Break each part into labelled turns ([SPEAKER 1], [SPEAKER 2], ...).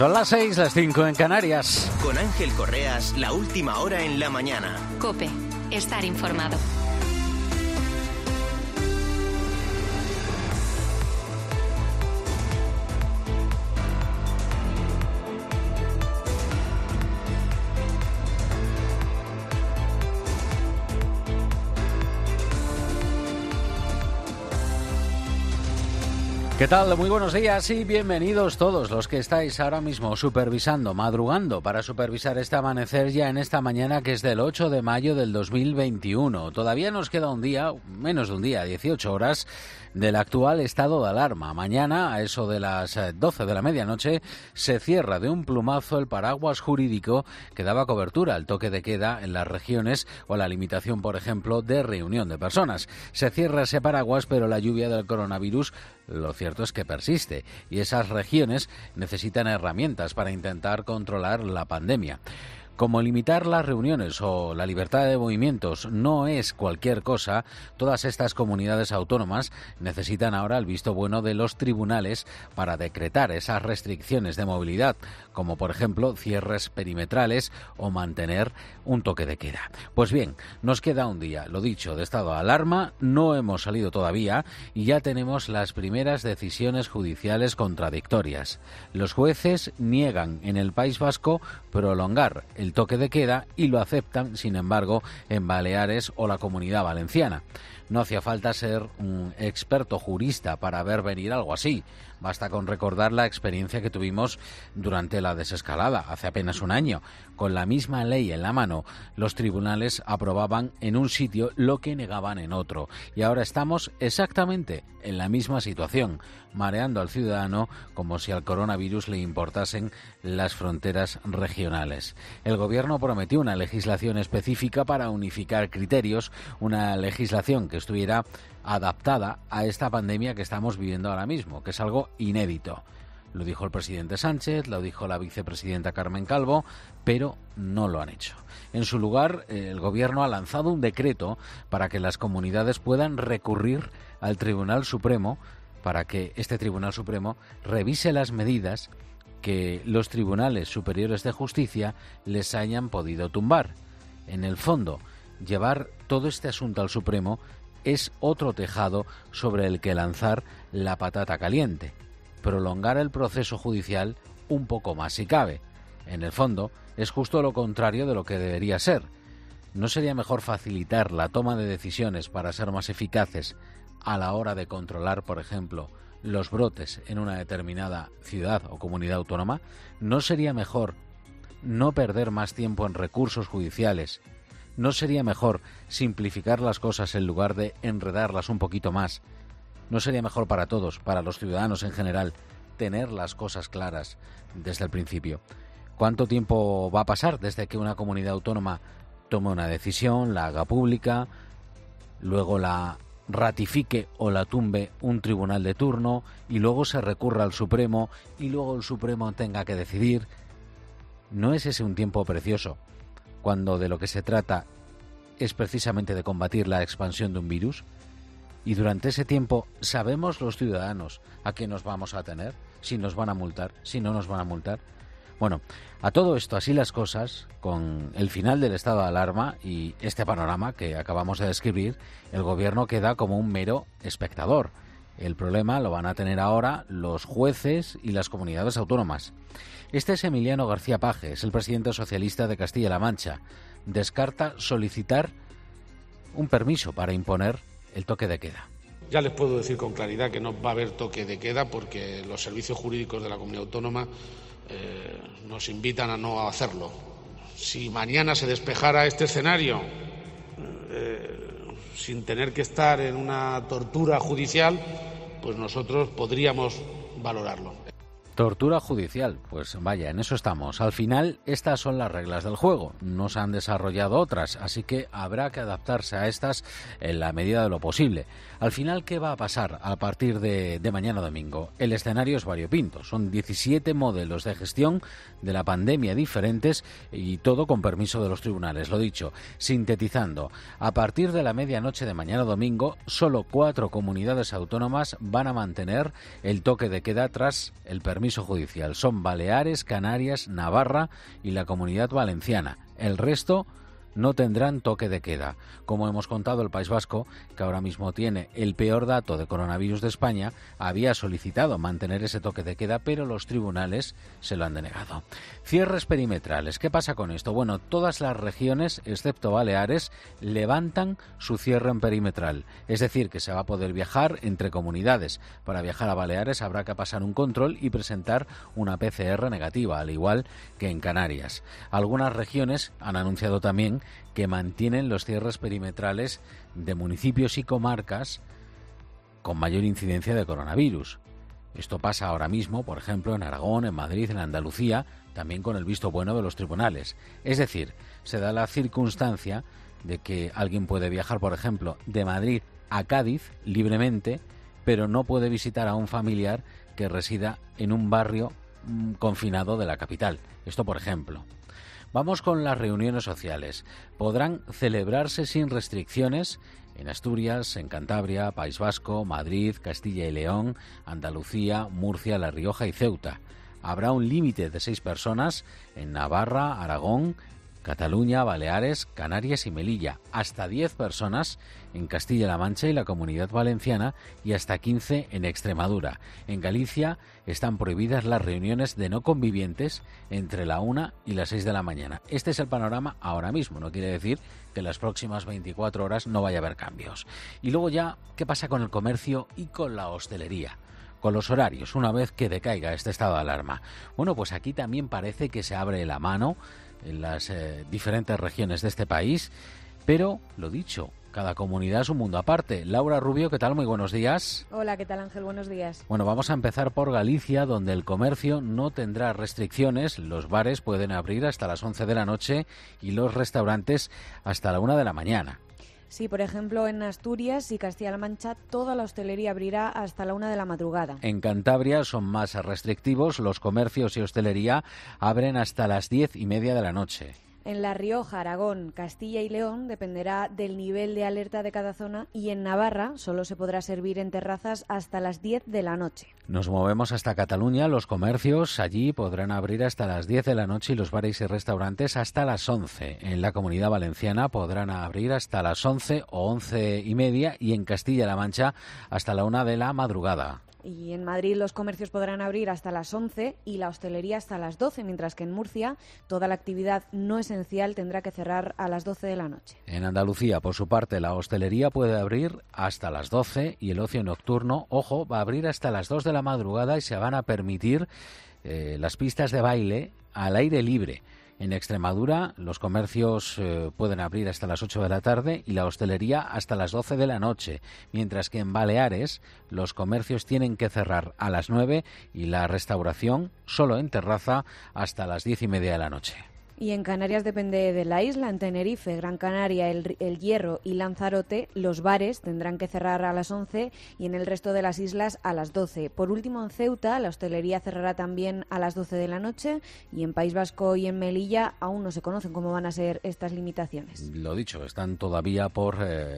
[SPEAKER 1] Son las 6, las 5 en Canarias.
[SPEAKER 2] Con Ángel Correas, la última hora en la mañana.
[SPEAKER 3] COPE, estar informado.
[SPEAKER 1] ¿Qué tal? Muy buenos días y bienvenidos todos los que estáis ahora mismo supervisando, madrugando para supervisar este amanecer ya en esta mañana que es del 8 de mayo del 2021. Todavía nos queda un día, menos de un día, 18 horas del actual estado de alarma. Mañana, a eso de las 12 de la medianoche, se cierra de un plumazo el paraguas jurídico que daba cobertura al toque de queda en las regiones o la limitación, por ejemplo, de reunión de personas. Se cierra ese paraguas, pero la lluvia del coronavirus, lo cierto es que persiste y esas regiones necesitan herramientas para intentar controlar la pandemia. Como limitar las reuniones o la libertad de movimientos no es cualquier cosa, todas estas comunidades autónomas necesitan ahora el visto bueno de los tribunales para decretar esas restricciones de movilidad, como por ejemplo cierres perimetrales o mantener un toque de queda. Pues bien, nos queda un día, lo dicho, de estado de alarma, no hemos salido todavía y ya tenemos las primeras decisiones judiciales contradictorias. Los jueces niegan en el País Vasco prolongar el toque de queda y lo aceptan, sin embargo, en Baleares o la Comunidad Valenciana. No hacía falta ser un experto jurista para ver venir algo así. Basta con recordar la experiencia que tuvimos durante la desescalada, hace apenas un año. Con la misma ley en la mano, los tribunales aprobaban en un sitio lo que negaban en otro. Y ahora estamos exactamente en la misma situación, mareando al ciudadano como si al coronavirus le importasen las fronteras regionales. El Gobierno prometió una legislación específica para unificar criterios, una legislación que estuviera adaptada a esta pandemia que estamos viviendo ahora mismo, que es algo inédito. Lo dijo el presidente Sánchez, lo dijo la vicepresidenta Carmen Calvo, pero no lo han hecho. En su lugar, el Gobierno ha lanzado un decreto para que las comunidades puedan recurrir al Tribunal Supremo, para que este Tribunal Supremo revise las medidas que los tribunales superiores de justicia les hayan podido tumbar. En el fondo, llevar todo este asunto al Supremo es otro tejado sobre el que lanzar la patata caliente, prolongar el proceso judicial un poco más si cabe. En el fondo, es justo lo contrario de lo que debería ser. ¿No sería mejor facilitar la toma de decisiones para ser más eficaces a la hora de controlar, por ejemplo, los brotes en una determinada ciudad o comunidad autónoma? ¿No sería mejor no perder más tiempo en recursos judiciales? ¿No sería mejor simplificar las cosas en lugar de enredarlas un poquito más? ¿No sería mejor para todos, para los ciudadanos en general, tener las cosas claras desde el principio? ¿Cuánto tiempo va a pasar desde que una comunidad autónoma tome una decisión, la haga pública, luego la ratifique o la tumbe un tribunal de turno y luego se recurra al Supremo y luego el Supremo tenga que decidir? ¿No es ese un tiempo precioso, cuando de lo que se trata es precisamente de combatir la expansión de un virus? Y durante ese tiempo, ¿sabemos los ciudadanos a qué nos vamos a tener? ¿Si nos van a multar? ¿Si no nos van a multar? Bueno, a todo esto, así las cosas, con el final del estado de alarma y este panorama que acabamos de describir, el Gobierno queda como un mero espectador. El problema lo van a tener ahora los jueces y las comunidades autónomas. Este es Emiliano García Pajes, el presidente socialista de Castilla-La Mancha. Descarta solicitar un permiso para imponer el toque de queda.
[SPEAKER 4] Ya les puedo decir con claridad que no va a haber toque de queda porque los servicios jurídicos de la comunidad autónoma nos invitan a no hacerlo. Si mañana se despejara este escenario sin tener que estar en una tortura judicial, pues nosotros podríamos valorarlo.
[SPEAKER 1] Tortura judicial, pues vaya, en eso estamos. Al final, estas son las reglas del juego. No se han desarrollado otras, así que habrá que adaptarse a estas en la medida de lo posible. Al final, ¿qué va a pasar a partir de mañana domingo? El escenario es variopinto. Son 17 modelos de gestión de la pandemia diferentes y todo con permiso de los tribunales. Lo dicho, sintetizando, a partir de la medianoche de mañana domingo, solo 4 comunidades autónomas van a mantener el toque de queda tras el permiso permiso judicial. Son Baleares, Canarias, Navarra y la Comunidad Valenciana. El resto no tendrán toque de queda. Como hemos contado, el País Vasco, que ahora mismo tiene el peor dato de coronavirus de España, había solicitado mantener ese toque de queda, pero los tribunales se lo han denegado. Cierres perimetrales. ¿Qué pasa con esto? Bueno, todas las regiones, excepto Baleares, levantan su cierre perimetral. Es decir, que se va a poder viajar entre comunidades. Para viajar a Baleares habrá que pasar un control y presentar una PCR negativa, al igual que en Canarias. Algunas regiones han anunciado también que mantienen los cierres perimetrales de municipios y comarcas con mayor incidencia de coronavirus. Esto pasa ahora mismo, por ejemplo, en Aragón, en Madrid, en Andalucía, también con el visto bueno de los tribunales. Es decir, se da la circunstancia de que alguien puede viajar, por ejemplo, de Madrid a Cádiz libremente, pero no puede visitar a un familiar que resida en un barrio confinado de la capital. Esto, por ejemplo. Vamos con las reuniones sociales. Podrán celebrarse sin restricciones en Asturias, en Cantabria, País Vasco, Madrid, Castilla y León, Andalucía, Murcia, La Rioja y Ceuta. Habrá un límite de 6 personas en Navarra, Aragón, Cataluña, Baleares, Canarias y Melilla, hasta 10 personas en Castilla-La Mancha y la Comunidad Valenciana y hasta 15 en Extremadura. En Galicia están prohibidas las reuniones de no convivientes entre la 1 y las 6 de la mañana. Este es el panorama ahora mismo, no quiere decir que en las próximas 24 horas no vaya a haber cambios. Y luego ya, ¿qué pasa con el comercio y con la hostelería? Con los horarios, una vez que decaiga este estado de alarma. Bueno, pues aquí también parece que se abre la mano en las diferentes regiones de este país, pero, lo dicho, cada comunidad es un mundo aparte. Laura Rubio, ¿qué tal? Muy buenos días.
[SPEAKER 5] Hola, ¿qué tal, Ángel? Buenos días.
[SPEAKER 1] Bueno, vamos a empezar por Galicia, donde el comercio no tendrá restricciones. Los bares pueden abrir hasta las 11 de la noche y los restaurantes hasta la 1 de la mañana.
[SPEAKER 5] Sí, por ejemplo, en Asturias y Castilla-La Mancha toda la hostelería abrirá hasta la 1 de la madrugada.
[SPEAKER 1] En Cantabria son más restrictivos, los comercios y hostelería abren hasta las 10:30 de la noche.
[SPEAKER 5] En La Rioja, Aragón, Castilla y León dependerá del nivel de alerta de cada zona y en Navarra solo se podrá servir en terrazas hasta las 10 de la noche.
[SPEAKER 1] Nos movemos hasta Cataluña. Los comercios allí podrán abrir hasta las 10 de la noche y los bares y restaurantes hasta las 11. En la Comunidad Valenciana podrán abrir hasta las 11 o 11:30 y en Castilla-La Mancha hasta la 1 de la madrugada.
[SPEAKER 5] Y en Madrid los comercios podrán abrir hasta las 11 y la hostelería hasta las 12, mientras que en Murcia toda la actividad no esencial tendrá que cerrar a las 12 de la noche.
[SPEAKER 1] En Andalucía, por su parte, la hostelería puede abrir hasta las 12 y el ocio nocturno, ojo, va a abrir hasta las 2 de la madrugada y se van a permitir las pistas de baile al aire libre. En Extremadura los comercios pueden abrir hasta las 8 de la tarde y la hostelería hasta las 12 de la noche, mientras que en Baleares los comercios tienen que cerrar a las 9 y la restauración solo en terraza hasta las 10:30 de la noche.
[SPEAKER 5] Y en Canarias depende de la isla. En Tenerife, Gran Canaria, el Hierro y Lanzarote, los bares tendrán que cerrar a las 11 y en el resto de las islas a las 12. Por último, en Ceuta, la hostelería cerrará también a las 12 de la noche y en País Vasco y en Melilla aún no se conocen cómo van a ser estas limitaciones.
[SPEAKER 1] Lo dicho, están todavía por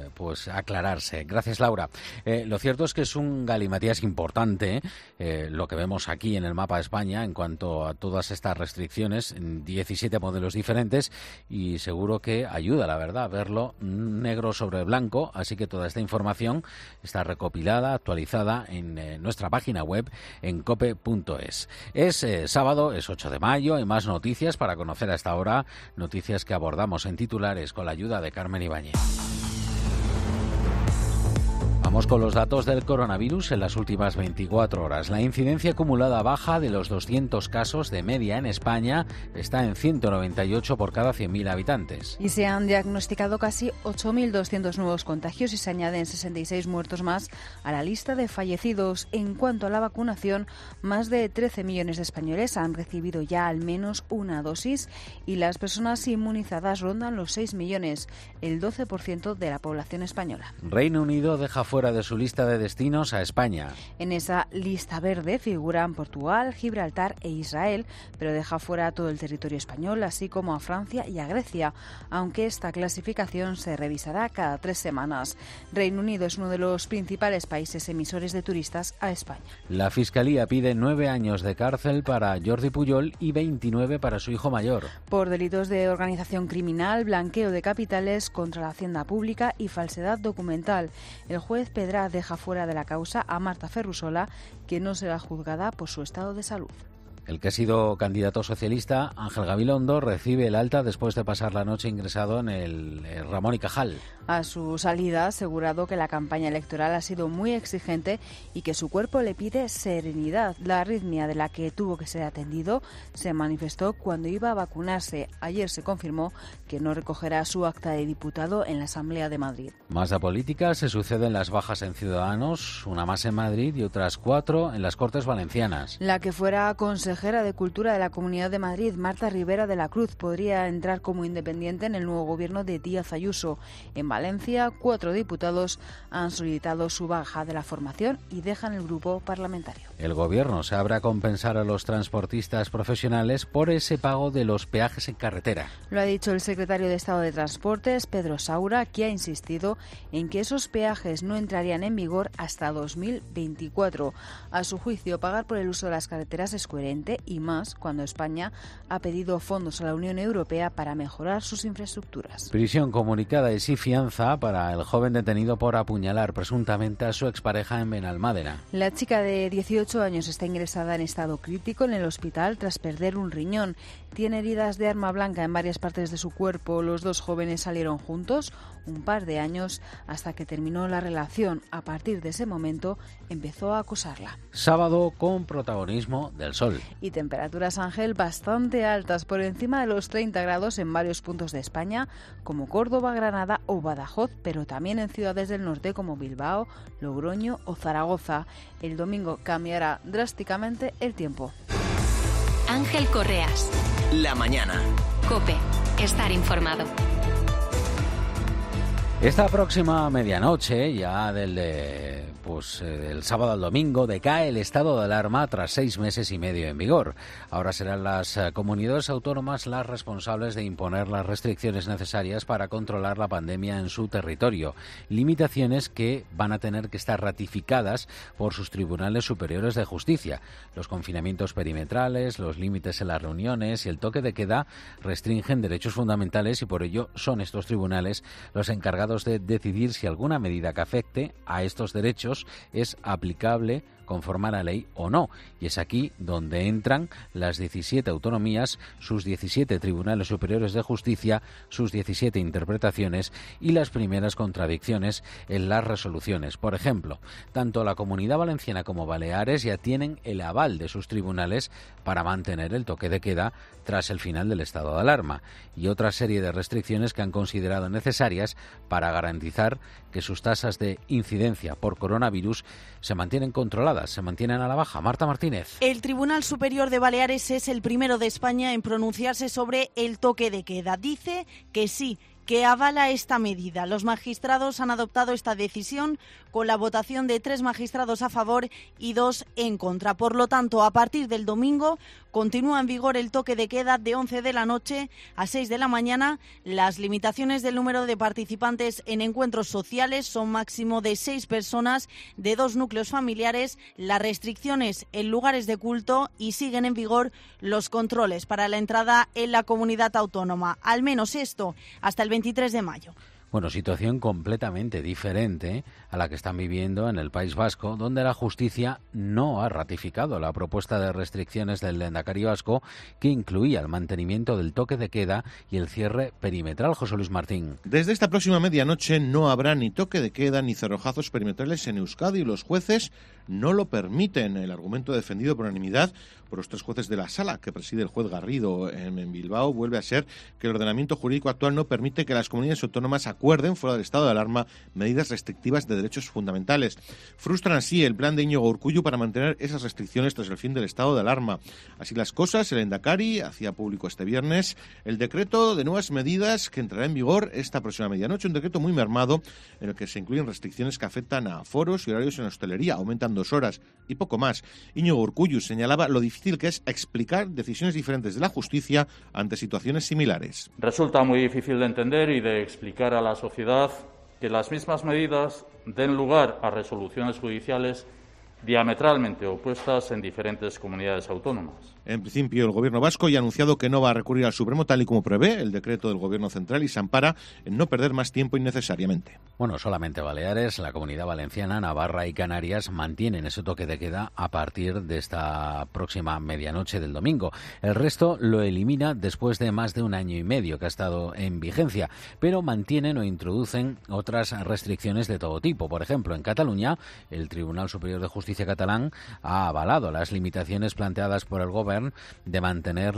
[SPEAKER 1] aclararse. Gracias, Laura. Lo cierto es que es un galimatías importante lo que vemos aquí en el mapa de España en cuanto a todas estas restricciones, 17 modelos diferentes, y seguro que ayuda, la verdad, verlo negro sobre blanco. Así que toda esta información está recopilada, actualizada en nuestra página web en cope.es. Es sábado, es 8 de mayo, hay más noticias para conocer hasta ahora, noticias que abordamos en titulares con la ayuda de Carmen Ibáñez. Vamos con los datos del coronavirus en las últimas 24 horas. La incidencia acumulada baja de los 200 casos de media en España está en 198 por cada 100.000 habitantes.
[SPEAKER 6] Y se han diagnosticado casi 8.200 nuevos contagios y se añaden 66 muertos más a la lista de fallecidos. En cuanto a la vacunación, más de 13 millones de españoles han recibido ya al menos una dosis y las personas inmunizadas rondan los 6 millones, el 12% de la población española.
[SPEAKER 1] Reino Unido deja fuera fuera de su lista de destinos a España.
[SPEAKER 6] En esa lista verde figuran Portugal, Gibraltar e Israel, pero deja fuera todo el territorio español, así como a Francia y a Grecia, aunque esta clasificación se revisará cada 3 semanas. Reino Unido es uno de los principales países emisores de turistas a España.
[SPEAKER 1] La Fiscalía pide 9 años de cárcel para Jordi Pujol y 29 para su hijo mayor.
[SPEAKER 6] Por delitos de organización criminal, blanqueo de capitales contra la hacienda pública y falsedad documental. El juez Pedra deja fuera de la causa a Marta Ferrusola, que no será juzgada por su estado de salud.
[SPEAKER 1] El que ha sido candidato socialista, Ángel Gabilondo, recibe el alta después de pasar la noche ingresado en el Ramón y Cajal.
[SPEAKER 6] A su salida ha asegurado que la campaña electoral ha sido muy exigente y que su cuerpo le pide serenidad. La arritmia de la que tuvo que ser atendido se manifestó cuando iba a vacunarse. Ayer se confirmó que no recogerá su acta de diputado en la Asamblea de Madrid.
[SPEAKER 1] Más de política, se suceden las bajas en Ciudadanos, una más en Madrid y otras 4 en las Cortes Valencianas.
[SPEAKER 6] La que fuera consejera de Cultura de la Comunidad de Madrid, Marta Rivera de la Cruz, podría entrar como independiente en el nuevo gobierno de Díaz Ayuso. En Valencia, 4 diputados han solicitado su baja de la formación y dejan el grupo parlamentario.
[SPEAKER 1] El gobierno se abre a compensar a los transportistas profesionales por ese pago de los peajes en carretera.
[SPEAKER 6] Lo ha dicho el secretario de Estado de Transportes, Pedro Saura, que ha insistido en que esos peajes no entrarían en vigor hasta 2024. A su juicio, pagar por el uso de las carreteras es coherente y más cuando España ha pedido fondos a la Unión Europea para mejorar sus infraestructuras.
[SPEAKER 1] Prisión comunicada y sin fianza para el joven detenido por apuñalar presuntamente a su expareja en Benalmádena.
[SPEAKER 6] La chica de 18 años está ingresada en estado crítico en el hospital tras perder un riñón. Tiene heridas de arma blanca en varias partes de su cuerpo. Los dos jóvenes salieron juntos un par de años hasta que terminó la relación. A partir de ese momento empezó a acosarla.
[SPEAKER 1] Sábado con protagonismo del sol.
[SPEAKER 6] Y temperaturas, Ángel, bastante altas, por encima de los 30 grados en varios puntos de España, como Córdoba, Granada o Badajoz, pero también en ciudades del norte como Bilbao, Logroño o Zaragoza. El domingo cambiará drásticamente el tiempo.
[SPEAKER 3] Ángel Correas.
[SPEAKER 2] La mañana.
[SPEAKER 3] COPE. Estar informado.
[SPEAKER 1] Esta próxima medianoche, ya del sábado al domingo, decae el estado de alarma tras 6 meses y medio en vigor. Ahora serán las comunidades autónomas las responsables de imponer las restricciones necesarias para controlar la pandemia en su territorio. Limitaciones que van a tener que estar ratificadas por sus tribunales superiores de justicia. Los confinamientos perimetrales, los límites en las reuniones y el toque de queda restringen derechos fundamentales y por ello son estos tribunales los encargados de decidir si alguna medida que afecte a estos derechos es aplicable conforme a la ley o no. Y es aquí donde entran las 17 autonomías, sus 17 tribunales superiores de justicia, sus 17 interpretaciones y las primeras contradicciones en las resoluciones. Por ejemplo, tanto la Comunidad Valenciana como Baleares ya tienen el aval de sus tribunales para mantener el toque de queda tras el final del estado de alarma y otra serie de restricciones que han considerado necesarias para garantizar que sus tasas de incidencia por coronavirus se mantienen controladas, se mantienen a la baja. Marta Martínez.
[SPEAKER 7] El Tribunal Superior de Baleares es el primero de España en pronunciarse sobre el toque de queda. Dice que sí, que avala esta medida. Los magistrados han adoptado esta decisión con la votación de 3 magistrados a favor y 2 en contra. Por lo tanto, a partir del domingo continúa en vigor el toque de queda de 11 de la noche a 6 de la mañana. Las limitaciones del número de participantes en encuentros sociales son máximo de 6 personas de 2 núcleos familiares, las restricciones en lugares de culto y siguen en vigor los controles para la entrada en la comunidad autónoma. Al menos esto hasta el 23 de mayo.
[SPEAKER 1] Bueno, situación completamente diferente a la que están viviendo en el País Vasco, donde la justicia no ha ratificado la propuesta de restricciones del lehendakari vasco que incluía el mantenimiento del toque de queda y el cierre perimetral. José Luis Martín.
[SPEAKER 8] Desde esta próxima medianoche no habrá ni toque de queda ni cerrojazos perimetrales en Euskadi y los jueces no lo permiten. El argumento defendido por unanimidad por los 3 jueces de la sala que preside el juez Garrido en Bilbao vuelve a ser que el ordenamiento jurídico actual no permite que las comunidades autónomas acuerden recuerden, fuera del estado de alarma, medidas restrictivas de derechos fundamentales. Frustran así el plan de Íñigo Urkullu para mantener esas restricciones tras el fin del estado de alarma. Así las cosas, el Endacari hacía público este viernes el decreto de nuevas medidas que entrará en vigor esta próxima medianoche, un decreto muy mermado en el que se incluyen restricciones que afectan a aforos y horarios en hostelería, aumentan 2 horas y poco más. Íñigo Urkullu señalaba lo difícil que es explicar decisiones diferentes de la justicia ante situaciones similares.
[SPEAKER 9] Resulta muy difícil de entender y de explicar a la sociedad que las mismas medidas den lugar a resoluciones judiciales diametralmente opuestas en diferentes comunidades autónomas.
[SPEAKER 8] En principio, el Gobierno vasco ya ha anunciado que no va a recurrir al Supremo tal y como prevé el decreto del Gobierno central y se ampara en no perder más tiempo innecesariamente.
[SPEAKER 1] Bueno, solamente Baleares, la Comunidad Valenciana, Navarra y Canarias mantienen ese toque de queda a partir de esta próxima medianoche del domingo. El resto lo elimina después de más de 1 año y medio que ha estado en vigencia, pero mantienen o introducen otras restricciones de todo tipo. Por ejemplo, en Cataluña, el Tribunal Superior de Justicia catalán ha avalado las limitaciones planteadas por el Gobierno de mantener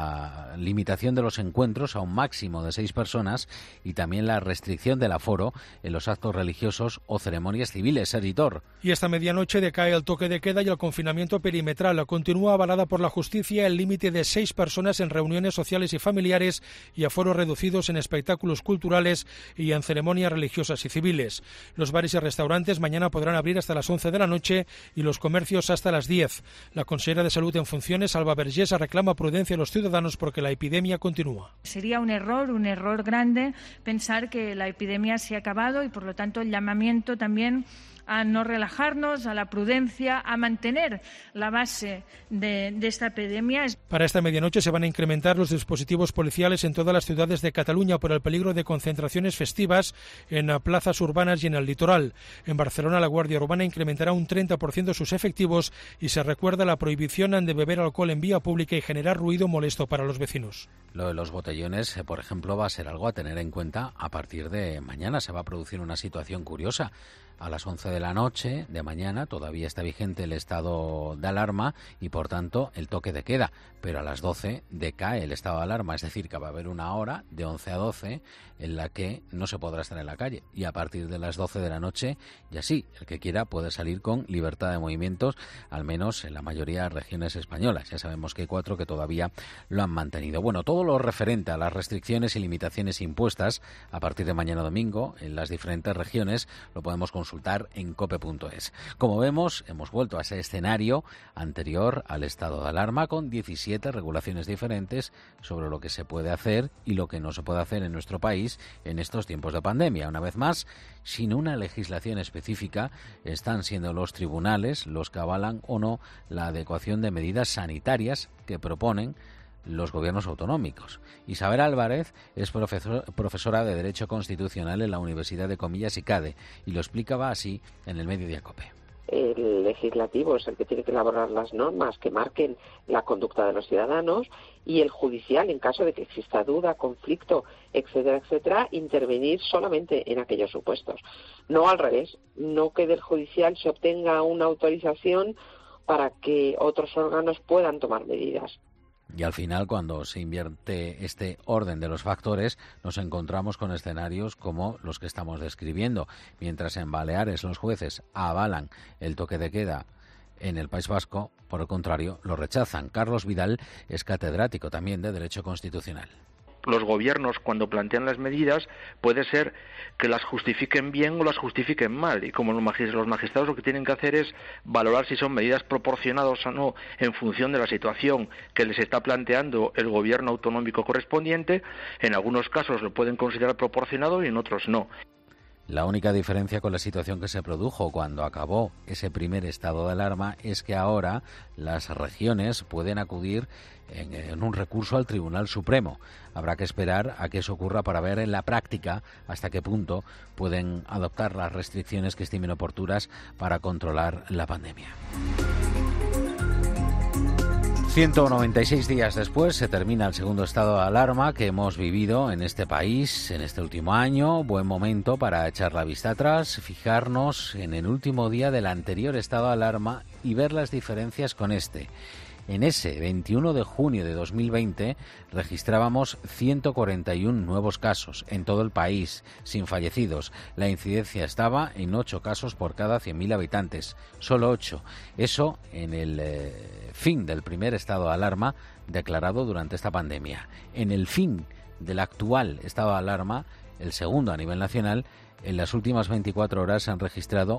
[SPEAKER 1] la limitación de los encuentros a un máximo de 6 personas y también la restricción del aforo en los actos religiosos o ceremonias civiles. Editor.
[SPEAKER 10] Y esta medianoche decae el toque de queda y el confinamiento perimetral. Continúa avalada por la justicia el límite de 6 personas en reuniones sociales y familiares y aforos reducidos en espectáculos culturales y en ceremonias religiosas y civiles. Los bares y restaurantes mañana podrán abrir hasta las 11 de la noche y los comercios hasta las 10. La consejera de Salud en funciones, Alba Vergés, reclama prudencia a los ciudadanos porque la epidemia continúa.
[SPEAKER 11] Sería un error grande pensar que la epidemia se ha acabado y, por lo tanto, el llamamiento también a no relajarnos, a la prudencia, a mantener la base de esta epidemia.
[SPEAKER 10] Para esta medianoche se van a incrementar los dispositivos policiales en todas las ciudades de Cataluña por el peligro de concentraciones festivas en plazas urbanas y en el litoral. En Barcelona, la Guardia Urbana incrementará un 30% sus efectivos y se recuerda la prohibición de beber alcohol en vía pública y generar ruido molesto para los vecinos.
[SPEAKER 1] Lo de los botellones, por ejemplo, va a ser algo a tener en cuenta a partir de mañana. Se va a producir una situación curiosa. A las 11 de la noche de mañana todavía está vigente el estado de alarma y, por tanto, el toque de queda. Pero a las 12 decae el estado de alarma, es decir, que va a haber una hora de 11 a 12 en la que no se podrá estar en la calle. Y a partir de las 12 de la noche, ya sí, el que quiera puede salir con libertad de movimientos, al menos en la mayoría de regiones españolas. Ya sabemos que hay 4 que todavía lo han mantenido. Bueno, todo lo referente a las restricciones y limitaciones impuestas a partir de mañana domingo en las diferentes regiones lo podemos consultar en cope.es. Como vemos, hemos vuelto a ese escenario anterior al estado de alarma con 17 regulaciones diferentes sobre lo que se puede hacer y lo que no se puede hacer en nuestro país en estos tiempos de pandemia. Una vez más, sin una legislación específica, están siendo los tribunales los que avalan o no la adecuación de medidas sanitarias que proponen los gobiernos autonómicos. Isabel Álvarez es profesora de Derecho Constitucional en la Universidad de Comillas y CADE y lo explicaba así en el Mediodía COPE.
[SPEAKER 12] El legislativo es el que tiene que elaborar las normas que marquen la conducta de los ciudadanos y el judicial, en caso de que exista duda, conflicto, etcétera, etcétera, intervenir solamente en aquellos supuestos. No al revés, no que del judicial se obtenga una autorización para que otros órganos puedan tomar medidas.
[SPEAKER 1] Y al final, cuando se invierte este orden de los factores, nos encontramos con escenarios como los que estamos describiendo. Mientras en Baleares los jueces avalan el toque de queda, en el País Vasco, por el contrario, lo rechazan. Carlos Vidal es catedrático también de Derecho Constitucional.
[SPEAKER 13] Los gobiernos, cuando plantean las medidas, puede ser que las justifiquen bien o las justifiquen mal. Y como los magistrados lo que tienen que hacer es valorar si son medidas proporcionadas o no en función de la situación que les está planteando el gobierno autonómico correspondiente. En algunos casos lo pueden considerar proporcionado y en otros no.
[SPEAKER 1] La única diferencia con la situación que se produjo cuando acabó ese primer estado de alarma es que ahora las regiones pueden acudir en un recurso al Tribunal Supremo. Habrá que esperar a que eso ocurra para ver en la práctica hasta qué punto pueden adoptar las restricciones que estimen oportunas para controlar la pandemia. 196 días después se termina el segundo estado de alarma que hemos vivido en este país en este último año. Buen momento para echar la vista atrás, fijarnos en el último día del anterior estado de alarma y ver las diferencias con este. En ese 21 de junio de 2020 registrábamos 141 nuevos casos en todo el país, sin fallecidos. La incidencia estaba en 8 casos por cada 100.000 habitantes, solo 8. Eso en el fin del primer estado de alarma declarado durante esta pandemia. En el fin del actual estado de alarma, el segundo a nivel nacional, en las últimas 24 horas se han registrado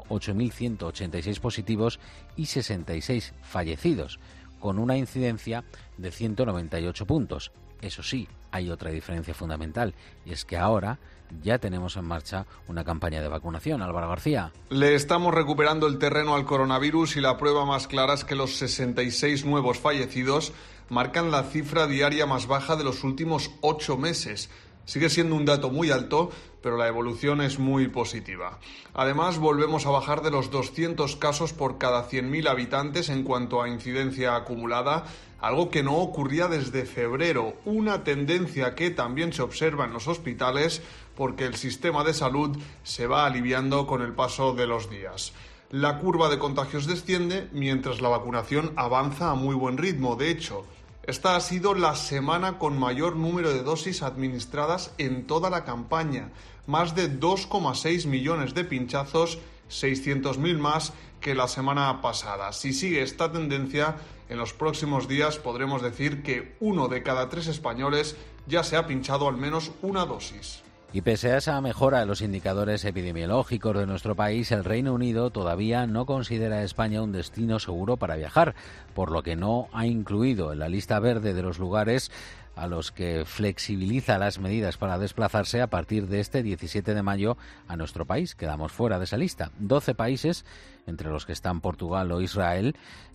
[SPEAKER 1] 8.186 positivos y 66 fallecidos, con una incidencia de 198 puntos. Eso sí, hay otra diferencia fundamental, y es que ahora ya tenemos en marcha una campaña de vacunación. Álvaro García.
[SPEAKER 14] Le estamos recuperando el terreno al coronavirus y la prueba más clara es que los 66 nuevos fallecidos marcan la cifra diaria más baja de los últimos 8 meses. Sigue siendo un dato muy alto, pero la evolución es muy positiva. Además, volvemos a bajar de los 200 casos por cada 100.000 habitantes en cuanto a incidencia acumulada, algo que no ocurría desde febrero, una tendencia que también se observa en los hospitales porque el sistema de salud se va aliviando con el paso de los días. La curva de contagios desciende mientras la vacunación avanza a muy buen ritmo. De hecho, esta ha sido la semana con mayor número de dosis administradas en toda la campaña. Más de 2,6 millones de pinchazos, 600.000 más que la semana pasada. Si sigue esta tendencia, en los próximos días podremos decir que 1 de cada 3 españoles ya se ha pinchado al menos una dosis.
[SPEAKER 1] Y pese a esa mejora de los indicadores epidemiológicos de nuestro país, el Reino Unido todavía no considera a España un destino seguro para viajar, por lo que no ha incluido en la lista verde de los lugares a los que flexibiliza las medidas para desplazarse a partir de este 17 de mayo a nuestro país. Quedamos fuera de esa lista. 12 países, entre los que están Portugal o Israel,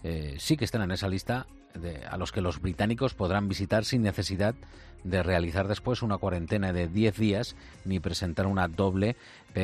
[SPEAKER 1] sí que están en esa lista a los que los británicos podrán visitar sin necesidad de realizar después una cuarentena de 10 días ni presentar una doble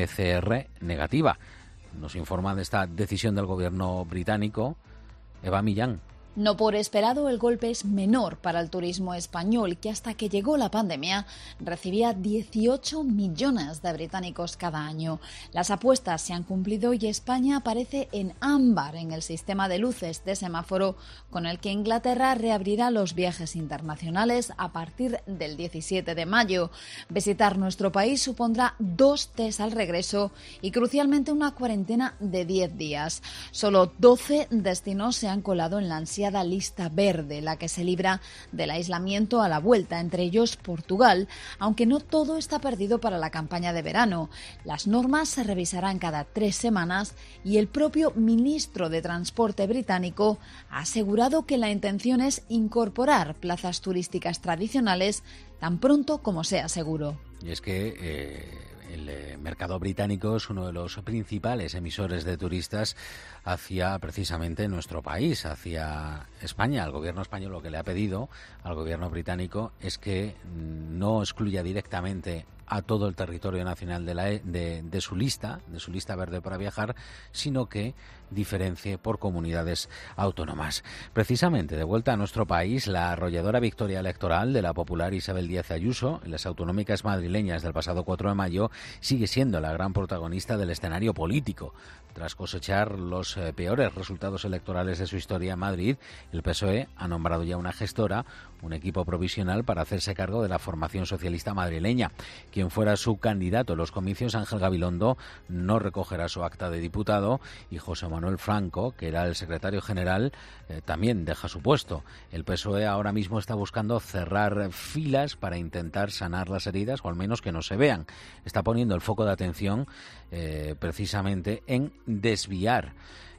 [SPEAKER 1] PCR negativa. Nos informa de esta decisión del gobierno británico Eva Millán.
[SPEAKER 15] No por esperado, el golpe es menor para el turismo español, que hasta que llegó la pandemia recibía 18 millones de británicos cada año. Las apuestas se han cumplido y España aparece en ámbar en el sistema de luces de semáforo con el que Inglaterra reabrirá los viajes internacionales a partir del 17 de mayo. Visitar nuestro país supondrá 2 test al regreso y, crucialmente, una cuarentena de 10 días. Solo 12 destinos se han colado en la ansiada lista verde, la que se libra del aislamiento a la vuelta, entre ellos Portugal, aunque no todo está perdido para la campaña de verano. Las normas se revisarán cada 3 semanas y el propio ministro de Transporte británico ha asegurado que la intención es incorporar plazas turísticas tradicionales tan pronto como sea seguro.
[SPEAKER 1] Y es que el mercado británico es uno de los principales emisores de turistas hacia precisamente nuestro país, hacia España. El gobierno español lo que le ha pedido al gobierno británico es que no excluya directamente a todo el territorio nacional de su lista verde para viajar, sino que diferencie por comunidades autónomas. Precisamente, de vuelta a nuestro país, la arrolladora victoria electoral de la popular Isabel Díaz Ayuso en las autonómicas madrileñas del pasado 4 de mayo sigue siendo la gran protagonista del escenario político. Tras cosechar los peores resultados electorales de su historia en Madrid, el PSOE ha nombrado ya una gestora, un equipo provisional para hacerse cargo de la formación socialista madrileña. Quien fuera su candidato en los comicios, Ángel Gabilondo, no recogerá su acta de diputado y José Manuel Franco, que era el secretario general, también deja su puesto. El PSOE ahora mismo está buscando cerrar filas para intentar sanar las heridas, o al menos que no se vean. Está poniendo el foco de atención precisamente en desviar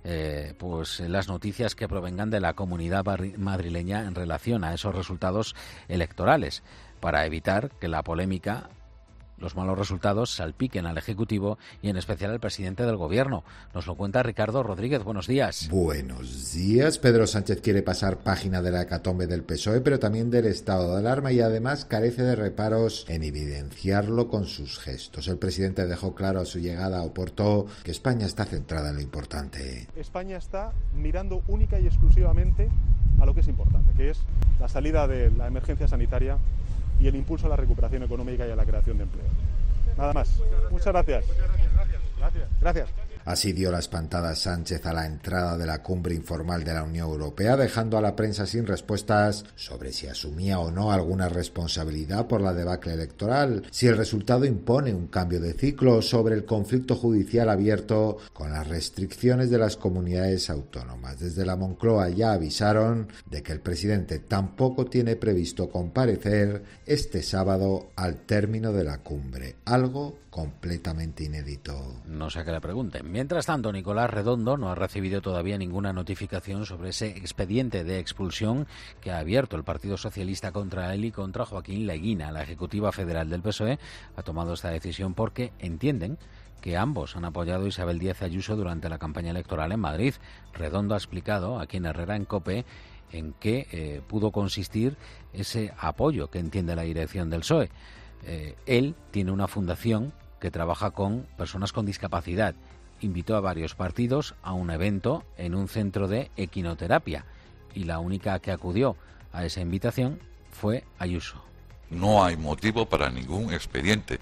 [SPEAKER 1] pues las noticias que provengan de la comunidad madrileña en relación a esos resultados electorales, para evitar que la polémica, los malos resultados, salpiquen al Ejecutivo y en especial al presidente del Gobierno. Nos lo cuenta Ricardo Rodríguez. Buenos días.
[SPEAKER 16] Buenos días. Pedro Sánchez quiere pasar página de la hecatombe del PSOE, pero también del estado de alarma, y además carece de reparos en evidenciarlo con sus gestos. El presidente dejó claro a su llegada a Oporto que España está centrada en lo importante.
[SPEAKER 17] España está mirando única y exclusivamente a lo que es importante, que es la salida de la emergencia sanitaria y el impulso a la recuperación económica y a la creación de empleo. Nada más. Muchas gracias. Gracias.
[SPEAKER 16] Así dio la espantada Sánchez a la entrada de la cumbre informal de la Unión Europea, dejando a la prensa sin respuestas sobre si asumía o no alguna responsabilidad por la debacle electoral, si el resultado impone un cambio de ciclo, sobre el conflicto judicial abierto con las restricciones de las comunidades autónomas. Desde la Moncloa ya avisaron de que el presidente tampoco tiene previsto comparecer este sábado al término de la cumbre, algo completamente inédito.
[SPEAKER 1] No sé a qué le pregunten. Mientras tanto, Nicolás Redondo no ha recibido todavía ninguna notificación sobre ese expediente de expulsión que ha abierto el Partido Socialista contra él y contra Joaquín Leguina. La Ejecutiva Federal del PSOE ha tomado esta decisión porque entienden que ambos han apoyado a Isabel Díaz Ayuso durante la campaña electoral en Madrid. Redondo ha explicado aquí en Herrera en COPE en qué pudo consistir ese apoyo que entiende la dirección del PSOE. Él tiene una fundación que trabaja con personas con discapacidad. Invitó a varios partidos a un evento en un centro de equinoterapia y la única que acudió a esa invitación fue Ayuso.
[SPEAKER 18] No hay motivo para ningún expediente,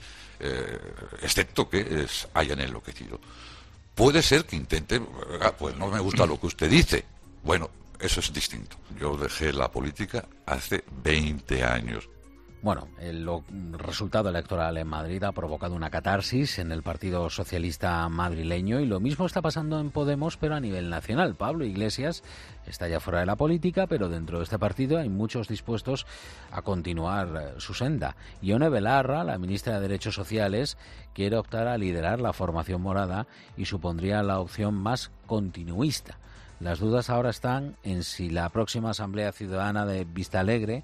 [SPEAKER 18] excepto que hayan enloquecido. Puede ser que intente, pues no me gusta lo que usted dice. Bueno, eso es distinto. Yo dejé la política hace 20 años.
[SPEAKER 1] Bueno, el resultado electoral en Madrid ha provocado una catarsis en el Partido Socialista madrileño y lo mismo está pasando en Podemos, pero a nivel nacional. Pablo Iglesias está ya fuera de la política, pero dentro de este partido hay muchos dispuestos a continuar su senda. Ione Belarra, la ministra de Derechos Sociales, quiere optar a liderar la formación morada y supondría la opción más continuista. Las dudas ahora están en si la próxima Asamblea Ciudadana de Vistalegre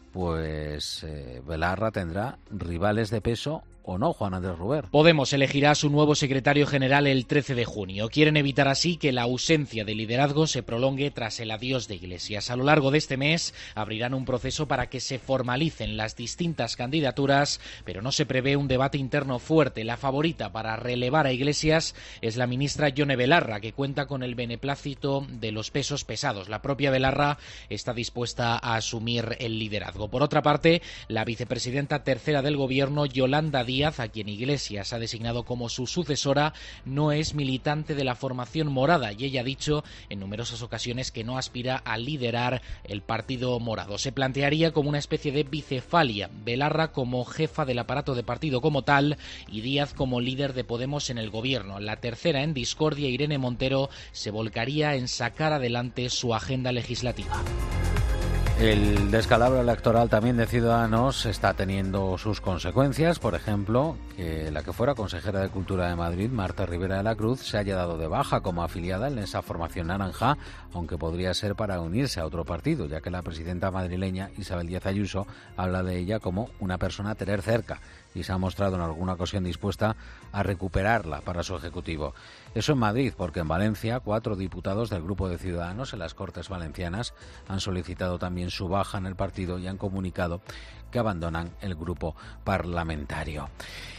[SPEAKER 1] pues Belarra tendrá rivales de peso o no, Juan Andrés Ruber.
[SPEAKER 19] Podemos elegirá a su nuevo secretario general el 13 de junio. Quieren evitar así que la ausencia de liderazgo se prolongue tras el adiós de Iglesias. A lo largo de este mes abrirán un proceso para que se formalicen las distintas candidaturas, pero no se prevé un debate interno fuerte. La favorita para relevar a Iglesias es la ministra Ione Belarra, que cuenta con el beneplácito de los pesos pesados. La propia Belarra está dispuesta a asumir el liderazgo. Por otra parte, la vicepresidenta tercera del gobierno, Yolanda Díaz, a quien Iglesias ha designado como su sucesora, no es militante de la formación morada y ella ha dicho en numerosas ocasiones que no aspira a liderar el partido morado. Se plantearía como una especie de bicefalia, Belarra como jefa del aparato de partido como tal y Díaz como líder de Podemos en el gobierno. La tercera en discordia, Irene Montero, se volcaría en sacar adelante su agenda legislativa.
[SPEAKER 1] El descalabro electoral también de Ciudadanos está teniendo sus consecuencias. Por ejemplo, que la que fuera consejera de Cultura de Madrid, Marta Rivera de la Cruz, se haya dado de baja como afiliada en esa formación naranja, aunque podría ser para unirse a otro partido, ya que la presidenta madrileña, Isabel Díaz Ayuso, habla de ella como una persona a tener cerca y se ha mostrado en alguna ocasión dispuesta a recuperarla para su ejecutivo. Eso en Madrid, porque en Valencia 4 diputados del Grupo de Ciudadanos en las Cortes Valencianas han solicitado también su baja en el partido y han comunicado que abandonan el grupo parlamentario.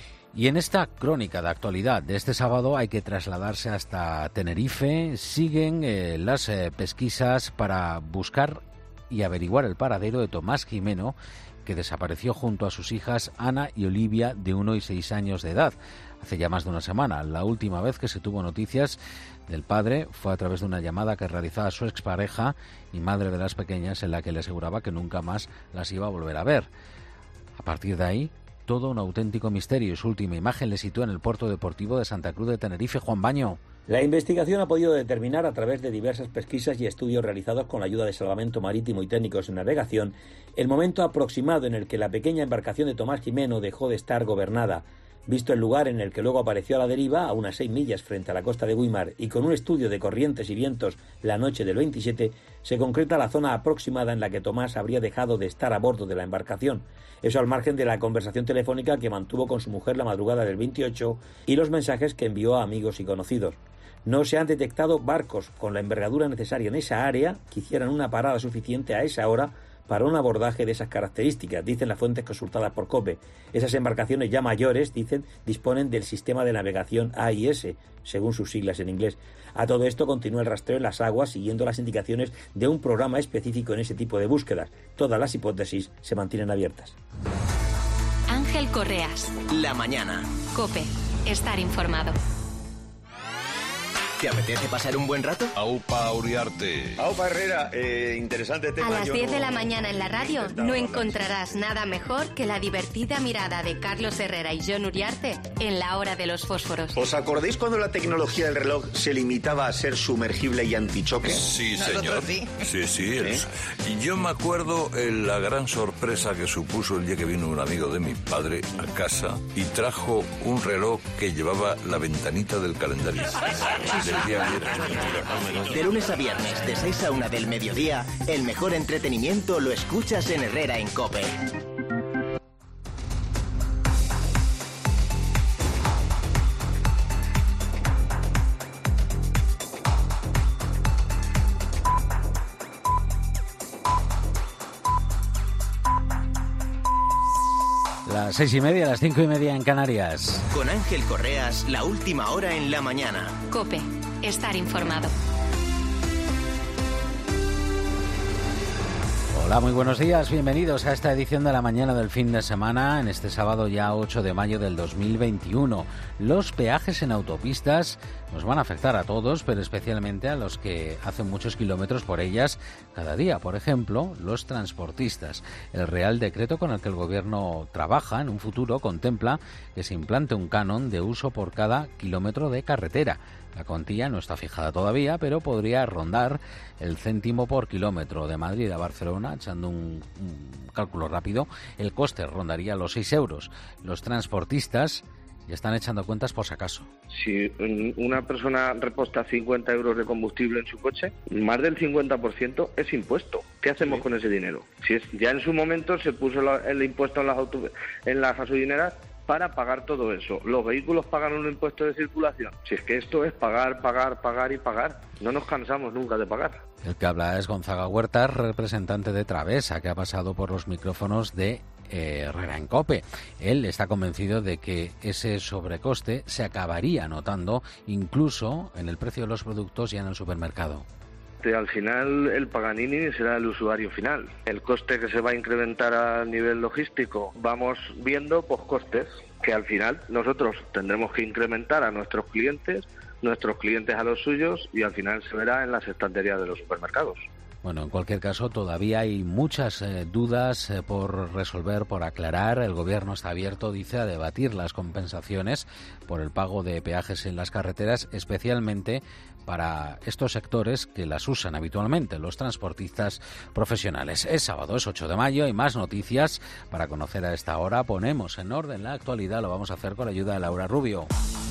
[SPEAKER 1] Y en esta crónica de actualidad de este sábado hay que trasladarse hasta Tenerife. Siguen las pesquisas para buscar y averiguar el paradero de Tomás Jimeno, que desapareció junto a sus hijas Ana y Olivia, de 1 y 6 años de edad, hace ya más de una semana. La última vez que se tuvo noticias del padre fue a través de una llamada que realizaba su expareja y madre de las pequeñas, en la que le aseguraba que nunca más las iba a volver a ver. A partir de ahí, todo un auténtico misterio. Su última imagen le sitúa en el puerto deportivo de Santa Cruz de Tenerife. Juan Baño.
[SPEAKER 20] La investigación ha podido determinar a través de diversas pesquisas y estudios realizados con la ayuda de Salvamento Marítimo y técnicos en navegación el momento aproximado en el que la pequeña embarcación de Tomás Jimeno dejó de estar gobernada. Visto el lugar en el que luego apareció a la deriva, a unas 6 millas frente a la costa de Güímar, y con un estudio de corrientes y vientos la noche del 27, se concreta la zona aproximada en la que Tomás habría dejado de estar a bordo de la embarcación. Eso al margen de la conversación telefónica que mantuvo con su mujer la madrugada del 28 y los mensajes que envió a amigos y conocidos. No se han detectado barcos con la envergadura necesaria en esa área que hicieran una parada suficiente a esa hora para un abordaje de esas características, dicen las fuentes consultadas por COPE. Esas embarcaciones ya mayores, dicen, disponen del sistema de navegación AIS, según sus siglas en inglés. A todo esto continúa el rastreo en las aguas, siguiendo las indicaciones de un programa específico en ese tipo de búsquedas. Todas las hipótesis se mantienen abiertas.
[SPEAKER 3] Ángel Correas.
[SPEAKER 2] La mañana.
[SPEAKER 3] COPE. Estar informado.
[SPEAKER 2] ¿Te apetece pasar un buen rato?
[SPEAKER 21] Aupa Uriarte.
[SPEAKER 22] Aupa Herrera, interesante tema.
[SPEAKER 3] A las 10 de la mañana en la radio no encontrarás nada mejor que la divertida mirada de Carlos Herrera y Jon Uriarte en la hora de los fósforos.
[SPEAKER 22] ¿Os acordáis cuando la tecnología del reloj se limitaba a ser sumergible y antichoque?
[SPEAKER 21] Sí, señor. Sí. Y yo me acuerdo la gran sorpresa que supuso el día que vino un amigo de mi padre a casa y trajo un reloj que llevaba la ventanita del calendario.
[SPEAKER 2] De lunes a viernes, de 6 a 1 del mediodía, el mejor entretenimiento lo escuchas en Herrera en COPE.
[SPEAKER 1] Las 6:30, las 5:30 en Canarias.
[SPEAKER 2] Con Ángel Correas, la última hora en la mañana.
[SPEAKER 3] COPE, estar informado.
[SPEAKER 1] Hola, muy buenos días, bienvenidos a esta edición de la mañana del fin de semana, en este sábado ya 8 de mayo del 2021. Los peajes en autopistas nos van a afectar a todos, pero especialmente a los que hacen muchos kilómetros por ellas cada día. Por ejemplo, los transportistas. El Real Decreto con el que el Gobierno trabaja en un futuro contempla que se implante un canon de uso por cada kilómetro de carretera. La cuantía no está fijada todavía, pero podría rondar el céntimo por kilómetro. De Madrid a Barcelona, echando un cálculo rápido, el coste rondaría los 6 euros. Los transportistas ya están echando cuentas por si acaso.
[SPEAKER 13] Si una persona reposta 50 euros de combustible en su coche, más del 50% es impuesto. ¿Qué hacemos con ese dinero? Si ya en su momento se puso el impuesto en las gasolineras para pagar todo eso. ¿Los vehículos pagan un impuesto de circulación? Si es que esto es pagar y pagar. No nos cansamos nunca de pagar.
[SPEAKER 1] El que habla es Gonzaga Huerta, representante de Travesa, que ha pasado por los micrófonos de Herrera en COPE. Él está convencido de que ese sobrecoste se acabaría notando incluso en el precio de los productos ya en el supermercado.
[SPEAKER 13] Al final el Paganini será el usuario final. El coste que se va a incrementar a nivel logístico, vamos viendo costes que al final nosotros tendremos que incrementar a nuestros clientes a los suyos, y al final se verá en las estanterías de los supermercados.
[SPEAKER 1] Bueno, en cualquier caso, todavía hay muchas dudas por resolver, por aclarar. El Gobierno está abierto, dice, a debatir las compensaciones por el pago de peajes en las carreteras, especialmente para estos sectores que las usan habitualmente, los transportistas profesionales. Es sábado, es 8 de mayo, hay más noticias para conocer a esta hora. Ponemos en orden la actualidad, lo vamos a hacer con la ayuda de Laura Rubio.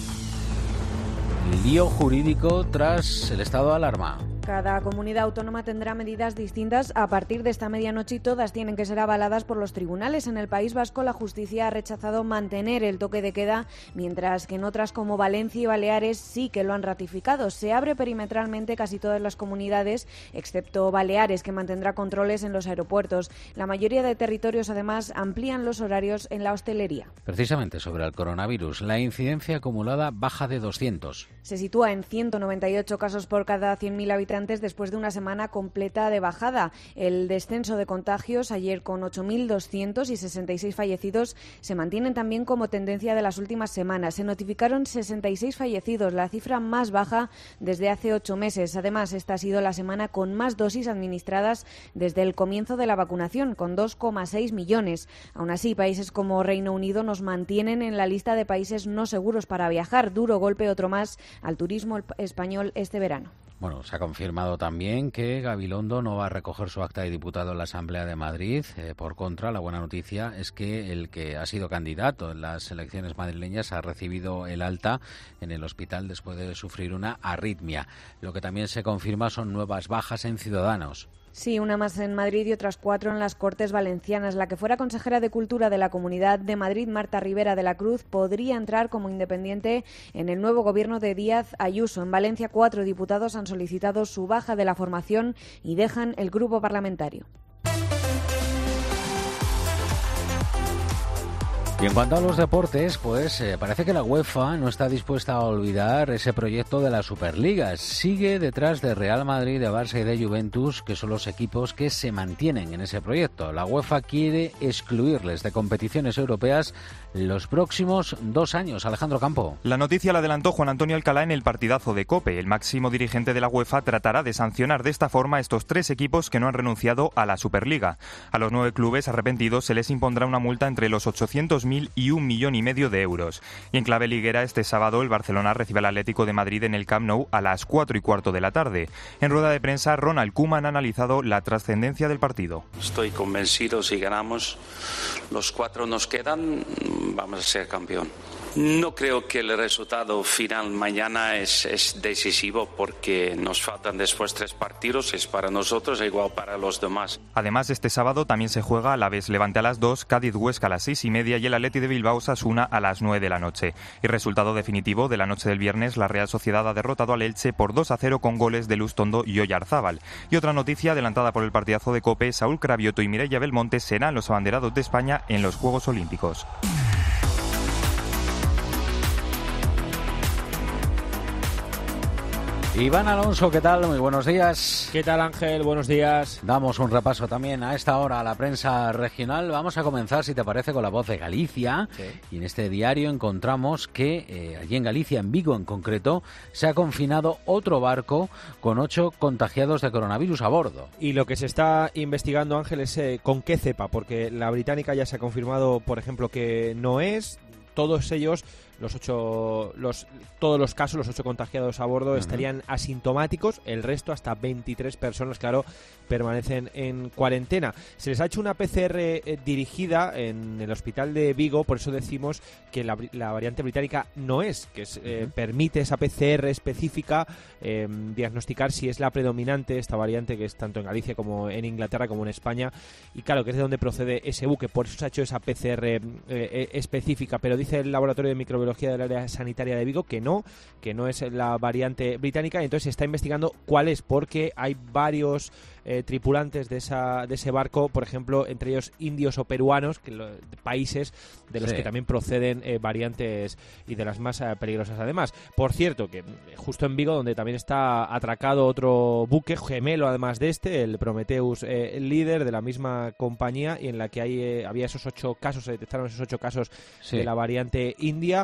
[SPEAKER 1] Lío jurídico tras el estado de alarma.
[SPEAKER 5] Cada comunidad autónoma tendrá medidas distintas a partir de esta medianoche y todas tienen que ser avaladas por los tribunales. En el País Vasco, la justicia ha rechazado mantener el toque de queda, mientras que en otras como Valencia y Baleares sí que lo han ratificado. Se abre perimetralmente casi todas las comunidades, excepto Baleares, que mantendrá controles en los aeropuertos. La mayoría de territorios, además, amplían los horarios en la hostelería.
[SPEAKER 1] Precisamente sobre el coronavirus, la incidencia acumulada baja de 200.
[SPEAKER 5] Se sitúa en 198 casos por cada 100.000 habitantes después de una semana completa de bajada. El descenso de contagios, ayer con 8.200 y 66 fallecidos, se mantienen también como tendencia de las últimas semanas. Se notificaron 66 fallecidos, la cifra más baja desde hace 8 meses. Además, esta ha sido la semana con más dosis administradas desde el comienzo de la vacunación, con 2,6 millones. Aún así, países como Reino Unido nos mantienen en la lista de países no seguros para viajar. Duro golpe otro más al turismo español este verano.
[SPEAKER 1] Bueno, se ha confirmado también que Gabilondo no va a recoger su acta de diputado en la Asamblea de Madrid. Por contra, la buena noticia es que el que ha sido candidato en las elecciones madrileñas ha recibido el alta en el hospital después de sufrir una arritmia. Lo que también se confirma son nuevas bajas en Ciudadanos.
[SPEAKER 5] Sí, una más en Madrid y otras 4 en las Cortes Valencianas. La que fuera consejera de Cultura de la Comunidad de Madrid, Marta Rivera de la Cruz, podría entrar como independiente en el nuevo gobierno de Díaz Ayuso. En Valencia, 4 diputados han solicitado su baja de la formación y dejan el grupo parlamentario.
[SPEAKER 1] Y en cuanto a los deportes, pues parece que la UEFA no está dispuesta a olvidar ese proyecto de la Superliga. Sigue detrás de Real Madrid, de Barça y de Juventus, que son los equipos que se mantienen en ese proyecto. La UEFA quiere excluirles de competiciones europeas los próximos 2 años. Alejandro Campo.
[SPEAKER 4] La noticia la adelantó Juan Antonio Alcalá en el partidazo de COPE. El máximo dirigente de la UEFA tratará de sancionar de esta forma a estos 3 equipos que no han renunciado a la Superliga. A los 9 clubes arrepentidos se les impondrá una multa entre los 800.000 y 1,5 millones de euros. Y en clave liguera, este sábado el Barcelona recibe al Atlético de Madrid en el Camp Nou a las 4:15 de la tarde. En rueda de prensa, Ronald Koeman ha analizado la trascendencia del partido.
[SPEAKER 6] Estoy convencido, si ganamos los 4 nos quedan, vamos a ser campeón. No creo que el resultado final mañana es decisivo porque nos faltan después 3 partidos, es para nosotros igual para los demás.
[SPEAKER 4] Además, este sábado también se juega Alavés Levante a las 2, Cádiz Huesca a las 6:30 y el Atleti de Bilbao Osasuna a las 9 de la noche. Y resultado definitivo de la noche del viernes, la Real Sociedad ha derrotado al Elche por 2-0 con goles de Lustondo y Oyarzábal. Y otra noticia adelantada por el partidazo de COPE, Saúl Cravioto y Mireia Belmonte serán los abanderados de España en los Juegos Olímpicos.
[SPEAKER 1] Iván Alonso, ¿qué tal? Muy buenos días.
[SPEAKER 23] ¿Qué tal, Ángel? Buenos días.
[SPEAKER 1] Damos un repaso también a esta hora a la prensa regional. Vamos a comenzar, si te parece, con La Voz de Galicia. Sí. Y en este diario encontramos que allí en Galicia, en Vigo en concreto, se ha confinado otro barco con 8 contagiados de coronavirus a bordo.
[SPEAKER 23] Y lo que se está investigando, Ángel, es con qué cepa, porque la británica ya se ha confirmado, por ejemplo, que no es. Todos ellos, todos los casos, los 8 contagiados a bordo, estarían asintomáticos. El resto, hasta 23 personas, claro, permanecen en cuarentena. Se les ha hecho una PCR dirigida en el hospital de Vigo, por eso decimos que la variante británica no es, que permite esa PCR específica diagnosticar si es la predominante, esta variante, que es tanto en Galicia como en Inglaterra como en España. Y claro, que es de donde procede ese buque, por eso se ha hecho esa PCR específica. Pero dice el laboratorio de microbiología del área sanitaria de Vigo que no es la variante británica, y entonces se está investigando cuál es, porque hay varios tripulantes de ese barco, por ejemplo, entre ellos indios o peruanos, países de los que también proceden variantes y de las más peligrosas además. Por cierto, que justo en Vigo, donde también está atracado otro buque gemelo además de este, el Prometheus Líder, de la misma compañía, y en la que había esos 8 casos, se detectaron esos 8 casos de la variante india.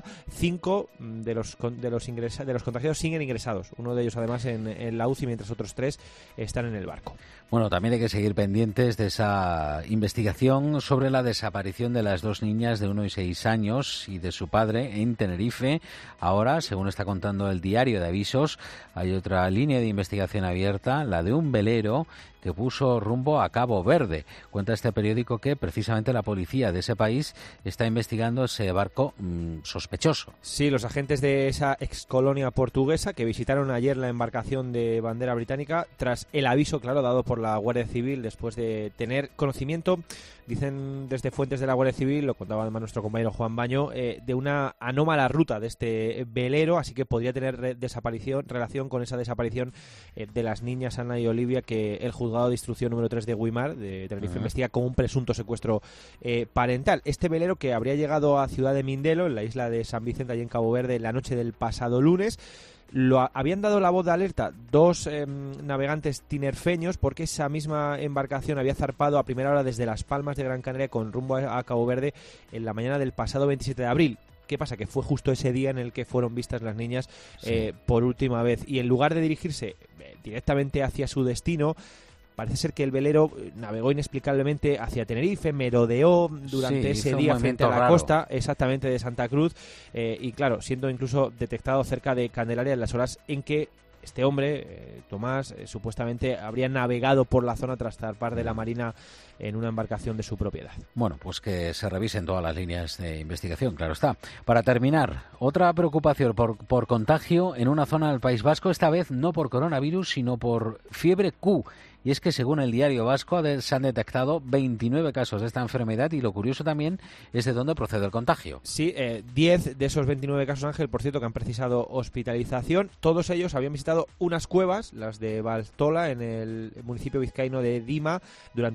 [SPEAKER 23] 5 de los contagiados siguen ingresados, uno de ellos además en la UCI, mientras otros 3 están en el barco.
[SPEAKER 1] Bueno, también hay que seguir pendientes de esa investigación sobre la desaparición de las 2 niñas de 1 y 6 años y de su padre en Tenerife. Ahora, según está contando el diario de Avisos, hay otra línea de investigación abierta, la de un velero que puso rumbo a Cabo Verde. Cuenta este periódico que precisamente la policía de ese país está investigando ese barco sospechoso.
[SPEAKER 23] Sí, los agentes de esa excolonia portuguesa que visitaron ayer la embarcación de bandera británica tras el aviso, claro, dado por la Guardia Civil después de tener conocimiento, dicen desde fuentes de la Guardia Civil, lo contaba además nuestro compañero Juan Baño, de una anómala ruta de este velero, así que podría tener relación con esa desaparición de las niñas Ana y Olivia, que el juzgado de instrucción número 3 de Guimar de Tenerife investiga como un presunto secuestro parental. Este velero, que habría llegado a Ciudad de Mindelo, en la isla de San Vicente, allí en Cabo Verde, la noche del pasado lunes, habían dado la voz de alerta 2 navegantes tinerfeños, porque esa misma embarcación había zarpado a primera hora desde Las Palmas de Gran Canaria con rumbo a Cabo Verde en la mañana del pasado 27 de abril. ¿Qué pasa? Que fue justo ese día en el que fueron vistas las niñas por última vez, y en lugar de dirigirse directamente hacia su destino, parece ser que el velero navegó inexplicablemente hacia Tenerife, merodeó durante ese día frente a la costa, exactamente, de Santa Cruz, y claro, siendo incluso detectado cerca de Candelaria en las horas en que este hombre, Tomás, supuestamente habría navegado por la zona tras zarpar de la Marina en una embarcación de su propiedad.
[SPEAKER 1] Bueno, pues que se revisen todas las líneas de investigación, claro está. Para terminar, otra preocupación por contagio en una zona del País Vasco, esta vez no por coronavirus, sino por fiebre Q. Y es que, según el Diario Vasco, se han detectado 29 casos de esta enfermedad, y lo curioso también es de dónde procede el contagio.
[SPEAKER 23] Sí, 10 de esos 29 casos, Ángel, por cierto, que han precisado hospitalización. Todos ellos habían visitado unas cuevas, las de Baltola, en el municipio vizcaíno de Dima, durante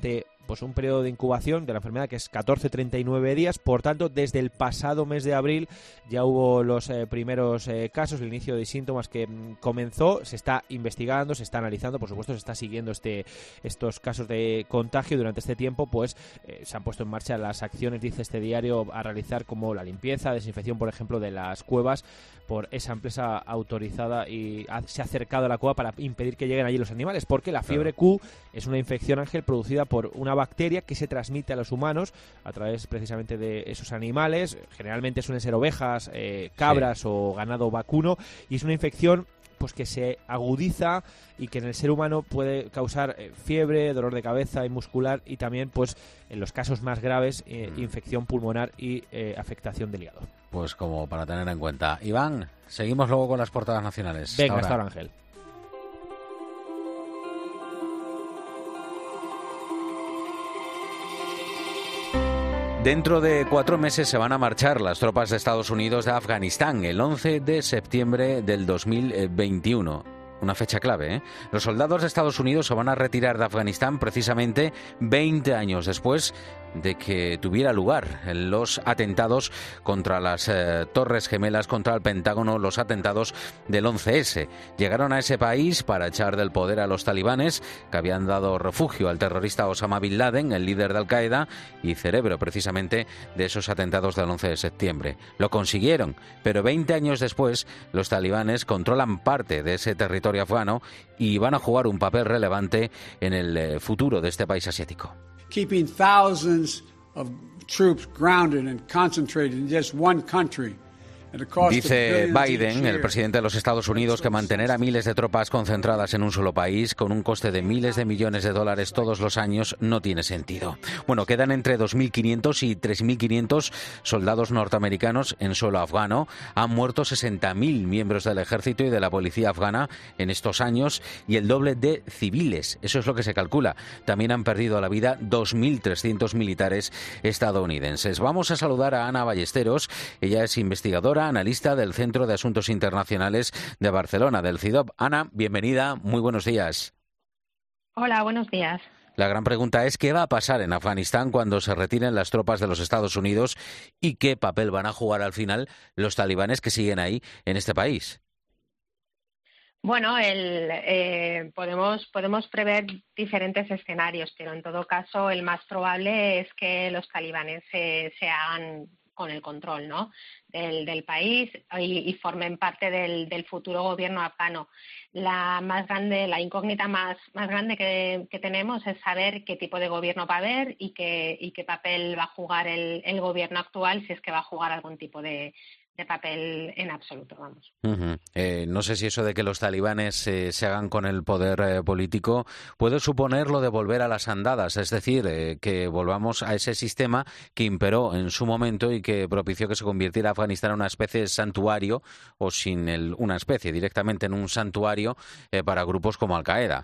[SPEAKER 23] pues un periodo de incubación de la enfermedad que es 14-39 días. Por tanto, desde el pasado mes de abril ya hubo los primeros casos, el inicio de síntomas que comenzó. Se está investigando, se está analizando, por supuesto se está siguiendo estos casos de contagio. Durante este tiempo pues se han puesto en marcha las acciones, dice este diario, a realizar, como la limpieza, desinfección, por ejemplo, de las cuevas por esa empresa autorizada, y se ha acercado a la cueva para impedir que lleguen allí los animales, porque la fiebre Q es una infección, Ángel, producida por una bacteria que se transmite a los humanos a través precisamente de esos animales. Generalmente suelen ser ovejas, cabras o ganado vacuno, y es una infección pues que se agudiza y que en el ser humano puede causar fiebre, dolor de cabeza y muscular, y también pues en los casos más graves infección pulmonar y afectación del hígado.
[SPEAKER 1] Pues como para tener en cuenta. Iván, seguimos luego con las portadas nacionales.
[SPEAKER 23] Venga, hasta ahora, Ángel.
[SPEAKER 1] Dentro de 4 meses se van a marchar las tropas de Estados Unidos de Afganistán, el 11 de septiembre del 2021. Una fecha clave, ¿eh? Los soldados de Estados Unidos se van a retirar de Afganistán precisamente 20 años después de que tuviera lugar los atentados contra las Torres Gemelas, contra el Pentágono, los atentados del 11S. Llegaron a ese país para echar del poder a los talibanes, que habían dado refugio al terrorista Osama Bin Laden, el líder de Al-Qaeda y cerebro precisamente de esos atentados del 11 de septiembre. Lo consiguieron, pero 20 años después los talibanes controlan parte de ese territorio afgano y van a jugar un papel relevante en el futuro de este país asiático.
[SPEAKER 7] Keeping thousands of troops grounded and concentrated in just one country.
[SPEAKER 1] Dice Biden, el presidente de los Estados Unidos, que mantener a miles de tropas concentradas en un solo país con un coste de miles de millones de dólares todos los años no tiene sentido. Bueno, quedan entre 2.500 y 3.500 soldados norteamericanos en suelo afgano. Han muerto 60.000 miembros del ejército y de la policía afgana en estos años y el doble de civiles. Eso es lo que se calcula. También han perdido la vida 2.300 militares estadounidenses. Vamos a saludar a Ana Ballesteros. Ella es investigadora, analista del Centro de Asuntos Internacionales de Barcelona, del CIDOB. Ana, bienvenida, muy buenos días.
[SPEAKER 8] Hola, buenos días.
[SPEAKER 1] La gran pregunta es ¿qué va a pasar en Afganistán cuando se retiren las tropas de los Estados Unidos y qué papel van a jugar al final los talibanes que siguen ahí en este país?
[SPEAKER 8] Bueno, podemos prever diferentes escenarios, pero en todo caso el más probable es que los talibanes se hagan con el control, ¿no?, del país y formen parte del futuro gobierno afgano. La incógnita más grande que tenemos es saber qué tipo de gobierno va a haber y qué papel va a jugar el gobierno actual, si es que va a jugar algún tipo de papel en absoluto, vamos.
[SPEAKER 1] No sé si eso de que los talibanes se hagan con el poder político puede suponer lo de volver a las andadas, es decir, que volvamos a ese sistema que imperó en su momento y que propició que se convirtiera Afganistán en una especie de santuario, o una especie, directamente en un santuario para grupos como Al-Qaeda.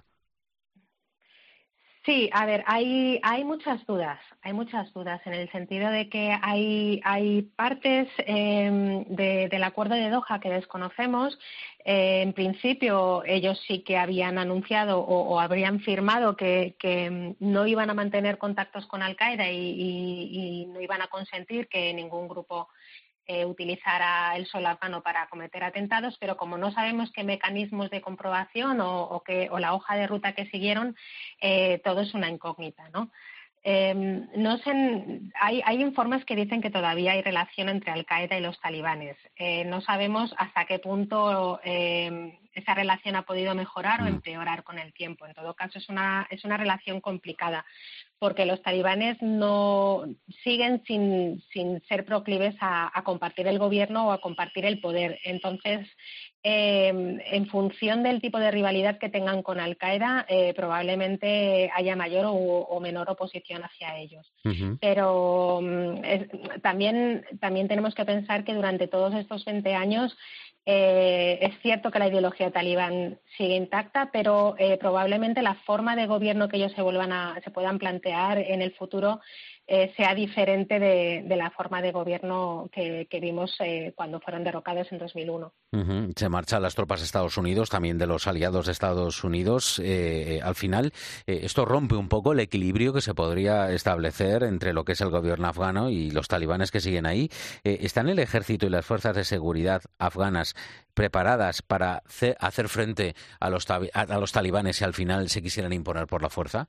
[SPEAKER 8] Sí, a ver, hay muchas dudas en el sentido de que hay partes del acuerdo de Doha que desconocemos. En principio, ellos sí que habían anunciado o habrían firmado que no iban a mantener contactos con Al-Qaeda y no iban a consentir que ningún grupo utilizara el suelo afgano para cometer atentados, pero como no sabemos qué mecanismos de comprobación o la hoja de ruta que siguieron, todo es una incógnita, ¿no? No sé, hay informes que dicen que todavía hay relación entre Al-Qaeda y los talibanes. No sabemos hasta qué punto esa relación ha podido mejorar o empeorar con el tiempo. En todo caso, es una relación complicada, porque los talibanes no siguen sin ser proclives a compartir el gobierno o a compartir el poder. Entonces, en función del tipo de rivalidad que tengan con Al-Qaeda, probablemente haya mayor o menor oposición hacia ellos. Pero también tenemos que pensar que durante todos estos 20 años es cierto que la ideología talibán sigue intacta, pero probablemente la forma de gobierno que ellos se puedan plantear en el futuro sea diferente de la forma de gobierno que vimos cuando fueron derrocados en 2001.
[SPEAKER 1] Se marchan las tropas de Estados Unidos, también de los aliados de Estados Unidos. Al final, esto rompe un poco el equilibrio que se podría establecer entre lo que es el gobierno afgano y los talibanes que siguen ahí. ¿Están el ejército y las fuerzas de seguridad afganas preparadas para hacer frente a los talibanes si al final se quisieran imponer por la fuerza?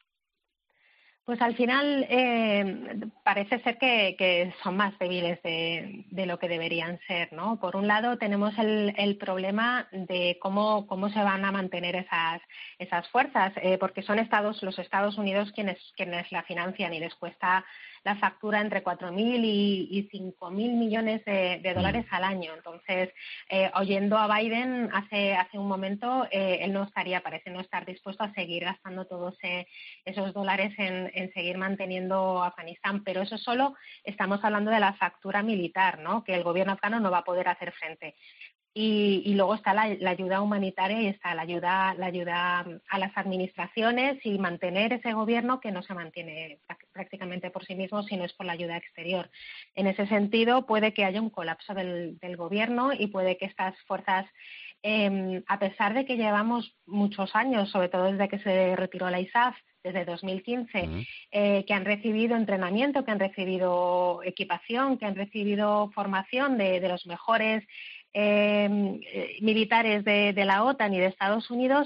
[SPEAKER 8] Pues al final parece ser que son más débiles de lo que deberían ser, ¿no? Por un lado tenemos el problema de cómo se van a mantener esas fuerzas, porque son los Estados Unidos quienes la financian y les cuesta la factura entre 4.000 y 5.000 millones de dólares al año. Entonces, oyendo a Biden hace un momento, él parece no estar dispuesto a seguir gastando todos esos dólares en seguir manteniendo Afganistán. Pero eso solo estamos hablando de la factura militar, ¿no? Que el gobierno afgano no va a poder hacer frente. Y luego está la ayuda humanitaria y está la ayuda a las administraciones y mantener ese gobierno que no se mantiene prácticamente por sí mismo, sino es por la ayuda exterior. En ese sentido, puede que haya un colapso del gobierno y puede que estas fuerzas, a pesar de que llevamos muchos años, sobre todo desde que se retiró la ISAF, desde 2015, que han recibido entrenamiento, que han recibido equipación, que han recibido formación de los mejores militares de la OTAN y de Estados Unidos,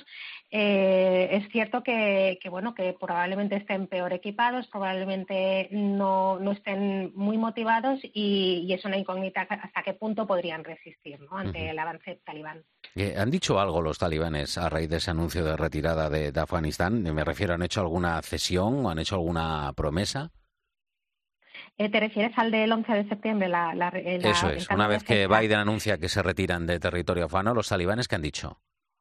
[SPEAKER 8] es cierto que probablemente estén peor equipados, probablemente no estén muy motivados y es una incógnita hasta qué punto podrían resistir, ¿no? Ante el avance talibán.
[SPEAKER 1] ¿Han dicho algo los talibanes a raíz de ese anuncio de retirada de Afganistán? Me refiero, ¿han hecho alguna cesión o han hecho alguna promesa?
[SPEAKER 8] ¿Te refieres al del 11 de septiembre?
[SPEAKER 1] Eso es, una vez que Biden anuncia que se retiran de territorio afgano, ¿los talibanes qué han dicho?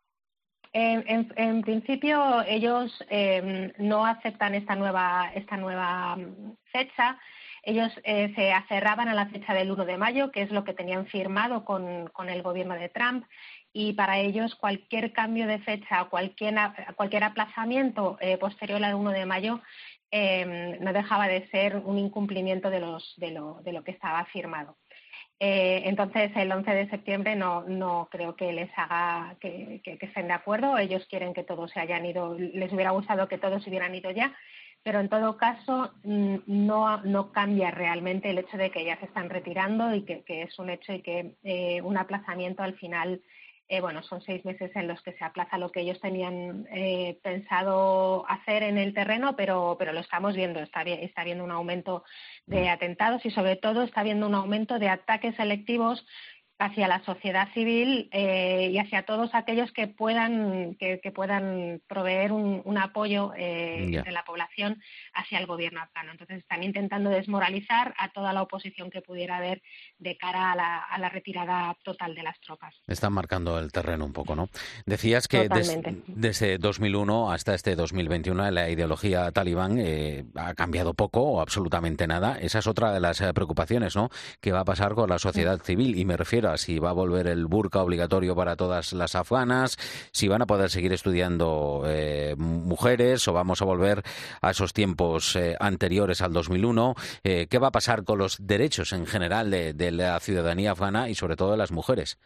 [SPEAKER 8] En principio ellos no aceptan esta nueva fecha. Ellos se aferraban a la fecha del 1 de mayo, que es lo que tenían firmado con el gobierno de Trump, y para ellos cualquier cambio de fecha o cualquier aplazamiento posterior al 1 de mayo no dejaba de ser un incumplimiento de lo que estaba firmado. Entonces, el 11 de septiembre no creo que les haga que estén de acuerdo. Ellos quieren que todos se hayan ido, les hubiera gustado que todos se hubieran ido ya, pero en todo caso no cambia realmente el hecho de que ya se están retirando y que es un hecho y que un aplazamiento al final, son 6 meses en los que se aplaza lo que ellos tenían pensado hacer en el terreno, pero lo estamos viendo, está habiendo un aumento de atentados y sobre todo está habiendo un aumento de ataques selectivos hacia la sociedad civil y hacia todos aquellos que puedan proveer un apoyo de la población hacia el gobierno afgano. Entonces están intentando desmoralizar a toda la oposición que pudiera haber de cara a la retirada total de las tropas.
[SPEAKER 1] Están marcando el terreno un poco, ¿no? Decías que desde 2001 hasta este 2021 la ideología talibán ha cambiado poco o absolutamente nada. Esa es otra de las preocupaciones, ¿no? ¿Qué va a pasar con la sociedad civil? Y me refiero a si va a volver el burka obligatorio para todas las afganas, si van a poder seguir estudiando mujeres o vamos a volver a esos tiempos anteriores al 2001. ¿Qué va a pasar con los derechos en general de la ciudadanía afgana y sobre todo de las mujeres?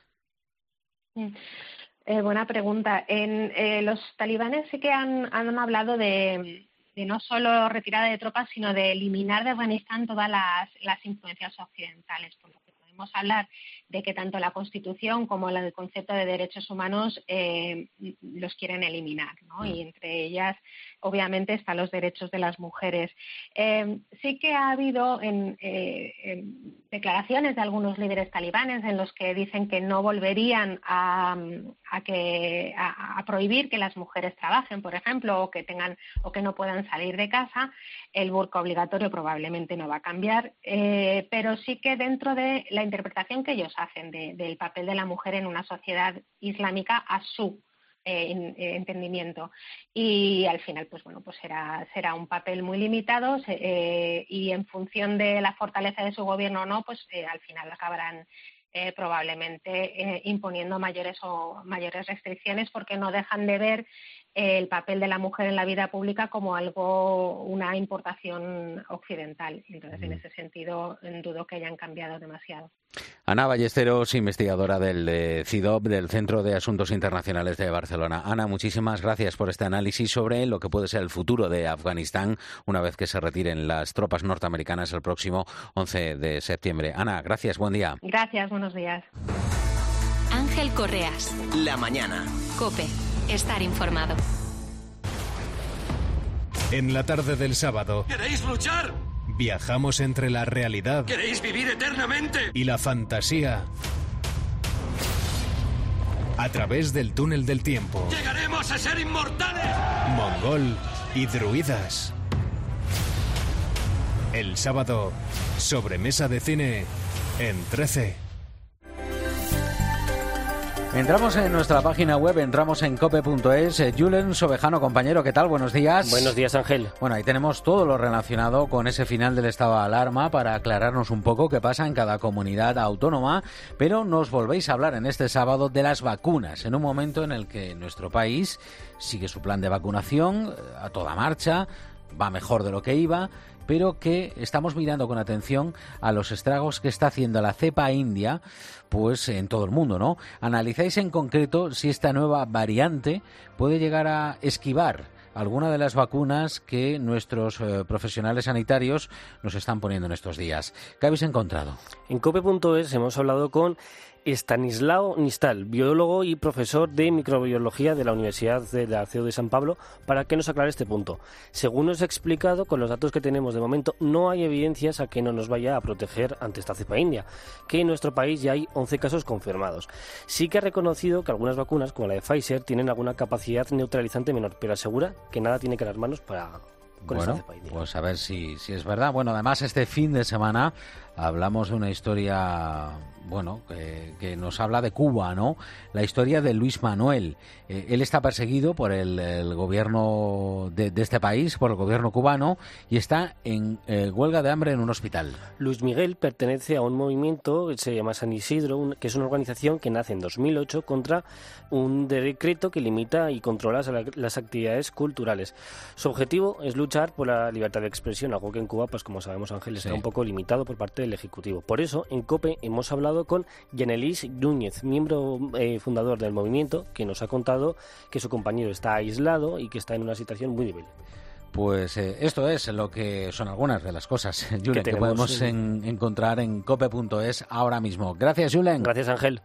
[SPEAKER 8] Buena pregunta. Los talibanes sí que han hablado de no solo retirada de tropas, sino de eliminar de Afganistán todas las influencias occidentales, por lo que podemos hablar de que tanto la Constitución como el concepto de derechos humanos los quieren eliminar, ¿no? Y entre ellas, obviamente, están los derechos de las mujeres. Sí que ha habido en declaraciones de algunos líderes talibanes en los que dicen que no volverían a prohibir que las mujeres trabajen, por ejemplo, o que no puedan salir de casa. El burka obligatorio probablemente no va a cambiar, pero sí que dentro de la interpretación que ellos hacen del papel de la mujer en una sociedad islámica a su entendimiento, y al final pues será un papel muy limitado y en función de la fortaleza de su gobierno o no, pues al final acabarán probablemente imponiendo mayores restricciones, porque no dejan de ver el papel de la mujer en la vida pública como una importación occidental. Entonces, en ese sentido, dudo que hayan cambiado demasiado.
[SPEAKER 1] Ana Ballesteros, investigadora del CIDOB, del Centro de Asuntos Internacionales de Barcelona. Ana, muchísimas gracias por este análisis sobre lo que puede ser el futuro de Afganistán una vez que se retiren las tropas norteamericanas el próximo 11 de septiembre. Ana, gracias, buen día.
[SPEAKER 8] Gracias, buenos días.
[SPEAKER 3] Ángel Correas.
[SPEAKER 2] La mañana.
[SPEAKER 3] COPE. Estar informado.
[SPEAKER 9] En la tarde del sábado.
[SPEAKER 10] ¿Queréis luchar?
[SPEAKER 9] Viajamos entre la realidad.
[SPEAKER 10] ¿Queréis vivir eternamente?
[SPEAKER 9] Y la fantasía. A través del túnel del tiempo.
[SPEAKER 10] ¡Llegaremos a ser inmortales!
[SPEAKER 9] Mongol y druidas. El sábado, sobremesa de cine en 13.
[SPEAKER 1] Entramos en nuestra página web, entramos en cope.es. Julen Sobejano, compañero, ¿qué tal? Buenos días.
[SPEAKER 11] Buenos días, Ángel.
[SPEAKER 1] Bueno, ahí tenemos todo lo relacionado con ese final del estado de alarma para aclararnos un poco qué pasa en cada comunidad autónoma, pero nos volvéis a hablar en este sábado de las vacunas, en un momento en el que nuestro país sigue su plan de vacunación a toda marcha, va mejor de lo que iba, pero que estamos mirando con atención a los estragos que está haciendo la cepa india, pues en todo el mundo, ¿no? Analizáis en concreto si esta nueva variante puede llegar a esquivar alguna de las vacunas que nuestros profesionales sanitarios nos están poniendo en estos días. ¿Qué habéis encontrado?
[SPEAKER 11] En cope.es hemos hablado con Estanislao Nistal, biólogo y profesor de microbiología de la Universidad de la CEU de San Pablo, para que nos aclare este punto. Según nos ha explicado, con los datos que tenemos de momento, no hay evidencias a que no nos vaya a proteger ante esta cepa india, que en nuestro país ya hay 11 casos confirmados. Sí que ha reconocido que algunas vacunas, como la de Pfizer, tienen alguna capacidad neutralizante menor, pero asegura que nada tiene que alarmarnos con esta cepa india.
[SPEAKER 1] Pues a ver si es verdad. Bueno, además este fin de semana hablamos de una historia, bueno, que nos habla de Cuba, ¿no? La historia de Luis Manuel. Él está perseguido por el gobierno de este país, por el gobierno cubano, y está en huelga de hambre en un hospital.
[SPEAKER 11] Luis Miguel pertenece a un movimiento que se llama San Isidro, que es una organización que nace en 2008 contra un decreto que limita y controla las actividades culturales. Su objetivo es luchar por la libertad de expresión, algo que en Cuba, pues como sabemos, Ángel, está un poco limitado por parte del Ejecutivo. Por eso, en COPE hemos hablado con Yanelis Núñez, miembro fundador del movimiento, que nos ha contado que su compañero está aislado y que está en una situación muy débil.
[SPEAKER 1] Pues esto es lo que son algunas de las cosas, Julen, que podemos encontrar en cope.es ahora mismo. Gracias, Julen.
[SPEAKER 11] Gracias, Ángel.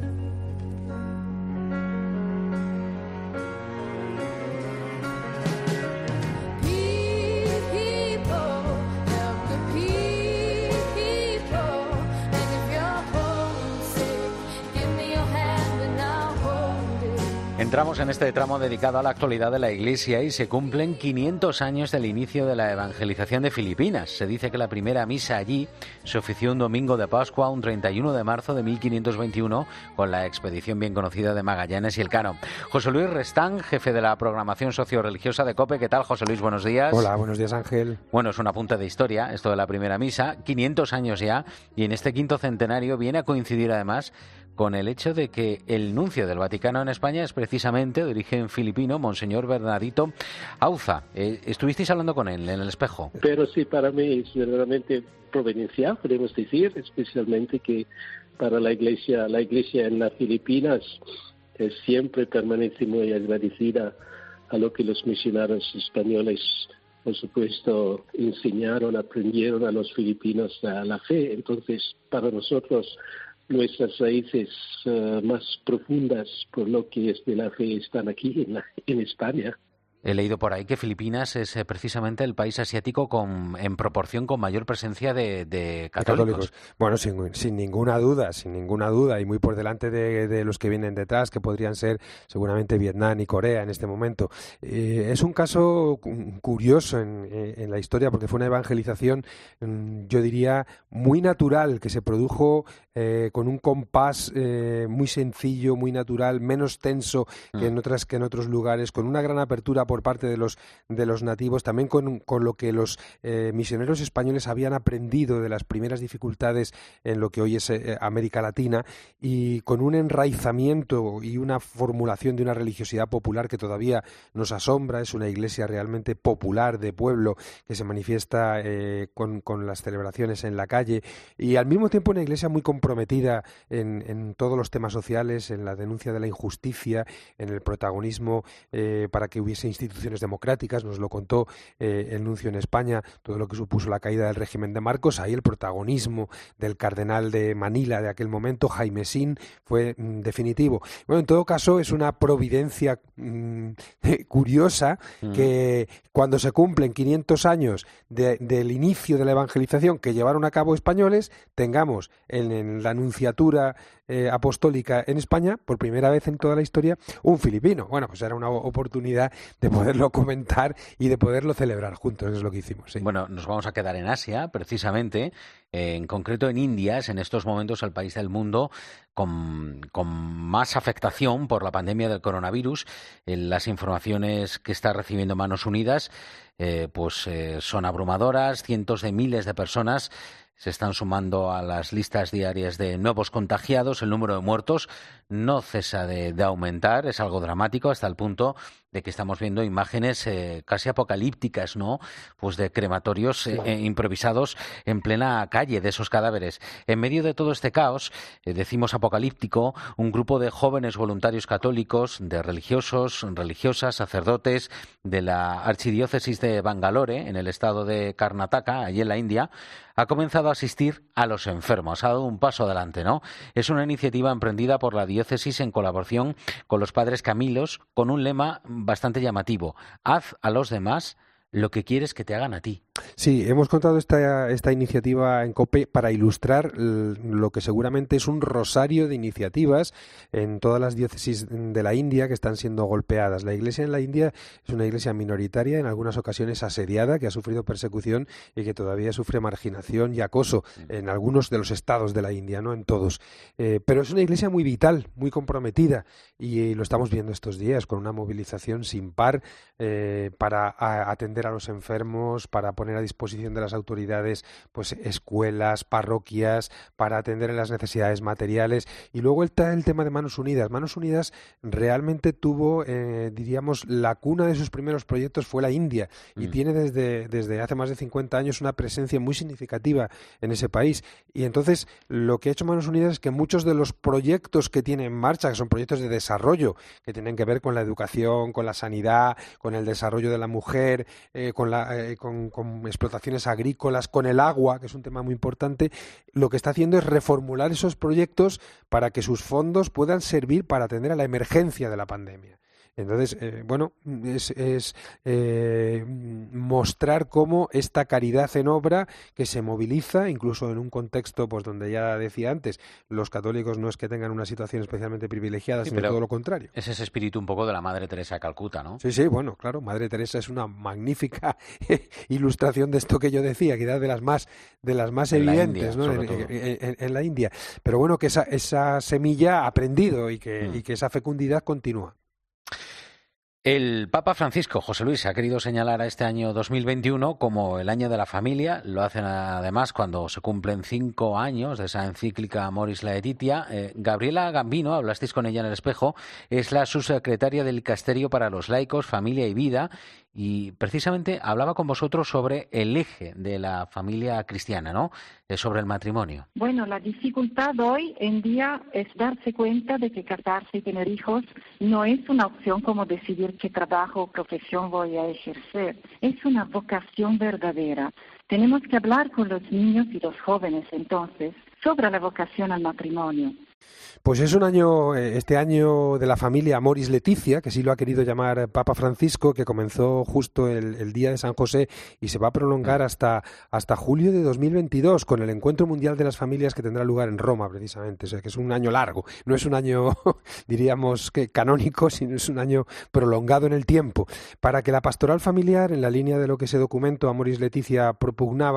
[SPEAKER 1] Entramos en este tramo dedicado a la actualidad de la Iglesia y se cumplen 500 años del inicio de la evangelización de Filipinas. Se dice que la primera misa allí se ofició un domingo de Pascua, un 31 de marzo de 1521, con la expedición bien conocida de Magallanes y Elcano. José Luis Restán, jefe de la programación socio-religiosa de COPE. ¿Qué tal, José Luis? Buenos días.
[SPEAKER 24] Hola, buenos días, Ángel.
[SPEAKER 1] Bueno, es un apunte de historia, esto de la primera misa, 500 años ya, y en este quinto centenario viene a coincidir además con el hecho de que el nuncio del Vaticano en España es precisamente de origen filipino, Monseñor Bernardito Auza. ¿Estuvisteis hablando con él en el espejo?
[SPEAKER 25] Pero sí, para mí es verdaderamente providencial, podemos decir, especialmente que para la iglesia en las Filipinas siempre permanece muy agradecida a lo que los misioneros españoles, por supuesto, enseñaron, aprendieron a los filipinos a la fe. Entonces, para nosotros, nuestras raíces más profundas por lo que es de la fe están aquí en España.
[SPEAKER 1] He leído por ahí que Filipinas es precisamente el país asiático en proporción con mayor presencia de católicos.
[SPEAKER 24] Bueno, sin ninguna duda, y muy por delante de los que vienen detrás, que podrían ser seguramente Vietnam y Corea en este momento. Es un caso curioso en la historia, porque fue una evangelización, yo diría, muy natural, que se produjo con un compás muy sencillo, muy natural, menos tenso que en otros lugares, con una gran apertura por por parte de los nativos, también con lo que los misioneros españoles habían aprendido de las primeras dificultades en lo que hoy es América Latina, y con un enraizamiento y una formulación de una religiosidad popular que todavía nos asombra. Es una iglesia realmente popular, de pueblo, que se manifiesta con las celebraciones en la calle, y al mismo tiempo una iglesia muy comprometida en todos los temas sociales, en la denuncia de la injusticia, en el protagonismo para que hubiese instituciones democráticas. Nos lo contó el nuncio en España, todo lo que supuso la caída del régimen de Marcos. Ahí el protagonismo del cardenal de Manila de aquel momento, Jaime Sin, fue definitivo. Bueno, en todo caso, es una providencia curiosa que cuando se cumplen 500 años del inicio de la evangelización que llevaron a cabo españoles, tengamos en la nunciatura apostólica en España, por primera vez en toda la historia, un filipino. Bueno, pues era una oportunidad de poderlo comentar y de poderlo celebrar juntos. Eso es lo que hicimos. Sí.
[SPEAKER 1] Bueno, nos vamos a quedar en Asia, precisamente, en concreto en India. Es en estos momentos el país del mundo con más afectación por la pandemia del coronavirus. Las informaciones que está recibiendo Manos Unidas son abrumadoras. Cientos de miles de personas se están sumando a las listas diarias de nuevos contagiados. El número de muertos no cesa de aumentar. Es algo dramático, hasta el punto de que estamos viendo imágenes casi apocalípticas, ¿no? Pues de crematorios improvisados en plena calle, de esos cadáveres. En medio de todo este caos, decimos apocalíptico, un grupo de jóvenes voluntarios católicos, de religiosos, religiosas, sacerdotes de la archidiócesis de Bangalore, en el estado de Karnataka, allí en la India, ha comenzado a asistir a los enfermos. Ha dado un paso adelante, ¿no? Es una iniciativa emprendida por la diócesis en colaboración con los padres Camilos, con un lema bastante llamativo: haz a los demás lo que quieres que te hagan a ti.
[SPEAKER 24] Sí, hemos contado esta iniciativa en COPE para ilustrar lo que seguramente es un rosario de iniciativas en todas las diócesis de la India que están siendo golpeadas. La iglesia en la India es una iglesia minoritaria, en algunas ocasiones asediada, que ha sufrido persecución y que todavía sufre marginación y acoso en algunos de los estados de la India, no en todos. Pero es una iglesia muy vital, muy comprometida, y lo estamos viendo estos días con una movilización sin par para atender a los enfermos, para poner a disposición de las autoridades pues escuelas, parroquias, para atender en las necesidades materiales. Y luego está el tema de Manos Unidas. Manos Unidas realmente tuvo, diríamos, la cuna de sus primeros proyectos fue la India, y tiene desde hace más de 50 años una presencia muy significativa en ese país. Y entonces lo que ha hecho Manos Unidas es que muchos de los proyectos que tiene en marcha, que son proyectos de desarrollo, que tienen que ver con la educación, con la sanidad, con el desarrollo de la mujer, con explotaciones agrícolas, con el agua, que es un tema muy importante, lo que está haciendo es reformular esos proyectos para que sus fondos puedan servir para atender a la emergencia de la pandemia. Entonces, es mostrar cómo esta caridad en obra que se moviliza, incluso en un contexto pues donde ya decía antes, los católicos no es que tengan una situación especialmente privilegiada, sino todo lo contrario.
[SPEAKER 1] Es ese espíritu un poco de la Madre Teresa de Calcuta, ¿no?
[SPEAKER 24] Sí, bueno, claro, Madre Teresa es una magnífica ilustración de esto que yo decía, quizás de las más evidentes, ¿no? En la India. Pero bueno, que esa semilla ha aprendido y que esa fecundidad continúa.
[SPEAKER 1] El Papa Francisco, José Luis, ha querido señalar a este año 2021 como el año de la familia. Lo hacen además cuando se cumplen 5 años de esa encíclica Amoris Laetitia. Gabriela Gambino, hablasteis con ella en El Espejo, es la subsecretaria del Dicasterio para los Laicos, Familia y Vida, y precisamente hablaba con vosotros sobre el eje de la familia cristiana, ¿no? Sobre el matrimonio.
[SPEAKER 12] Bueno, la dificultad hoy en día es darse cuenta de que casarse y tener hijos no es una opción como decidir qué trabajo o profesión voy a ejercer. Es una vocación verdadera. Tenemos que hablar con los niños y los jóvenes entonces sobre la vocación al matrimonio.
[SPEAKER 24] Pues es un año, este año de la familia Amoris Laetitia, que sí lo ha querido llamar Papa Francisco, que comenzó justo el día de San José y se va a prolongar hasta julio de 2022, con el Encuentro Mundial de las Familias que tendrá lugar en Roma, precisamente. O sea, que es un año largo. No es un año, diríamos, que canónico, sino es un año prolongado en el tiempo, para que la pastoral familiar, en la línea de lo que ese documento Amoris Laetitia propugnaba,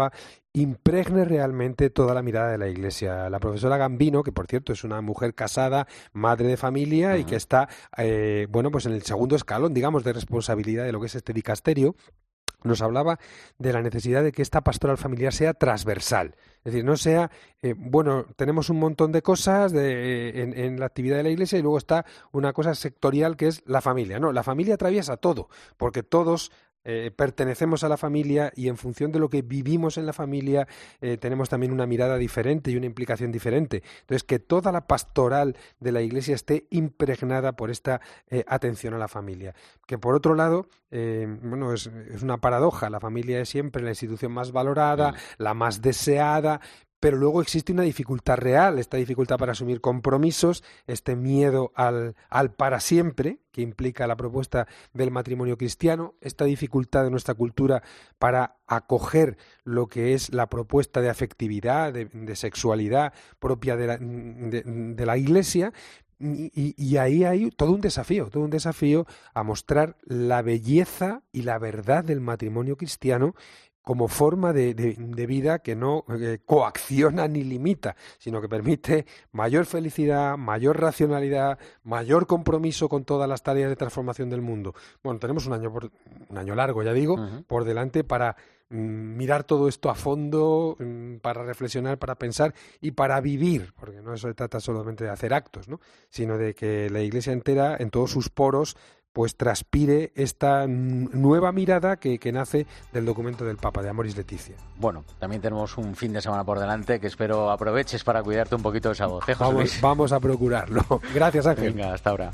[SPEAKER 24] impregne realmente toda la mirada de la Iglesia. La profesora Gambino, que por cierto es una mujer casada, madre de familia y que está, pues en el segundo escalón, digamos, de responsabilidad de lo que es este dicasterio, nos hablaba de la necesidad de que esta pastoral familiar sea transversal. Es decir, no sea, tenemos un montón de cosas en la actividad de la Iglesia y luego está una cosa sectorial que es la familia. No, la familia atraviesa todo, porque todos pertenecemos a la familia y en función de lo que vivimos en la familia tenemos también una mirada diferente y una implicación diferente. Entonces, que toda la pastoral de la Iglesia esté impregnada por esta atención a la familia. Que por otro lado, es una paradoja, la familia es siempre la institución más valorada, la más deseada, pero luego existe una dificultad real, esta dificultad para asumir compromisos, este miedo al para siempre, que implica la propuesta del matrimonio cristiano, esta dificultad de nuestra cultura para acoger lo que es la propuesta de afectividad, de sexualidad propia de la Iglesia. Y ahí hay todo un desafío a mostrar la belleza y la verdad del matrimonio cristiano como forma de vida que no coacciona ni limita, sino que permite mayor felicidad, mayor racionalidad, mayor compromiso con todas las tareas de transformación del mundo. Bueno, tenemos un año largo, ya digo, por delante para mirar todo esto a fondo, para reflexionar, para pensar y para vivir, porque no se trata solamente de hacer actos, ¿no?, sino de que la Iglesia entera, en todos sus poros, pues transpire esta nueva mirada que nace del documento del Papa, de Amoris Laetitia.
[SPEAKER 1] Bueno, también tenemos un fin de semana por delante que espero aproveches para cuidarte un poquito de esa voz.
[SPEAKER 24] Vamos a procurarlo. Gracias, Ángel.
[SPEAKER 1] Venga, hasta ahora.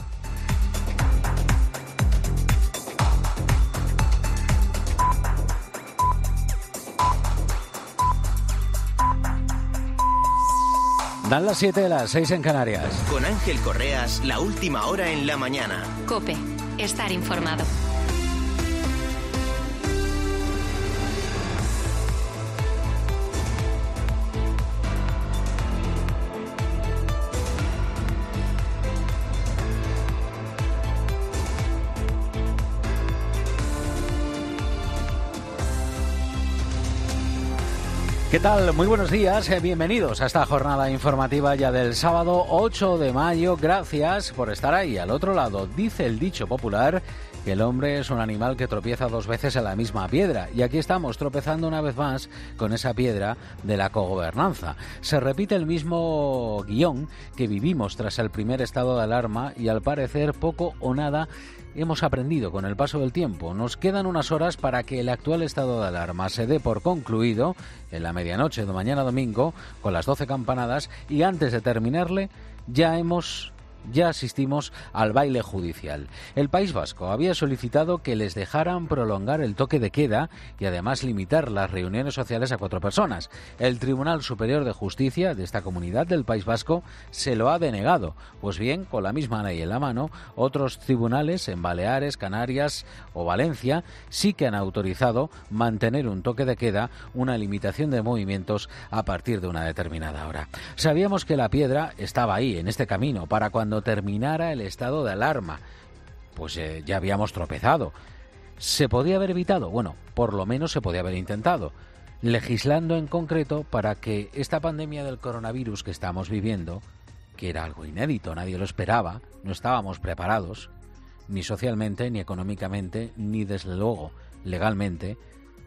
[SPEAKER 1] Dan las 7, las 6 en Canarias.
[SPEAKER 2] Con Ángel Correas, la última hora en la mañana.
[SPEAKER 3] COPE, estar informado.
[SPEAKER 1] ¿Qué tal? Muy buenos días, bienvenidos a esta jornada informativa ya del sábado 8 de mayo. Gracias por estar ahí al otro lado. Dice el dicho popular que el hombre es un animal que tropieza 2 veces en la misma piedra. Y aquí estamos tropezando una vez más con esa piedra de la cogobernanza. Se repite el mismo guión que vivimos tras el primer estado de alarma y al parecer poco o nada hemos aprendido con el paso del tiempo. Nos quedan unas horas para que el actual estado de alarma se dé por concluido en la medianoche de mañana domingo con las 12 campanadas y antes de terminarle ya asistimos al baile judicial. El País Vasco había solicitado que les dejaran prolongar el toque de queda y además limitar las reuniones sociales a 4 personas. El Tribunal Superior de Justicia de esta comunidad del País Vasco se lo ha denegado. Pues bien, con la misma ley en la mano, otros tribunales en Baleares, Canarias o Valencia sí que han autorizado mantener un toque de queda, una limitación de movimientos a partir de una determinada hora. Sabíamos que la piedra estaba ahí, en este camino, para cuando terminara el estado de alarma. Pues ya habíamos tropezado. ¿Se podía haber evitado? Bueno, por lo menos se podía haber intentado, legislando en concreto para que esta pandemia del coronavirus que estamos viviendo, que era algo inédito, nadie lo esperaba, no estábamos preparados, ni socialmente, ni económicamente, ni desde luego legalmente,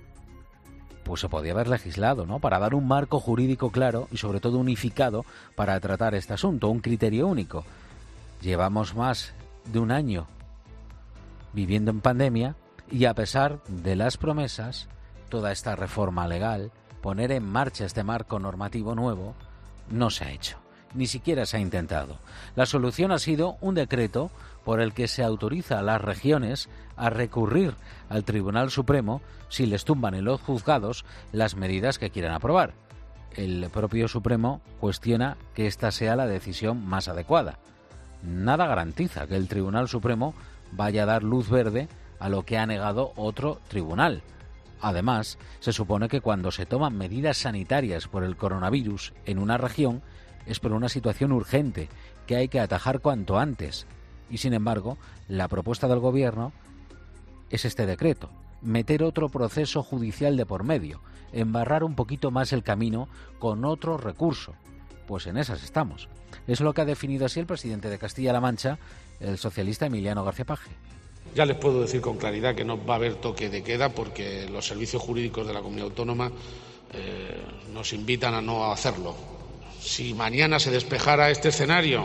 [SPEAKER 1] pues se podía haber legislado, ¿no?, para dar un marco jurídico claro y sobre todo unificado para tratar este asunto, un criterio único. Llevamos más de un año viviendo en pandemia y a pesar de las promesas, toda esta reforma legal, poner en marcha este marco normativo nuevo, no se ha hecho, ni siquiera se ha intentado. La solución ha sido un decreto por el que se autoriza a las regiones a recurrir al Tribunal Supremo si les tumban en los juzgados las medidas que quieran aprobar. El propio Supremo cuestiona que esta sea la decisión más adecuada. Nada garantiza que el Tribunal Supremo vaya a dar luz verde a lo que ha negado otro tribunal. Además, se supone que cuando se toman medidas sanitarias por el coronavirus en una región es por una situación urgente que hay que atajar cuanto antes. Y sin embargo, la propuesta del Gobierno es este decreto, meter otro proceso judicial de por medio, embarrar un poquito más el camino con otro recurso. Pues en esas estamos. Es lo que ha definido así el presidente de Castilla-La Mancha, el socialista Emiliano García Paje.
[SPEAKER 14] Ya les puedo decir con claridad que no va a haber toque de queda porque los servicios jurídicos de la comunidad autónoma nos invitan a no hacerlo. Si mañana se despejara este escenario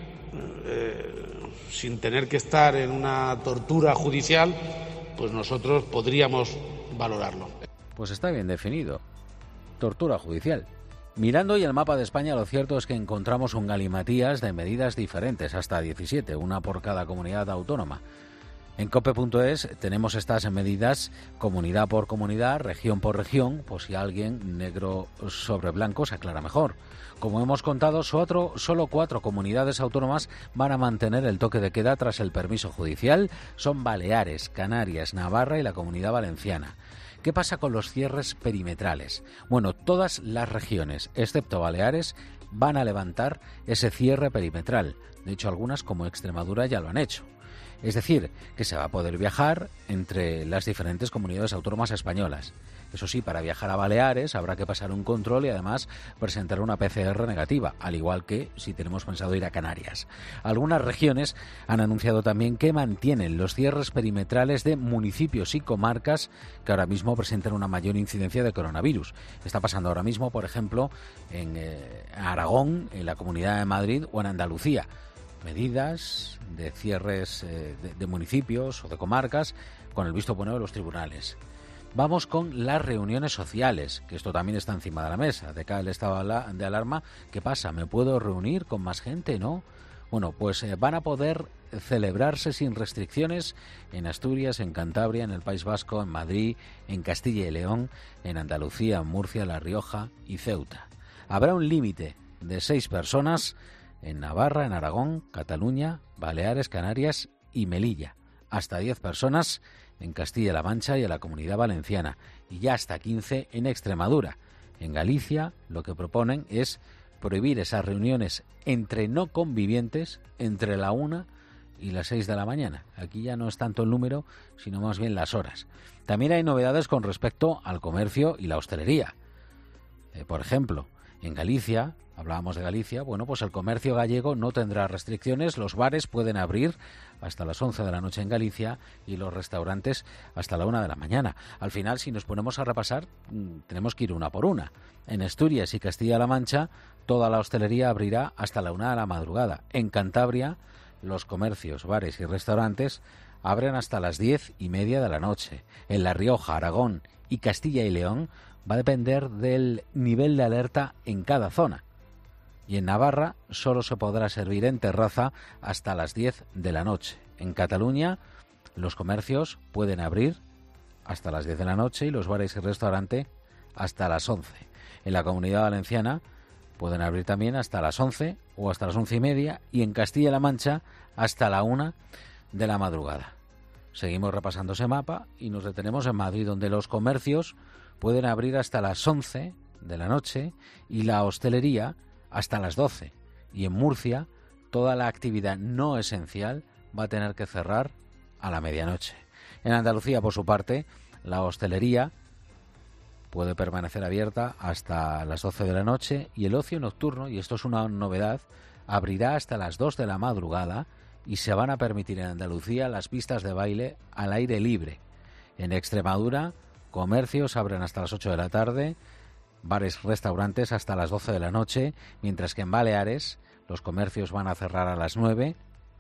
[SPEAKER 14] sin tener que estar en una tortura judicial, pues nosotros podríamos valorarlo.
[SPEAKER 1] Pues está bien definido. Tortura judicial. Mirando hoy el mapa de España, lo cierto es que encontramos un galimatías de medidas diferentes, hasta 17, una por cada comunidad autónoma. En cope.es tenemos estas medidas comunidad por comunidad, región por región, pues si alguien negro sobre blanco se aclara mejor. Como hemos contado, solo 4 comunidades autónomas van a mantener el toque de queda tras el permiso judicial. Son Baleares, Canarias, Navarra y la Comunidad Valenciana. ¿Qué pasa con los cierres perimetrales? Bueno, todas las regiones, excepto Baleares, van a levantar ese cierre perimetral. De hecho, algunas, como Extremadura, ya lo han hecho. Es decir, que se va a poder viajar entre las diferentes comunidades autónomas españolas. Eso sí, para viajar a Baleares habrá que pasar un control y además presentar una PCR negativa, al igual que si tenemos pensado ir a Canarias. Algunas regiones han anunciado también que mantienen los cierres perimetrales de municipios y comarcas que ahora mismo presentan una mayor incidencia de coronavirus. Está pasando ahora mismo, por ejemplo, en Aragón, en la Comunidad de Madrid o en Andalucía. Medidas de cierres de municipios o de comarcas con el visto bueno de los tribunales. Vamos con las reuniones sociales, que esto también está encima de la mesa. Decae el estado de alarma. ¿Qué pasa? ¿Me puedo reunir con más gente? ¿No? Bueno, pues van a poder celebrarse sin restricciones en Asturias, en Cantabria, en el País Vasco, en Madrid, en Castilla y León, en Andalucía, en Murcia, La Rioja y Ceuta. Habrá un límite de 6 personas en Navarra, en Aragón, Cataluña, Baleares, Canarias y Melilla. Hasta 10 personas en Castilla-La Mancha y en la Comunidad Valenciana. Y ya hasta 15 en Extremadura. En Galicia lo que proponen es prohibir esas reuniones entre no convivientes entre la 1 y las 6 de la mañana. Aquí ya no es tanto el número, sino más bien las horas. También hay novedades con respecto al comercio y la hostelería. Por ejemplo, en Galicia, hablábamos de Galicia, bueno, pues el comercio gallego no tendrá restricciones, los bares pueden abrir hasta las 11 de la noche en Galicia y los restaurantes hasta la 1 de la mañana. Al final, si nos ponemos a repasar, tenemos que ir una por una. En Asturias y Castilla-La Mancha, toda la hostelería abrirá hasta la 1 de la madrugada. En Cantabria, los comercios, bares y restaurantes abren hasta las 10:30 de la noche. En La Rioja, Aragón y Castilla y León va a depender del nivel de alerta en cada zona. Y en Navarra solo se podrá servir en terraza hasta las 10 de la noche. En Cataluña los comercios pueden abrir hasta las 10 de la noche y los bares y restaurantes hasta las 11. En la Comunidad Valenciana pueden abrir también hasta las 11 o hasta las 11:30 y en Castilla-La Mancha hasta la 1 de la madrugada. Seguimos repasando ese mapa y nos detenemos en Madrid, donde los comercios pueden abrir hasta las 11 de la noche y la hostelería hasta las 12. Y en Murcia, toda la actividad no esencial va a tener que cerrar a la medianoche. En Andalucía, por su parte, la hostelería puede permanecer abierta hasta las 12 de la noche y el ocio nocturno, y esto es una novedad, abrirá hasta las 2 de la madrugada y se van a permitir en Andalucía las pistas de baile al aire libre. En Extremadura, comercios abren hasta las 8 de la tarde, bares, restaurantes hasta las 12 de la noche, mientras que en Baleares los comercios van a cerrar a las 9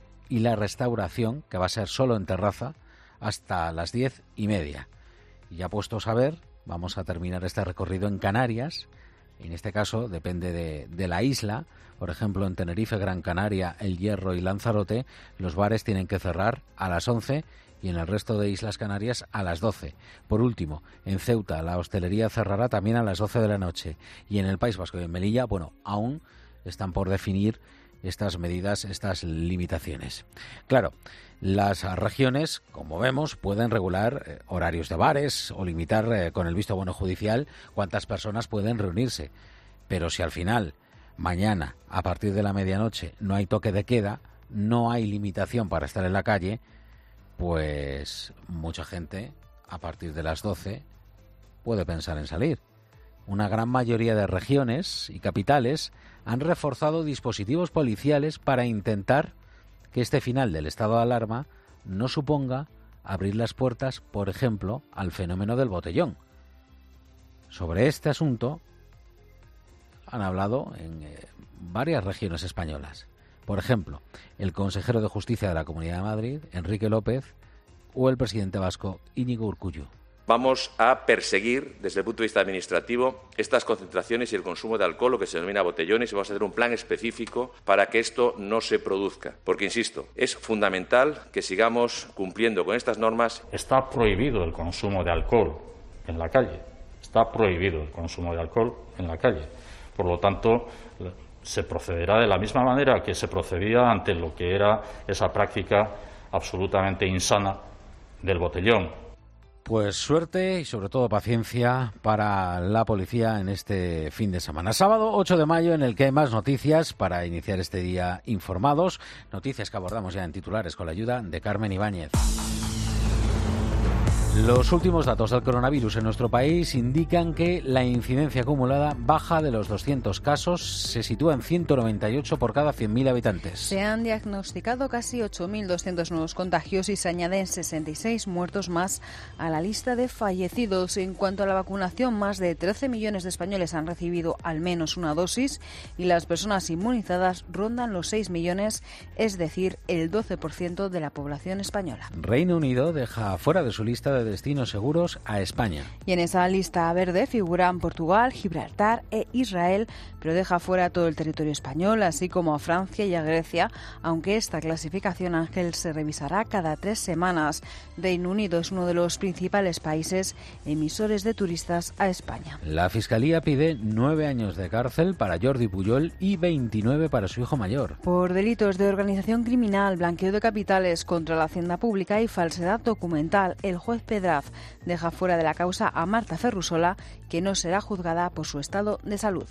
[SPEAKER 1] y la restauración, que va a ser solo en terraza, hasta las 10:30. Y ya puestos a ver, vamos a terminar este recorrido en Canarias. En este caso depende de la isla. Por ejemplo, en Tenerife, Gran Canaria, El Hierro y Lanzarote, los bares tienen que cerrar a las 11 y en el resto de Islas Canarias a las 12. Por último, en Ceuta la hostelería cerrará también a las 12 de la noche. Y en el País Vasco y en Melilla, bueno, aún están por definir estas medidas, estas limitaciones. Claro, las regiones, como vemos, pueden regular horarios de bares o limitar con el visto bueno judicial cuántas personas pueden reunirse. Pero si al final, mañana, a partir de la medianoche, no hay toque de queda, no hay limitación para estar en la calle, pues mucha gente a partir de las 12 puede pensar en salir. Una gran mayoría de regiones y capitales han reforzado dispositivos policiales para intentar que este final del estado de alarma no suponga abrir las puertas, por ejemplo, al fenómeno del botellón. Sobre este asunto han hablado en varias regiones españolas. Por ejemplo, el consejero de Justicia de la Comunidad de Madrid, Enrique López, o el presidente vasco, Íñigo Urkullu.
[SPEAKER 15] Vamos a perseguir, desde el punto de vista administrativo, estas concentraciones y el consumo de alcohol, lo que se denomina botellones, y vamos a hacer un plan específico para que esto no se produzca. Porque, insisto, es fundamental que sigamos cumpliendo con estas normas.
[SPEAKER 16] Está prohibido el consumo de alcohol en la calle. Está prohibido el consumo de alcohol en la calle. Por lo tanto, se procederá de la misma manera que se procedía ante lo que era esa práctica absolutamente insana del botellón.
[SPEAKER 1] Pues suerte y sobre todo paciencia para la policía en este fin de semana. Sábado 8 de mayo, en el que hay más noticias para iniciar este día informados. Noticias que abordamos ya en titulares con la ayuda de Carmen Ibáñez. Los últimos datos del coronavirus en nuestro país indican que la incidencia acumulada baja de los 200 casos, se sitúa en 198 por cada 100.000 habitantes.
[SPEAKER 17] Se han diagnosticado casi 8.200 nuevos contagios y se añaden 66 muertos más a la lista de fallecidos. En cuanto a la vacunación, más de 13 millones de españoles han recibido al menos una dosis y las personas inmunizadas rondan los 6 millones, es decir, el 12% de la población española.
[SPEAKER 1] Reino Unido deja fuera de su lista de destinos seguros a España.
[SPEAKER 17] Y en esa lista verde figuran Portugal, Gibraltar e Israel, pero deja fuera todo el territorio español, así como a Francia y a Grecia, aunque esta clasificación, Ángel, se revisará cada 3 semanas. Reino Unido es uno de los principales países emisores de turistas a España.
[SPEAKER 1] La Fiscalía pide 9 años de cárcel para Jordi Pujol y 29 para su hijo mayor.
[SPEAKER 17] Por delitos de organización criminal, blanqueo de capitales contra la hacienda pública y falsedad documental, el juez Pedraz deja fuera de la causa a Marta Ferrusola, que no será juzgada por su estado de salud.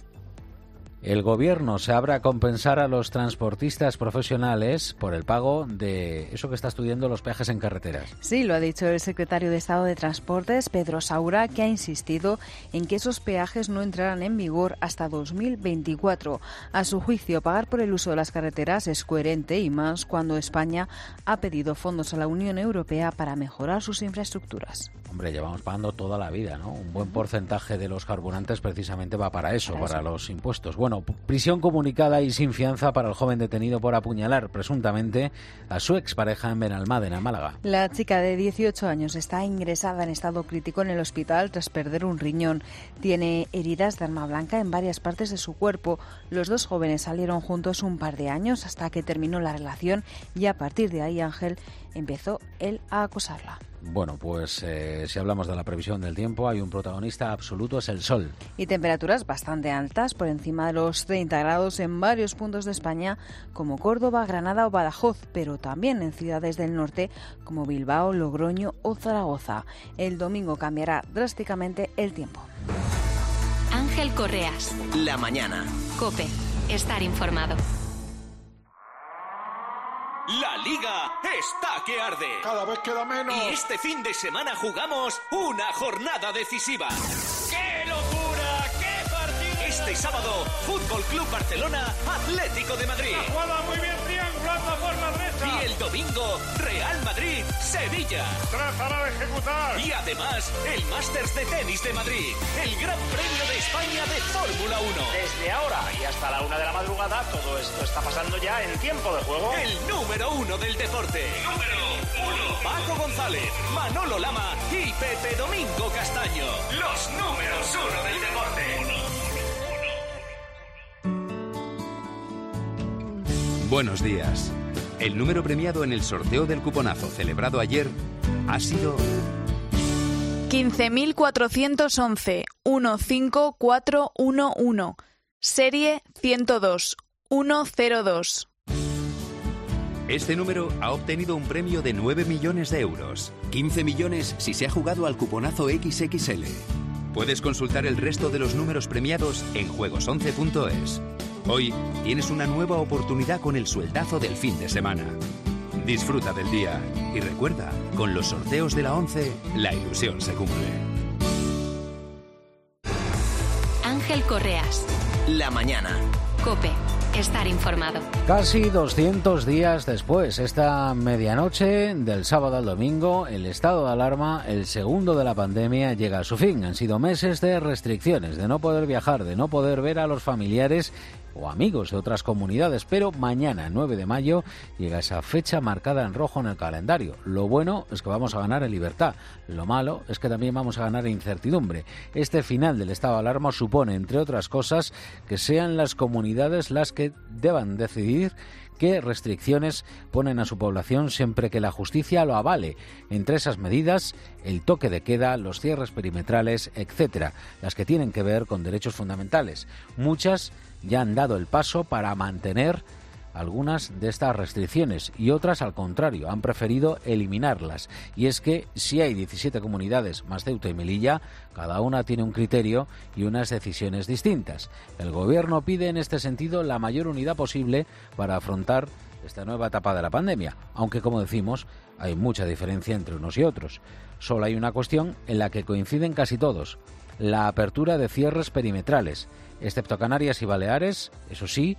[SPEAKER 1] El Gobierno se abre a compensar a los transportistas profesionales por el pago de eso que está estudiando, los peajes en carreteras.
[SPEAKER 17] Sí, lo ha dicho el secretario de Estado de Transportes, Pedro Saura, que ha insistido en que esos peajes no entrarán en vigor hasta 2024. A su juicio, pagar por el uso de las carreteras es coherente y más cuando España ha pedido fondos a la Unión Europea para mejorar sus infraestructuras.
[SPEAKER 1] Hombre, llevamos pagando toda la vida, ¿no? Un buen porcentaje de los carburantes precisamente va para eso, para los impuestos. Bueno, prisión comunicada y sin fianza para el joven detenido por apuñalar presuntamente a su expareja en Benalmádena, en Málaga.
[SPEAKER 17] La chica de 18 años está ingresada en estado crítico en el hospital tras perder un riñón. Tiene heridas de arma blanca en varias partes de su cuerpo. Los dos jóvenes salieron juntos un par de años hasta que terminó la relación y a partir de ahí, Ángel, empezó él a acosarla.
[SPEAKER 1] Bueno, pues si hablamos de la previsión del tiempo, hay un protagonista absoluto, es el sol.
[SPEAKER 17] Y temperaturas bastante altas, por encima de los 30 grados en varios puntos de España, como Córdoba, Granada o Badajoz, pero también en ciudades del norte como Bilbao, Logroño o Zaragoza. El domingo cambiará drásticamente el tiempo.
[SPEAKER 3] Ángel Correas.
[SPEAKER 2] La mañana.
[SPEAKER 3] COPE. Estar informado.
[SPEAKER 10] La Liga está que arde.
[SPEAKER 14] Cada vez queda menos.
[SPEAKER 10] Y este fin de semana jugamos una jornada decisiva. ¡Qué locura! ¡Qué partido! Este sábado, Fútbol Club Barcelona, Atlético de Madrid.
[SPEAKER 14] La jugada muy bien, triangulando por la derecha.
[SPEAKER 10] Y el domingo, Real Madrid, Sevilla.
[SPEAKER 14] Trazará de ejecutar.
[SPEAKER 10] Y además, el Masters de Tenis de Madrid, el Gran Premio de España de Fórmula 1.
[SPEAKER 18] Desde ahora y hasta la 1 de la madrugada, todo esto está pasando ya en tiempo de juego.
[SPEAKER 10] El número 1 del deporte. Número 1. Paco González, Manolo Lama y Pepe Domingo Castaño. Los números 1 del deporte.
[SPEAKER 19] Buenos días. El número premiado en el sorteo del cuponazo celebrado ayer ha sido
[SPEAKER 26] 15.411 15411, serie 102 102.
[SPEAKER 19] Este número ha obtenido un premio de 9 millones de euros. 15 millones si se ha jugado al cuponazo XXL. Puedes consultar el resto de los números premiados en juegos11.es. Hoy tienes una nueva oportunidad con el sueldazo del fin de semana. Disfruta del día y recuerda, con los sorteos de la 11, la ilusión se cumple.
[SPEAKER 3] Ángel Correas.
[SPEAKER 2] La mañana.
[SPEAKER 3] COPE. Estar informado.
[SPEAKER 1] Casi 200 días después, esta medianoche del sábado al domingo, el estado de alarma, el segundo de la pandemia, llega a su fin. Han sido meses de restricciones, de no poder viajar, de no poder ver a los familiares o amigos de otras comunidades, pero mañana, 9 de mayo, llega esa fecha marcada en rojo en el calendario. Lo bueno es que vamos a ganar en libertad, lo malo es que también vamos a ganar en incertidumbre. Este final del estado de alarma supone, entre otras cosas, que sean las comunidades las que deban decidir qué restricciones ponen a su población siempre que la justicia lo avale. Entre esas medidas, el toque de queda, los cierres perimetrales, etcétera, las que tienen que ver con derechos fundamentales. Muchas ya han dado el paso para mantener algunas de estas restricciones y otras, al contrario, han preferido eliminarlas. Y es que si hay 17 comunidades más Ceuta y Melilla, cada una tiene un criterio y unas decisiones distintas. El Gobierno pide en este sentido la mayor unidad posible para afrontar esta nueva etapa de la pandemia, aunque, como decimos, hay mucha diferencia entre unos y otros. Solo hay una cuestión en la que coinciden casi todos: la apertura de cierres perimetrales, excepto Canarias y Baleares, eso sí,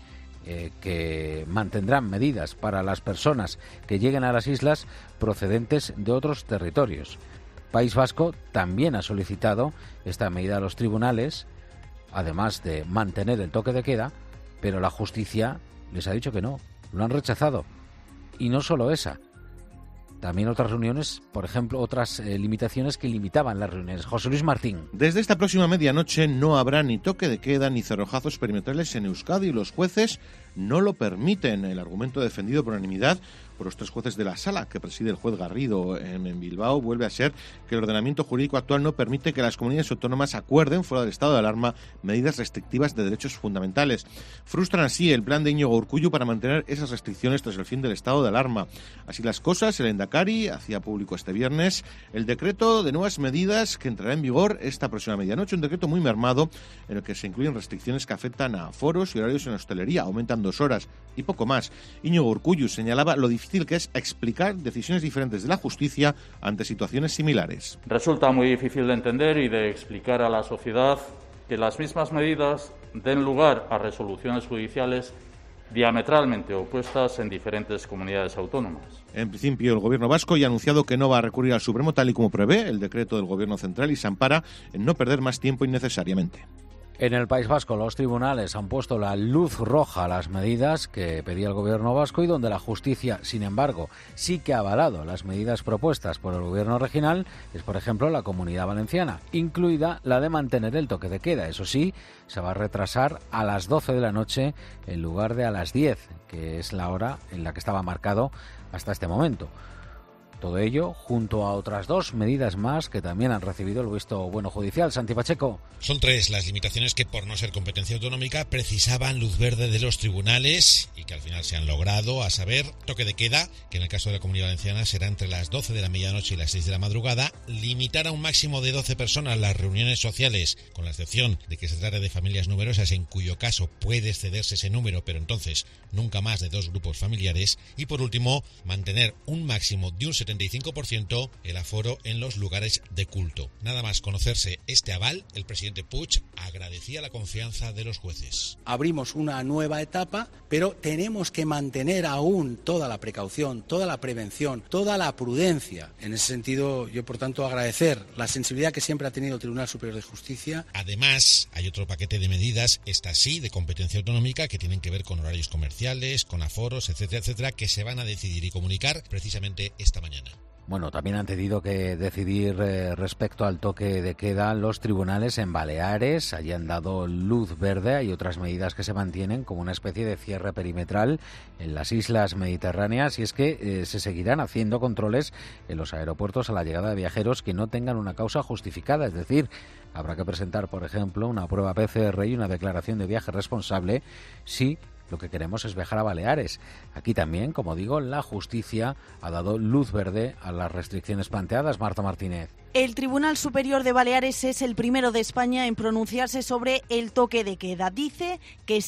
[SPEAKER 1] que mantendrán medidas para las personas que lleguen a las islas procedentes de otros territorios. País Vasco también ha solicitado esta medida a los tribunales, además de mantener el toque de queda, pero la justicia les ha dicho que no, lo han rechazado. Y no solo esa, también otras reuniones, por ejemplo, otras limitaciones que limitaban las reuniones. José Luis Martín.
[SPEAKER 5] Desde esta próxima medianoche no habrá ni toque de queda ni cerrojazos perimetrales en Euskadi y los jueces no lo permiten. El argumento defendido por unanimidad por los 3 jueces de la sala que preside el juez Garrido en Bilbao vuelve a ser que el ordenamiento jurídico actual no permite que las comunidades autónomas acuerden, fuera del estado de alarma, medidas restrictivas de derechos fundamentales. Frustran así el plan de Íñigo Urkullu para mantener esas restricciones tras el fin del estado de alarma. Así las cosas, el Endacari hacía público este viernes el decreto de nuevas medidas que entrará en vigor esta próxima medianoche, un decreto muy mermado en el que se incluyen restricciones que afectan a aforos y horarios en la hostelería, aumentan 2 horas y poco más. Íñigo Urkullu señalaba lo difícil que es explicar decisiones diferentes de la justicia ante situaciones similares.
[SPEAKER 16] Resulta muy difícil de entender y de explicar a la sociedad que las mismas medidas den lugar a resoluciones judiciales diametralmente opuestas en diferentes comunidades autónomas.
[SPEAKER 5] En principio, el Gobierno vasco ya ha anunciado que no va a recurrir al Supremo tal y como prevé el decreto del Gobierno central y se ampara en no perder más tiempo innecesariamente.
[SPEAKER 1] En el País Vasco, los tribunales han puesto la luz roja a las medidas que pedía el Gobierno vasco y donde la justicia, sin embargo, sí que ha avalado las medidas propuestas por el Gobierno regional, es, por ejemplo, la Comunidad Valenciana, incluida la de mantener el toque de queda. Eso sí, se va a retrasar a las 12 de la noche en lugar de a las 10, que es la hora en la que estaba marcado hasta este momento. Todo ello junto a otras 2 medidas más que también han recibido el visto bueno judicial. Santi Pacheco.
[SPEAKER 6] Son 3 las limitaciones que, por no ser competencia autonómica, precisaban luz verde de los tribunales y que al final se han logrado, a saber, toque de queda, que en el caso de la Comunidad Valenciana será entre las 12 de la medianoche y las 6 de la madrugada, limitar a un máximo de 12 personas las reuniones sociales, con la excepción de que se trate de familias numerosas, en cuyo caso puede excederse ese número, pero entonces nunca más de 2 grupos familiares, y por último, mantener un máximo de un 75% el aforo en los lugares de culto. Nada más conocerse este aval, el presidente Puig agradecía la confianza de los jueces.
[SPEAKER 13] Abrimos una nueva etapa, pero tenemos que mantener aún toda la precaución, toda la prevención, toda la prudencia. En ese sentido, yo por tanto agradecer la sensibilidad que siempre ha tenido el Tribunal Superior de Justicia.
[SPEAKER 6] Además, hay otro paquete de medidas, estas sí, de competencia autonómica, que tienen que ver con horarios comerciales, con aforos, etcétera, etcétera, que se van a decidir y comunicar precisamente esta mañana.
[SPEAKER 1] Bueno, también han tenido que decidir respecto al toque de queda los tribunales en Baleares. Allí han dado luz verde. Hay otras medidas que se mantienen, como una especie de cierre perimetral en las islas mediterráneas. Y es que se seguirán haciendo controles en los aeropuertos a la llegada de viajeros que no tengan una causa justificada. Es decir, habrá que presentar, por ejemplo, una prueba PCR y una declaración de viaje responsable si lo que queremos es viajar a Baleares. Aquí también, como digo, la justicia ha dado luz verde a las restricciones planteadas. Marta Martínez.
[SPEAKER 20] El Tribunal Superior de Baleares es el primero de España en pronunciarse sobre el toque de queda. Dice que sí,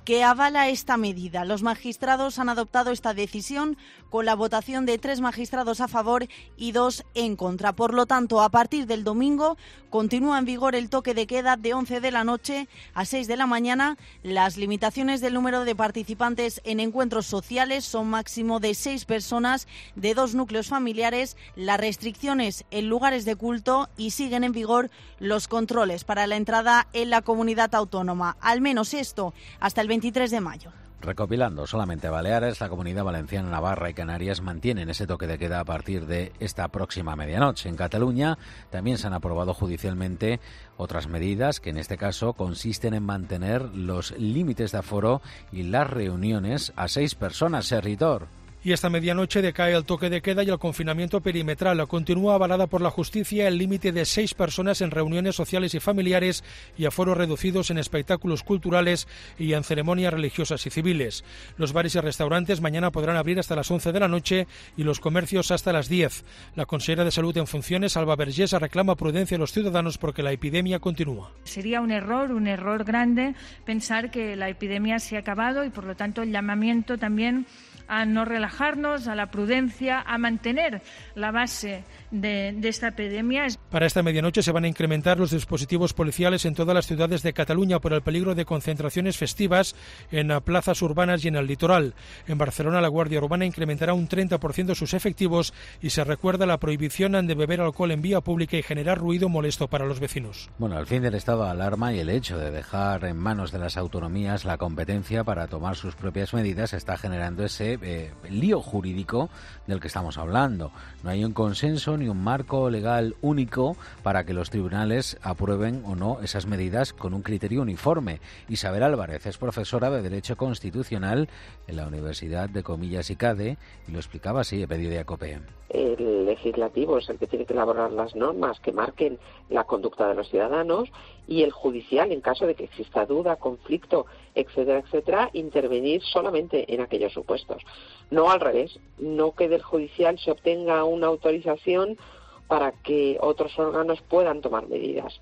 [SPEAKER 20] que avala esta medida. Los magistrados han adoptado esta decisión con la votación de 3 magistrados a favor y 2 en contra. Por lo tanto, a partir del domingo continúa en vigor el toque de queda de 11 de la noche a 6 de la mañana. Las limitaciones del número de participantes en encuentros sociales son máximo de 6 personas de 2 núcleos familiares, las restricciones en lugares de culto y siguen en vigor los controles para la entrada en la comunidad autónoma. Al menos esto hasta el 23 de mayo.
[SPEAKER 1] Recopilando, solamente Baleares, la Comunidad Valenciana, Navarra y Canarias mantienen ese toque de queda a partir de esta próxima medianoche. En Cataluña también se han aprobado judicialmente otras medidas que en este caso consisten en mantener los límites de aforo y las reuniones a 6 personas, Serritor.
[SPEAKER 4] Y esta medianoche decae el toque de queda y el confinamiento perimetral. Continúa avalada por la justicia el límite de 6 personas en reuniones sociales y familiares y aforos reducidos en espectáculos culturales y en ceremonias religiosas y civiles. Los bares y restaurantes mañana podrán abrir hasta las 11 de la noche y los comercios hasta las 10. La consejera de Salud en funciones, Alba Vergés, reclama prudencia a los ciudadanos porque la epidemia continúa.
[SPEAKER 7] Sería un error grande pensar que la epidemia se ha acabado y por lo tanto el llamamiento también a no relajarnos, a la prudencia, a mantener la base de esta epidemia.
[SPEAKER 4] Para esta medianoche se van a incrementar los dispositivos policiales en todas las ciudades de Cataluña por el peligro de concentraciones festivas en plazas urbanas y en el litoral. En Barcelona, la Guardia Urbana incrementará un 30% sus efectivos y se recuerda la prohibición de beber alcohol en vía pública y generar ruido molesto para los vecinos.
[SPEAKER 1] Bueno, el fin del estado de alarma y el hecho de dejar en manos de las autonomías la competencia para tomar sus propias medidas está generando ese lío jurídico del que estamos hablando. No hay un consenso ni un marco legal único para que los tribunales aprueben o no esas medidas con un criterio uniforme. Isabel Álvarez es profesora de Derecho Constitucional en la Universidad de Comillas y CADE y lo explicaba así a pedido de COPE.
[SPEAKER 8] El legislativo es el que tiene que elaborar las normas que marquen la conducta de los ciudadanos y el judicial, en caso de que exista duda, conflicto, etcétera, etcétera, intervenir solamente en aquellos supuestos. No al revés, no que del judicial se obtenga una autorización para que otros órganos puedan tomar medidas.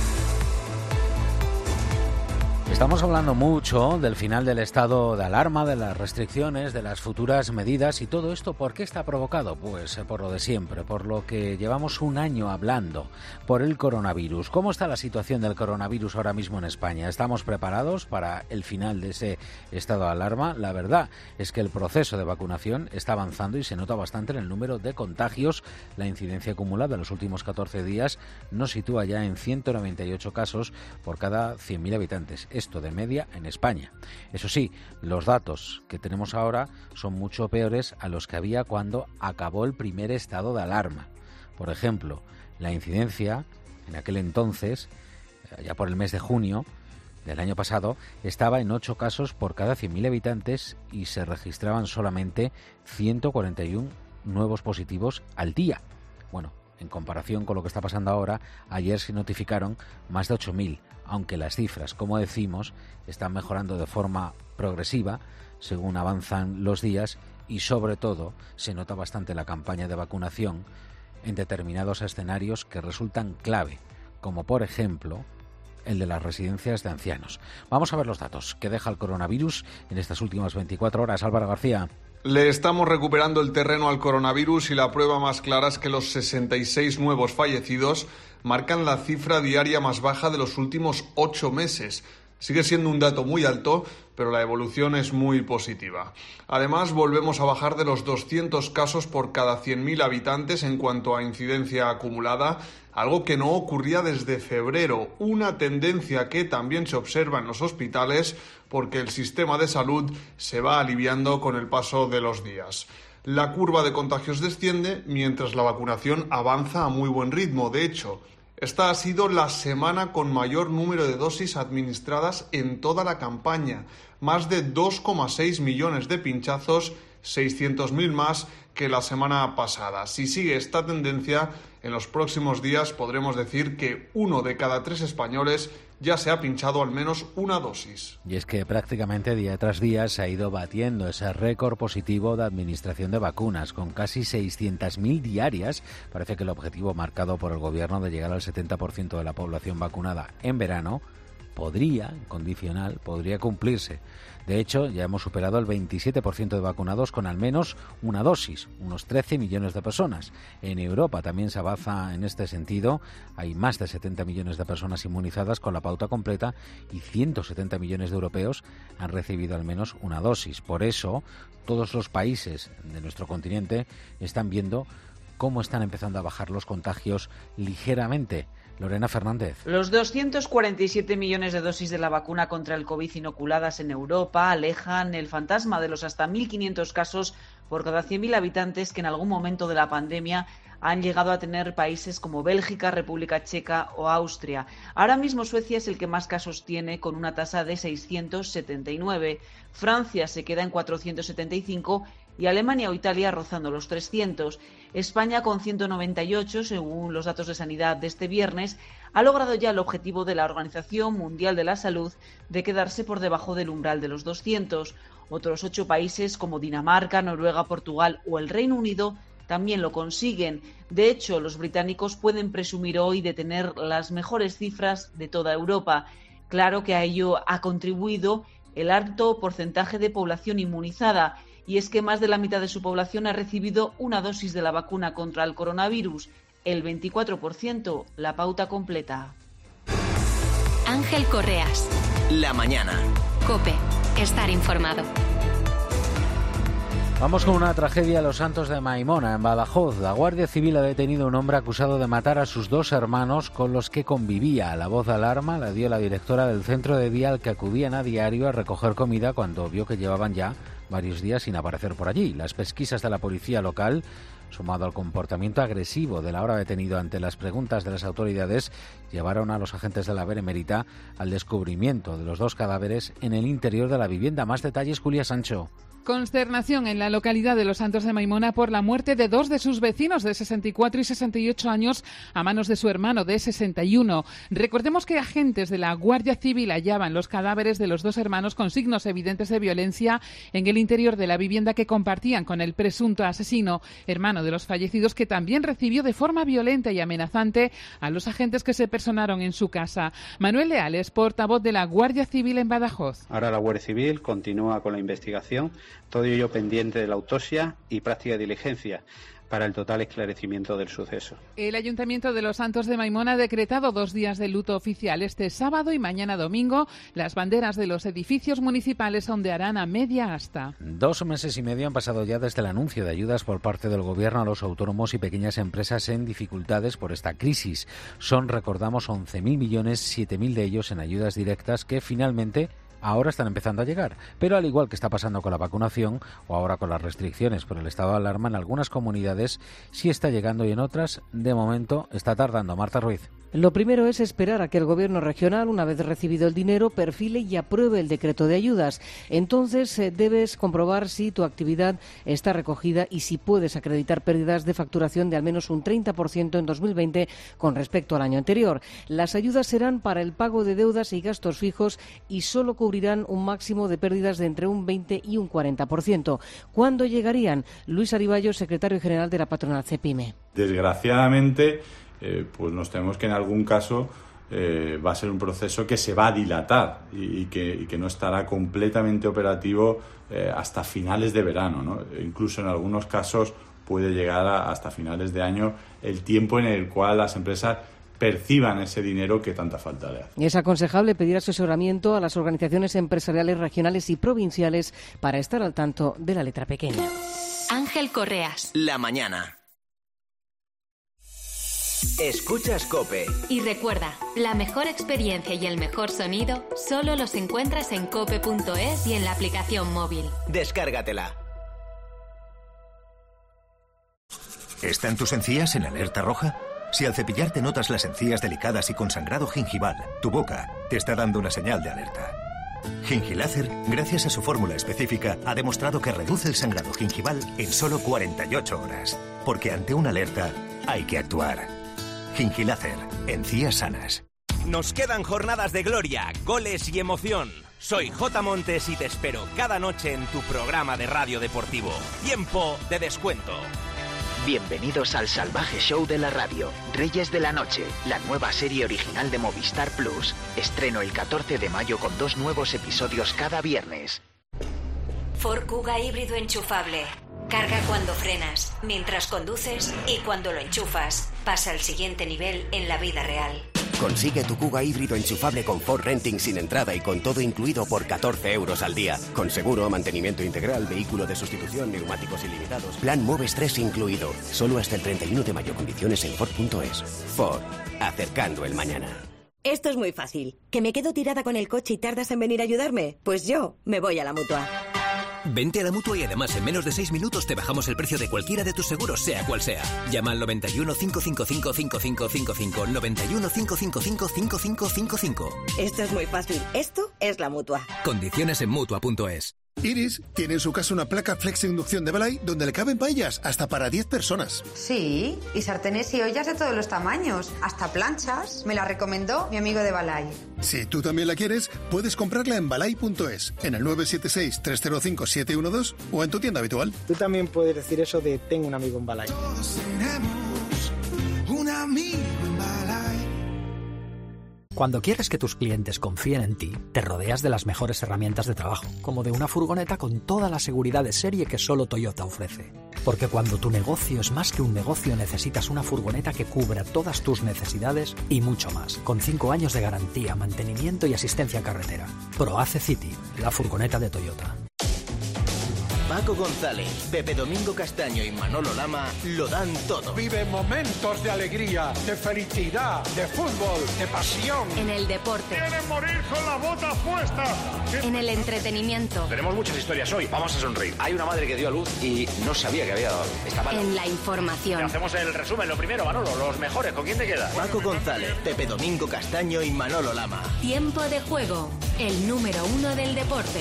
[SPEAKER 1] Estamos hablando mucho del final del estado de alarma, de las restricciones, de las futuras medidas y todo esto, ¿por qué está provocado? Pues por lo de siempre, por lo que llevamos un año hablando, por el coronavirus. ¿Cómo está la situación del coronavirus ahora mismo en España? ¿Estamos preparados para el final de ese estado de alarma? La verdad es que el proceso de vacunación está avanzando y se nota bastante en el número de contagios. La incidencia acumulada en los últimos 14 días nos sitúa ya en 198 casos por cada 100.000 habitantes. Esto de media en España. Eso sí, los datos que tenemos ahora son mucho peores a los que había cuando acabó el primer estado de alarma. Por ejemplo, la incidencia en aquel entonces, ya por el mes de junio del año pasado, estaba en 8 casos por cada 100.000 habitantes y se registraban solamente 141 nuevos positivos al día. Bueno, en comparación con lo que está pasando ahora, ayer se notificaron más de 8.000, aunque las cifras, como decimos, están mejorando de forma progresiva según avanzan los días y sobre todo se nota bastante la campaña de vacunación en determinados escenarios que resultan clave, como por ejemplo el de las residencias de ancianos. Vamos a ver los datos que deja el coronavirus en estas últimas 24 horas. Álvaro García.
[SPEAKER 21] Le estamos recuperando el terreno al coronavirus y la prueba más clara es que los 66 nuevos fallecidos marcan la cifra diaria más baja de los últimos 8 meses. Sigue siendo un dato muy alto, pero la evolución es muy positiva. Además, volvemos a bajar de los 200 casos por cada 100.000 habitantes en cuanto a incidencia acumulada, algo que no ocurría desde febrero, una tendencia que también se observa en los hospitales porque el sistema de salud se va aliviando con el paso de los días. La curva de contagios desciende mientras la vacunación avanza a muy buen ritmo. De hecho, esta ha sido la semana con mayor número de dosis administradas en toda la campaña, más de 2,6 millones de pinchazos, 600.000 más que la semana pasada. Si sigue esta tendencia, en los próximos días podremos decir que 1 de cada 3 españoles ya se ha pinchado al menos una dosis.
[SPEAKER 1] Y es que prácticamente día tras día se ha ido batiendo ese récord positivo de administración de vacunas, con casi 600.000 diarias. Parece que el objetivo marcado por el gobierno de llegar al 70% de la población vacunada en verano podría cumplirse. De hecho, ya hemos superado el 27% de vacunados con al menos una dosis, unos 13 millones de personas. En Europa también se avanza en este sentido. Hay más de 70 millones de personas inmunizadas con la pauta completa y 170 millones de europeos han recibido al menos una dosis. Por eso, todos los países de nuestro continente están viendo cómo están empezando a bajar los contagios ligeramente. Lorena Fernández.
[SPEAKER 9] Los 247 millones de dosis de la vacuna contra el COVID inoculadas en Europa alejan el fantasma de los hasta 1.500 casos por cada 100.000 habitantes que en algún momento de la pandemia han llegado a tener países como Bélgica, República Checa o Austria. Ahora mismo Suecia es el que más casos tiene, con una tasa de 679. Francia se queda en 475 y Alemania o Italia rozando los 300. España, con 198, según los datos de sanidad de este viernes, ha logrado ya el objetivo de la Organización Mundial de la Salud de quedarse por debajo del umbral de los 200. Otros 8 países como Dinamarca, Noruega, Portugal o el Reino Unido también lo consiguen. De hecho, los británicos pueden presumir hoy de tener las mejores cifras de toda Europa. Claro que a ello ha contribuido el alto porcentaje de población inmunizada, y es que más de la mitad de su población ha recibido una dosis de la vacuna contra el coronavirus, el 24% la pauta completa.
[SPEAKER 3] Ángel Correas.
[SPEAKER 2] La mañana.
[SPEAKER 3] COPE. Estar informado.
[SPEAKER 1] Vamos con una tragedia a Los Santos de Maimona, en Badajoz. La Guardia Civil ha detenido a un hombre acusado de matar a sus 2 hermanos con los que convivía. La voz de alarma la dio la directora del centro de día al que acudían a diario a recoger comida cuando vio que llevaban ya varios días sin aparecer por allí. Las pesquisas de la policía local, sumado al comportamiento agresivo del ahora detenido ante las preguntas de las autoridades, llevaron a los agentes de la Benemérita al descubrimiento de los 2 cadáveres en el interior de la vivienda. Más detalles, Julia Sancho.
[SPEAKER 11] Consternación en la localidad de Los Santos de Maimona por la muerte de 2 de sus vecinos de 64 y 68 años a manos de su hermano de 61. Recordemos que agentes de la Guardia Civil hallaban los cadáveres de los 2 hermanos con signos evidentes de violencia en el interior de la vivienda que compartían con el presunto asesino, hermano de los fallecidos, que también recibió de forma violenta y amenazante a los agentes que se personaron en su casa. Manuel Leales, portavoz de la Guardia Civil en Badajoz.
[SPEAKER 12] Ahora la Guardia Civil continúa con la investigación, todo ello pendiente de la autopsia y práctica diligencia para el total esclarecimiento del suceso.
[SPEAKER 11] El Ayuntamiento de Los Santos de Maimona ha decretado 2 días de luto oficial. Este sábado y mañana domingo, las banderas de los edificios municipales ondearán a media asta.
[SPEAKER 1] 2 meses y medio han pasado ya desde el anuncio de ayudas por parte del Gobierno a los autónomos y pequeñas empresas en dificultades por esta crisis. Son, recordamos, 11.000 millones, 7.000 de ellos en ayudas directas que finalmente ahora están empezando a llegar, pero al igual que está pasando con la vacunación o ahora con las restricciones por el estado de alarma, en algunas comunidades sí está llegando y en otras, de momento, está tardando. Marta Ruiz.
[SPEAKER 22] Lo primero es esperar a que el Gobierno regional, una vez recibido el dinero, perfile y apruebe el decreto de ayudas. Entonces debes comprobar si tu actividad está recogida y si puedes acreditar pérdidas de facturación de al menos un 30% en 2020 con respecto al año anterior. Las ayudas serán para el pago de deudas y gastos fijos y solo cubrirán un máximo de pérdidas de entre un 20 y un 40%. ¿Cuándo llegarían? Luis Ariballo, secretario general de la patronal CEPIME.
[SPEAKER 23] Desgraciadamente, pues nos tememos que en algún caso va a ser un proceso que se va a dilatar y que no estará completamente operativo hasta finales de verano, ¿no? Incluso en algunos casos puede llegar hasta finales de año el tiempo en el cual las empresas perciban ese dinero que tanta falta le hace.
[SPEAKER 22] Es aconsejable pedir asesoramiento a las organizaciones empresariales regionales y provinciales para estar al tanto de la letra pequeña.
[SPEAKER 3] Ángel Correas.
[SPEAKER 2] La mañana. Escuchas COPE.
[SPEAKER 3] Y recuerda, la mejor experiencia y el mejor sonido solo los encuentras en cope.es y en la aplicación móvil.
[SPEAKER 2] Descárgatela.
[SPEAKER 25] ¿Están tus encías en alerta roja? Si al cepillarte notas las encías delicadas y con sangrado gingival, tu boca te está dando una señal de alerta. Gingilácer, gracias a su fórmula específica, ha demostrado que reduce el sangrado gingival en solo 48 horas. Porque ante una alerta hay que actuar. Gingilácer, encías sanas.
[SPEAKER 10] Nos quedan jornadas de gloria, goles y emoción. Soy J. Montes y te espero cada noche en tu programa de radio deportivo. Tiempo de descuento.
[SPEAKER 2] Bienvenidos al salvaje show de la radio, Reyes de la Noche, la nueva serie original de Movistar Plus. Estreno el 14 de mayo con 2 nuevos episodios cada viernes.
[SPEAKER 14] Ford Kuga híbrido enchufable. Carga cuando frenas, mientras conduces y cuando lo enchufas. Pasa al siguiente nivel en la vida real.
[SPEAKER 15] Consigue tu Kuga híbrido enchufable con Ford Renting sin entrada y con todo incluido por 14 euros al día. Con seguro, mantenimiento integral, vehículo de sustitución, neumáticos ilimitados. Plan Moves 3 incluido. Solo hasta el 31 de mayo. Condiciones en Ford.es. Ford. Acercando el mañana.
[SPEAKER 17] Esto es muy fácil. ¿Que me quedo tirada con el coche y tardas en venir a ayudarme? Pues yo me voy a la Mutua.
[SPEAKER 18] Vente a la Mutua y además en menos de 6 minutos te bajamos el precio de cualquiera de tus seguros, sea cual sea. Llama al 91 555 5555. 91 555 5555.
[SPEAKER 17] Esto es muy fácil. Esto es la Mutua.
[SPEAKER 18] Condiciones en Mutua.es.
[SPEAKER 24] Iris tiene en su casa una placa Flex Inducción de Belay donde le caben paellas hasta para 10 personas.
[SPEAKER 26] Sí, y sartenes y ollas de todos los tamaños, hasta planchas. Me la recomendó mi amigo de Balay.
[SPEAKER 24] Si tú también la quieres, puedes comprarla en balay.es, en el 976-305-712 o en tu tienda habitual.
[SPEAKER 27] Tú también puedes decir eso de tengo un amigo en Balay.
[SPEAKER 24] Todos tenemos un amigo en Balay.
[SPEAKER 28] Cuando quieres que tus clientes confíen en ti, te rodeas de las mejores herramientas de trabajo, como de una furgoneta con toda la seguridad de serie que solo Toyota ofrece. Porque cuando tu negocio es más que un negocio, necesitas una furgoneta que cubra todas tus necesidades y mucho más, con 5 años de garantía, mantenimiento y asistencia carretera. ProAce City, la furgoneta de Toyota.
[SPEAKER 2] Paco González, Pepe Domingo Castaño y Manolo Lama lo dan todo.
[SPEAKER 29] Vive momentos de alegría, de felicidad, de fútbol, de pasión.
[SPEAKER 3] En el deporte.
[SPEAKER 29] ¡Quieren morir con la bota puesta!
[SPEAKER 3] En el entretenimiento.
[SPEAKER 30] Tenemos muchas historias hoy, vamos a sonreír. Hay una madre que dio a luz y no sabía que había dado. Estaba
[SPEAKER 3] en la información.
[SPEAKER 30] Hacemos el resumen, lo primero, Manolo, los mejores, ¿con quién te quedas?
[SPEAKER 2] Paco González, Pepe Domingo Castaño y Manolo Lama.
[SPEAKER 3] Tiempo de juego, el número 1 del deporte.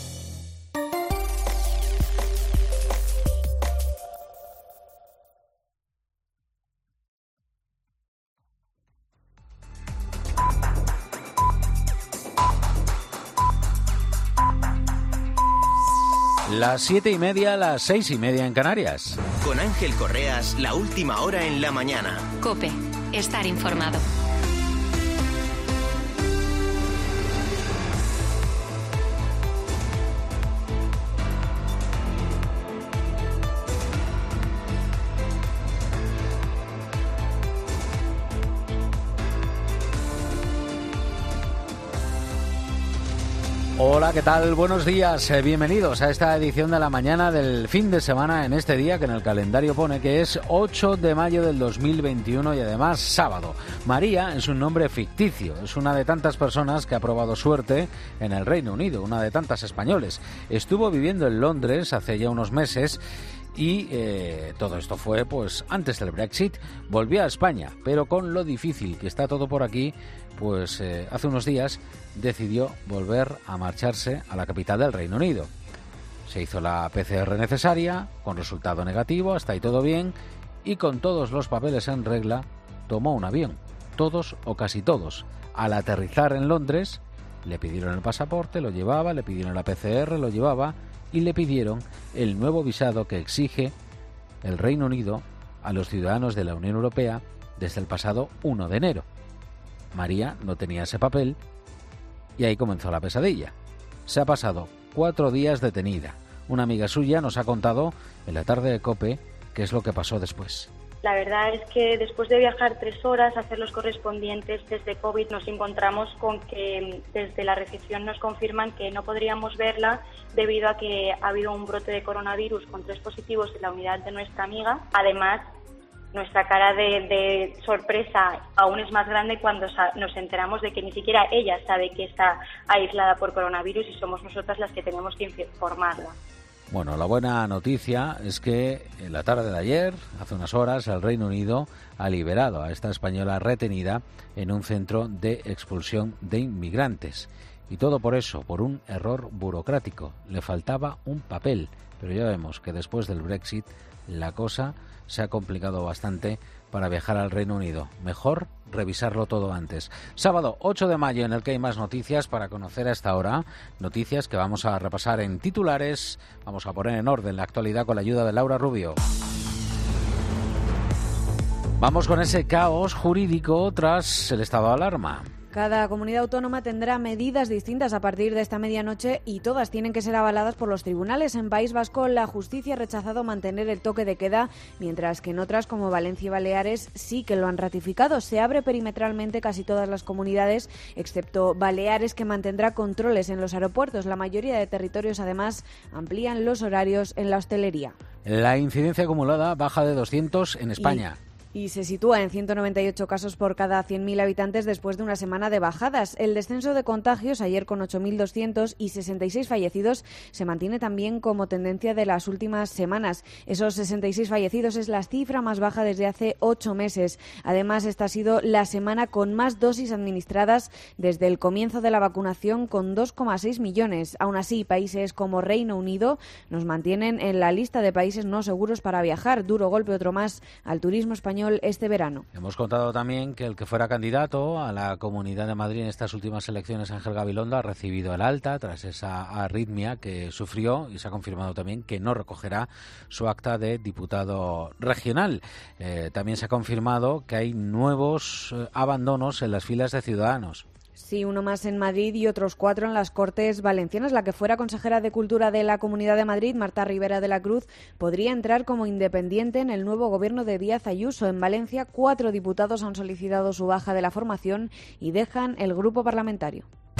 [SPEAKER 1] Las 7:30, las 6:30 en Canarias.
[SPEAKER 2] Con Ángel Correas, la última hora en la mañana.
[SPEAKER 3] COPE, estar informado.
[SPEAKER 1] Hola, ¿qué tal? Buenos días, bienvenidos a esta edición de la mañana del fin de semana en este día que en el calendario pone que es 8 de mayo del 2021 y además sábado. María es un nombre ficticio, es una de tantas personas que ha probado suerte en el Reino Unido, una de tantas españoles. Estuvo viviendo en Londres hace ya unos meses y todo esto fue pues antes del Brexit. Volvió a España, pero con lo difícil que está todo por aquí, pues hace unos días decidió volver a marcharse a la capital del Reino Unido. Se hizo la PCR necesaria, con resultado negativo, hasta ahí todo bien, y con todos los papeles en regla, tomó un avión, todos o casi todos. Al aterrizar en Londres, le pidieron el pasaporte, lo llevaba, le pidieron la PCR, lo llevaba, y le pidieron el nuevo visado que exige el Reino Unido a los ciudadanos de la Unión Europea desde el pasado 1 de enero. María no tenía ese papel y ahí comenzó la pesadilla. Se ha pasado 4 días detenida. Una amiga suya nos ha contado en la tarde de COPE qué es lo que pasó después.
[SPEAKER 31] La verdad es que después de viajar 3 horas, hacer los correspondientes desde COVID, nos encontramos con que desde la recepción nos confirman que no podríamos verla debido a que ha habido un brote de coronavirus con 3 positivos en la unidad de nuestra amiga. Además, nuestra cara de sorpresa aún es más grande cuando nos enteramos de que ni siquiera ella sabe que está aislada por coronavirus y somos nosotras las que tenemos que informarla.
[SPEAKER 1] Bueno, la buena noticia es que en la tarde de ayer, hace unas horas, el Reino Unido ha liberado a esta española retenida en un centro de expulsión de inmigrantes. Y todo por eso, por un error burocrático. Le faltaba un papel, pero ya vemos que después del Brexit la cosa se ha complicado bastante para viajar al Reino Unido. Mejor revisarlo todo antes. Sábado 8 de mayo en el que hay más noticias para conocer a esta hora. Noticias que vamos a repasar en titulares. Vamos a poner en orden la actualidad con la ayuda de Laura Rubio. Vamos con ese caos jurídico tras el estado de alarma.
[SPEAKER 4] Cada comunidad autónoma tendrá medidas distintas a partir de esta medianoche y todas tienen que ser avaladas por los tribunales. En País Vasco, la justicia ha rechazado mantener el toque de queda, mientras que en otras, como Valencia y Baleares, sí que lo han ratificado. Se abre perimetralmente casi todas las comunidades, excepto Baleares, que mantendrá controles en los aeropuertos. La mayoría de territorios, además, amplían los horarios en la hostelería.
[SPEAKER 1] La incidencia acumulada baja de 200 en España.
[SPEAKER 4] Y se sitúa en 198 casos por cada 100.000 habitantes después de una semana de bajadas. El descenso de contagios, ayer con 8.200 y 66 fallecidos, se mantiene también como tendencia de las últimas semanas. Esos 66 fallecidos es la cifra más baja desde hace 8 meses. Además, esta ha sido la semana con más dosis administradas desde el comienzo de la vacunación, con 2,6 millones. Aún así, países como Reino Unido nos mantienen en la lista de países no seguros para viajar. Duro golpe otro más al turismo español este verano.
[SPEAKER 1] Hemos contado también que el que fuera candidato a la Comunidad de Madrid en estas últimas elecciones, Ángel Gabilondo, ha recibido el alta tras esa arritmia que sufrió, y se ha confirmado también que no recogerá su acta de diputado regional. También se ha confirmado que hay nuevos abandonos en las filas de Ciudadanos.
[SPEAKER 4] Sí, uno más en Madrid y otros 4 en las Cortes Valencianas. La que fuera consejera de Cultura de la Comunidad de Madrid, Marta Rivera de la Cruz, podría entrar como independiente en el nuevo gobierno de Díaz Ayuso. En Valencia, 4 diputados han solicitado su baja de la formación y dejan el grupo parlamentario.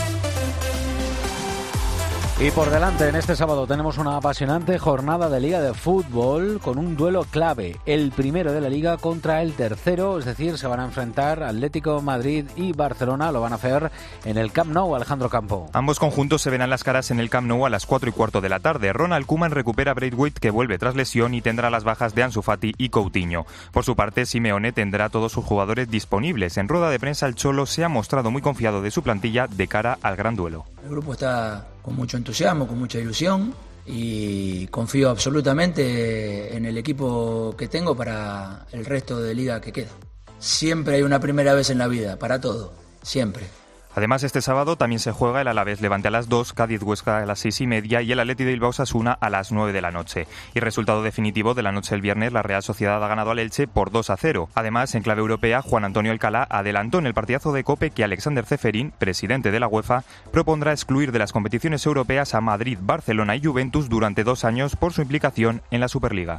[SPEAKER 1] Y por delante, en este sábado tenemos una apasionante jornada de Liga de Fútbol con un duelo clave, el primero de la Liga contra el tercero, es decir, se van a enfrentar Atlético Madrid y Barcelona, lo van a hacer en el Camp Nou. Alejandro Campo.
[SPEAKER 5] Ambos conjuntos se verán las caras en el Camp Nou a las 4:15 de la tarde. Ronald Koeman recupera a Braithwaite, que vuelve tras lesión, y tendrá las bajas de Ansu Fati y Coutinho. Por su parte, Simeone tendrá a todos sus jugadores disponibles. En rueda de prensa, el Cholo se ha mostrado muy confiado de su plantilla de cara al gran duelo.
[SPEAKER 6] El grupo está con mucho entusiasmo, con mucha ilusión, y confío absolutamente en el equipo que tengo para el resto de liga que queda. Siempre hay una primera vez en la vida, para todo, siempre.
[SPEAKER 5] Además, este sábado también se juega el Alavés Levante a las 2, Cádiz Huesca a las 6:30 y el Atleti de Bilbao Osasuna a las 9 de la noche. Y resultado definitivo de la noche del viernes, la Real Sociedad ha ganado al Elche por 2-0. Además, en clave europea, Juan Antonio Alcalá adelantó en el partidazo de COPE que Alexander Ceferín, presidente de la UEFA, propondrá excluir de las competiciones europeas a Madrid, Barcelona y Juventus durante 2 años por su implicación en la Superliga.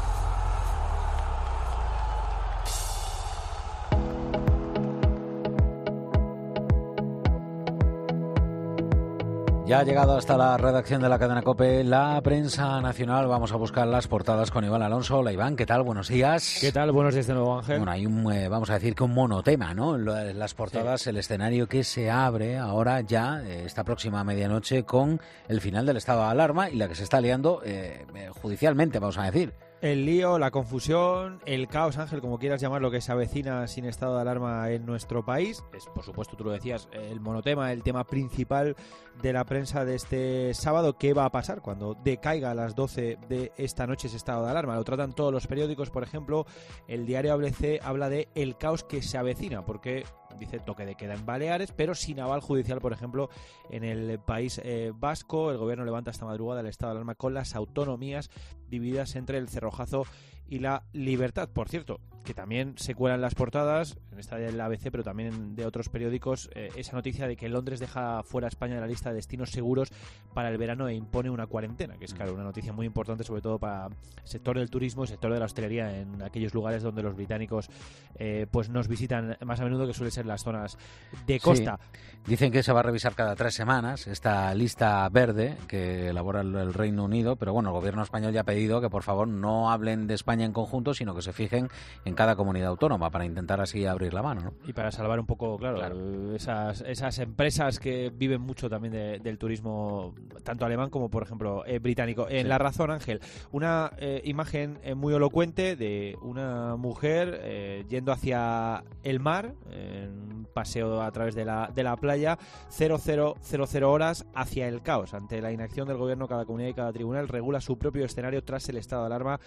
[SPEAKER 1] Ya ha llegado hasta la redacción de la cadena COPE la prensa nacional. Vamos a buscar las portadas con Iván Alonso. Hola Iván, ¿qué tal? Buenos días.
[SPEAKER 7] ¿Qué tal? Buenos días de nuevo, Ángel.
[SPEAKER 1] Bueno, hay vamos a decir que un monotema, ¿no? Las portadas, sí. El escenario que se abre ahora ya, esta próxima medianoche, con el final del estado de alarma y la que se está liando judicialmente, vamos a decir.
[SPEAKER 7] El lío, la confusión, el caos, Ángel, como quieras llamarlo, que se avecina sin estado de alarma en nuestro país. Es, por supuesto, tú lo decías, el monotema, el tema principal de la prensa de este sábado. ¿Qué va a pasar cuando decaiga a las 12 de esta noche ese estado de alarma? Lo tratan todos los periódicos. Por ejemplo, el diario ABC habla de el caos que se avecina, porque dice toque de queda en Baleares, pero sin aval judicial, por ejemplo, en el País Vasco. El gobierno levanta esta madrugada el estado de alarma con las autonomías divididas entre el Cerrojazo y la Libertad. Por cierto, que también se cuelan las portadas, en esta del ABC, pero también de otros periódicos, esa noticia de que Londres deja fuera a España de la lista de destinos seguros para el verano e impone una cuarentena, que es, claro, una noticia muy importante, sobre todo para el sector del turismo, el sector de la hostelería, en aquellos lugares donde los británicos pues nos visitan más a menudo, que suele ser las zonas de costa.
[SPEAKER 1] Sí. Dicen que se va a revisar cada 3 semanas esta lista verde que elabora el Reino Unido, pero bueno, el gobierno español ya ha pedido que por favor no hablen de España en conjunto, sino que se fijen en cada comunidad autónoma para intentar así abrir la mano, ¿no?
[SPEAKER 7] Y para salvar un poco, claro. Esas empresas que viven mucho también del turismo, tanto alemán como, por ejemplo, británico. En La Razón, Ángel, una imagen muy elocuente de una mujer yendo hacia el mar, en un paseo a través de la playa, 00:00 horas hacia el caos. Ante la inacción del gobierno, cada comunidad y cada tribunal regula su propio escenario tras el estado de alarma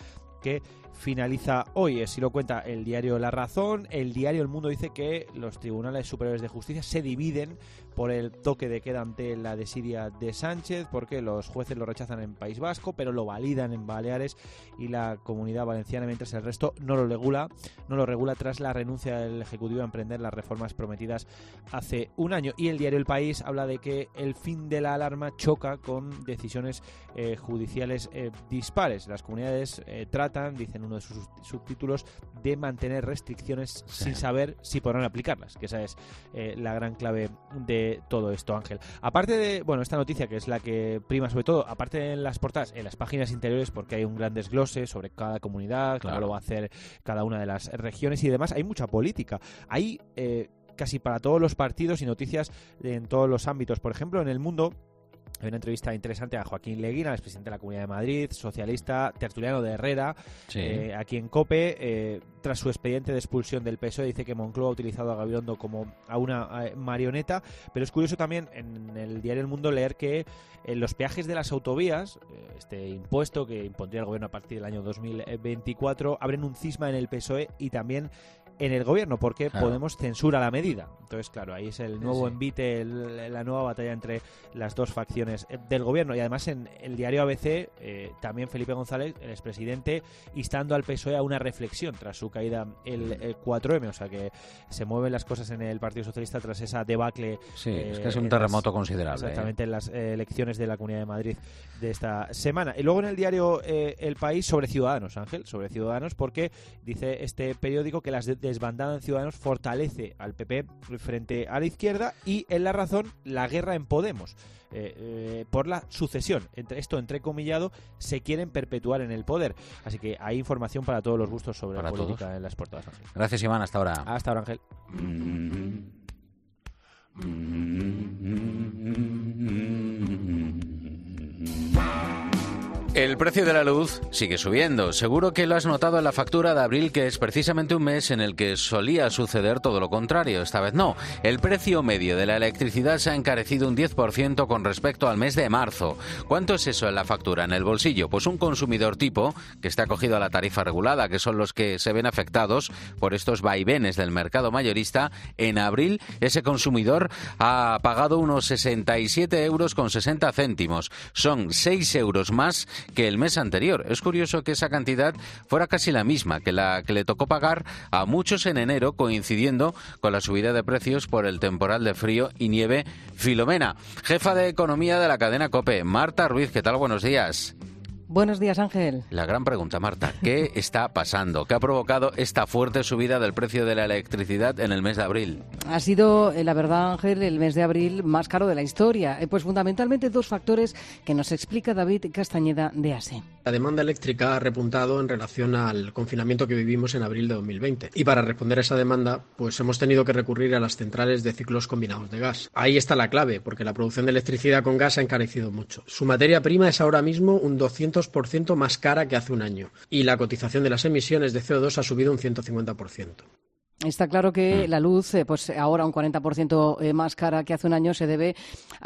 [SPEAKER 7] que finaliza hoy. Así lo cuenta el diario La Razón. El diario El Mundo dice que los tribunales superiores de justicia se dividen por el toque de queda ante la desidia de Sánchez, porque los jueces lo rechazan en País Vasco, pero lo validan en Baleares y la Comunidad Valenciana, mientras el resto no lo regula tras la renuncia del Ejecutivo a emprender las reformas prometidas hace un año. Y el diario El País habla de que el fin de la alarma choca con decisiones judiciales dispares. Las comunidades tratan, dicen uno de sus subtítulos, de mantener restricciones sin saber si podrán aplicarlas, que esa es la gran clave de todo esto, Ángel. Aparte de, esta noticia, que es la que prima sobre todo, aparte en las portadas, en las páginas interiores, porque hay un gran desglose sobre cada comunidad, cómo lo va a hacer cada una de las regiones y demás, hay mucha política. Hay casi para todos los partidos y noticias en todos los ámbitos. Por ejemplo, en El Mundo hay una entrevista interesante a Joaquín Leguina, el presidente de la Comunidad de Madrid, socialista, tertuliano de Herrera, aquí en COPE. Tras su expediente de expulsión del PSOE, dice que Moncloa ha utilizado a Gabilondo como a una marioneta, pero es curioso también en el diario El Mundo leer que en los peajes de las autovías, este impuesto que impondría el gobierno a partir del año 2024, abren un cisma en el PSOE y también en el gobierno, porque Podemos censura la medida. Entonces, claro, ahí es el nuevo envite, la nueva batalla entre las dos facciones del gobierno. Y además en el diario ABC, también Felipe González, el expresidente, instando al PSOE a una reflexión tras su caída el 4M. O sea que se mueven las cosas en el Partido Socialista tras esa debacle.
[SPEAKER 1] Sí, es que es un terremoto considerable.
[SPEAKER 7] Exactamente, en las elecciones de la Comunidad de Madrid de esta semana. Y luego en el diario El País sobre Ciudadanos, Ángel, sobre Ciudadanos, porque dice este periódico que las desbandada en Ciudadanos fortalece al PP frente a la izquierda, y en La Razón, la guerra en Podemos por la sucesión, entrecomillado, se quieren perpetuar en el poder. Así que hay información para todos los gustos sobre la política en las portadas, Ángel.
[SPEAKER 1] Gracias, Iván, hasta ahora.
[SPEAKER 7] Hasta ahora, Ángel.
[SPEAKER 1] El precio de la luz sigue subiendo. Seguro que lo has notado en la factura de abril, que es precisamente un mes en el que solía suceder todo lo contrario. Esta vez no. El precio medio de la electricidad se ha encarecido un 10% con respecto al mes de marzo. ¿Cuánto es eso en la factura, en el bolsillo? Pues un consumidor tipo, que está acogido a la tarifa regulada, que son los que se ven afectados por estos vaivenes del mercado mayorista, en abril ese consumidor ha pagado unos 67,60 euros. Son 6 euros más que el mes anterior. Es curioso que esa cantidad fuera casi la misma que la que le tocó pagar a muchos en enero, coincidiendo con la subida de precios por el temporal de frío y nieve Filomena. Jefa de Economía de la cadena COPE, Marta Ruiz, ¿qué tal? Buenos días.
[SPEAKER 8] Buenos días, Ángel.
[SPEAKER 1] La gran pregunta, Marta, ¿qué está pasando? ¿Qué ha provocado esta fuerte subida del precio de la electricidad en el mes de abril?
[SPEAKER 8] Ha sido, la verdad, Ángel, el mes de abril más caro de la historia. Pues fundamentalmente dos factores que nos explica David Castañeda de ASE.
[SPEAKER 9] La demanda eléctrica ha repuntado en relación al confinamiento que vivimos en abril de 2020. Y para responder a esa demanda, pues hemos tenido que recurrir a las centrales de ciclos combinados de gas. Ahí está la clave, porque la producción de electricidad con gas ha encarecido mucho. Su materia prima es ahora mismo un 200% más cara que hace un año, y la cotización de las emisiones de CO2 ha subido un 150%.
[SPEAKER 8] Está claro que la luz, pues ahora un 40% más cara que hace un año, se debe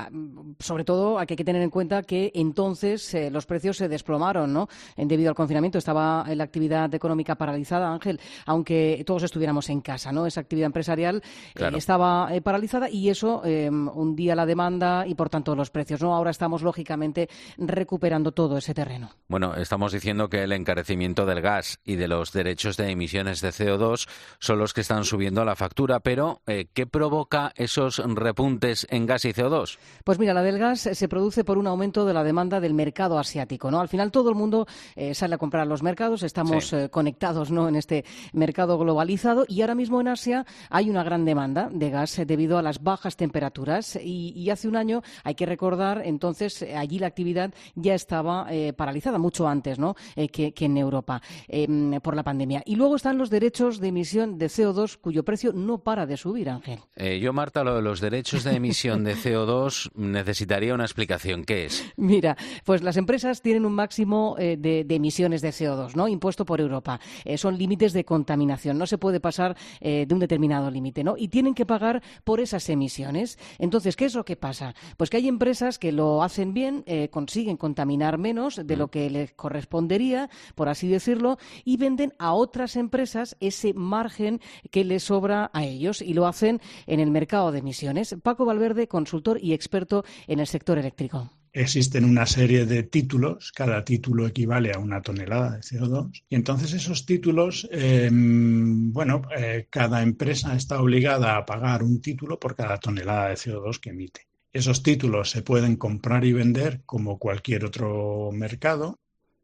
[SPEAKER 8] sobre todo a que hay que tener en cuenta que entonces los precios se desplomaron, ¿no? Debido al confinamiento estaba la actividad económica paralizada, Ángel, aunque todos estuviéramos en casa, ¿no? Esa actividad empresarial estaba paralizada, y eso hundía la demanda y por tanto los precios, ¿no? Ahora estamos lógicamente recuperando todo ese terreno.
[SPEAKER 1] Bueno, estamos diciendo que el encarecimiento del gas y de los derechos de emisiones de CO2 son los que están subiendo la factura, pero ¿qué provoca esos repuntes en gas y CO2?
[SPEAKER 8] Pues mira, la del gas se produce por un aumento de la demanda del mercado asiático, ¿no? Al final todo el mundo sale a comprar a los mercados, estamos conectados, ¿no?, en este mercado globalizado, y ahora mismo en Asia hay una gran demanda de gas debido a las bajas temperaturas, y hace un año, hay que recordar, entonces allí la actividad ya estaba paralizada mucho antes, ¿no?, que en Europa por la pandemia. Y luego están los derechos de emisión de CO2 CO2 cuyo precio no para de subir, Ángel.
[SPEAKER 1] Yo, Marta, lo de los derechos de emisión de CO2 necesitaría una explicación. ¿Qué es?
[SPEAKER 8] Mira, pues las empresas tienen un máximo de emisiones de CO2, ¿no? Impuesto por Europa. Son límites de contaminación. No se puede pasar de un determinado límite, ¿no? Y tienen que pagar por esas emisiones. Entonces, ¿qué es lo que pasa? Pues que hay empresas que lo hacen bien, consiguen contaminar menos de lo que les correspondería, por así decirlo, y venden a otras empresas ese margen que les sobra a ellos, y lo hacen en el mercado de emisiones. Paco Valverde, consultor y experto en el sector eléctrico.
[SPEAKER 10] Existen una serie de títulos, cada título equivale a 1 tonelada de CO2, y entonces esos títulos, cada empresa está obligada a pagar un título por cada tonelada de CO2 que emite. Esos títulos se pueden comprar y vender como cualquier otro mercado.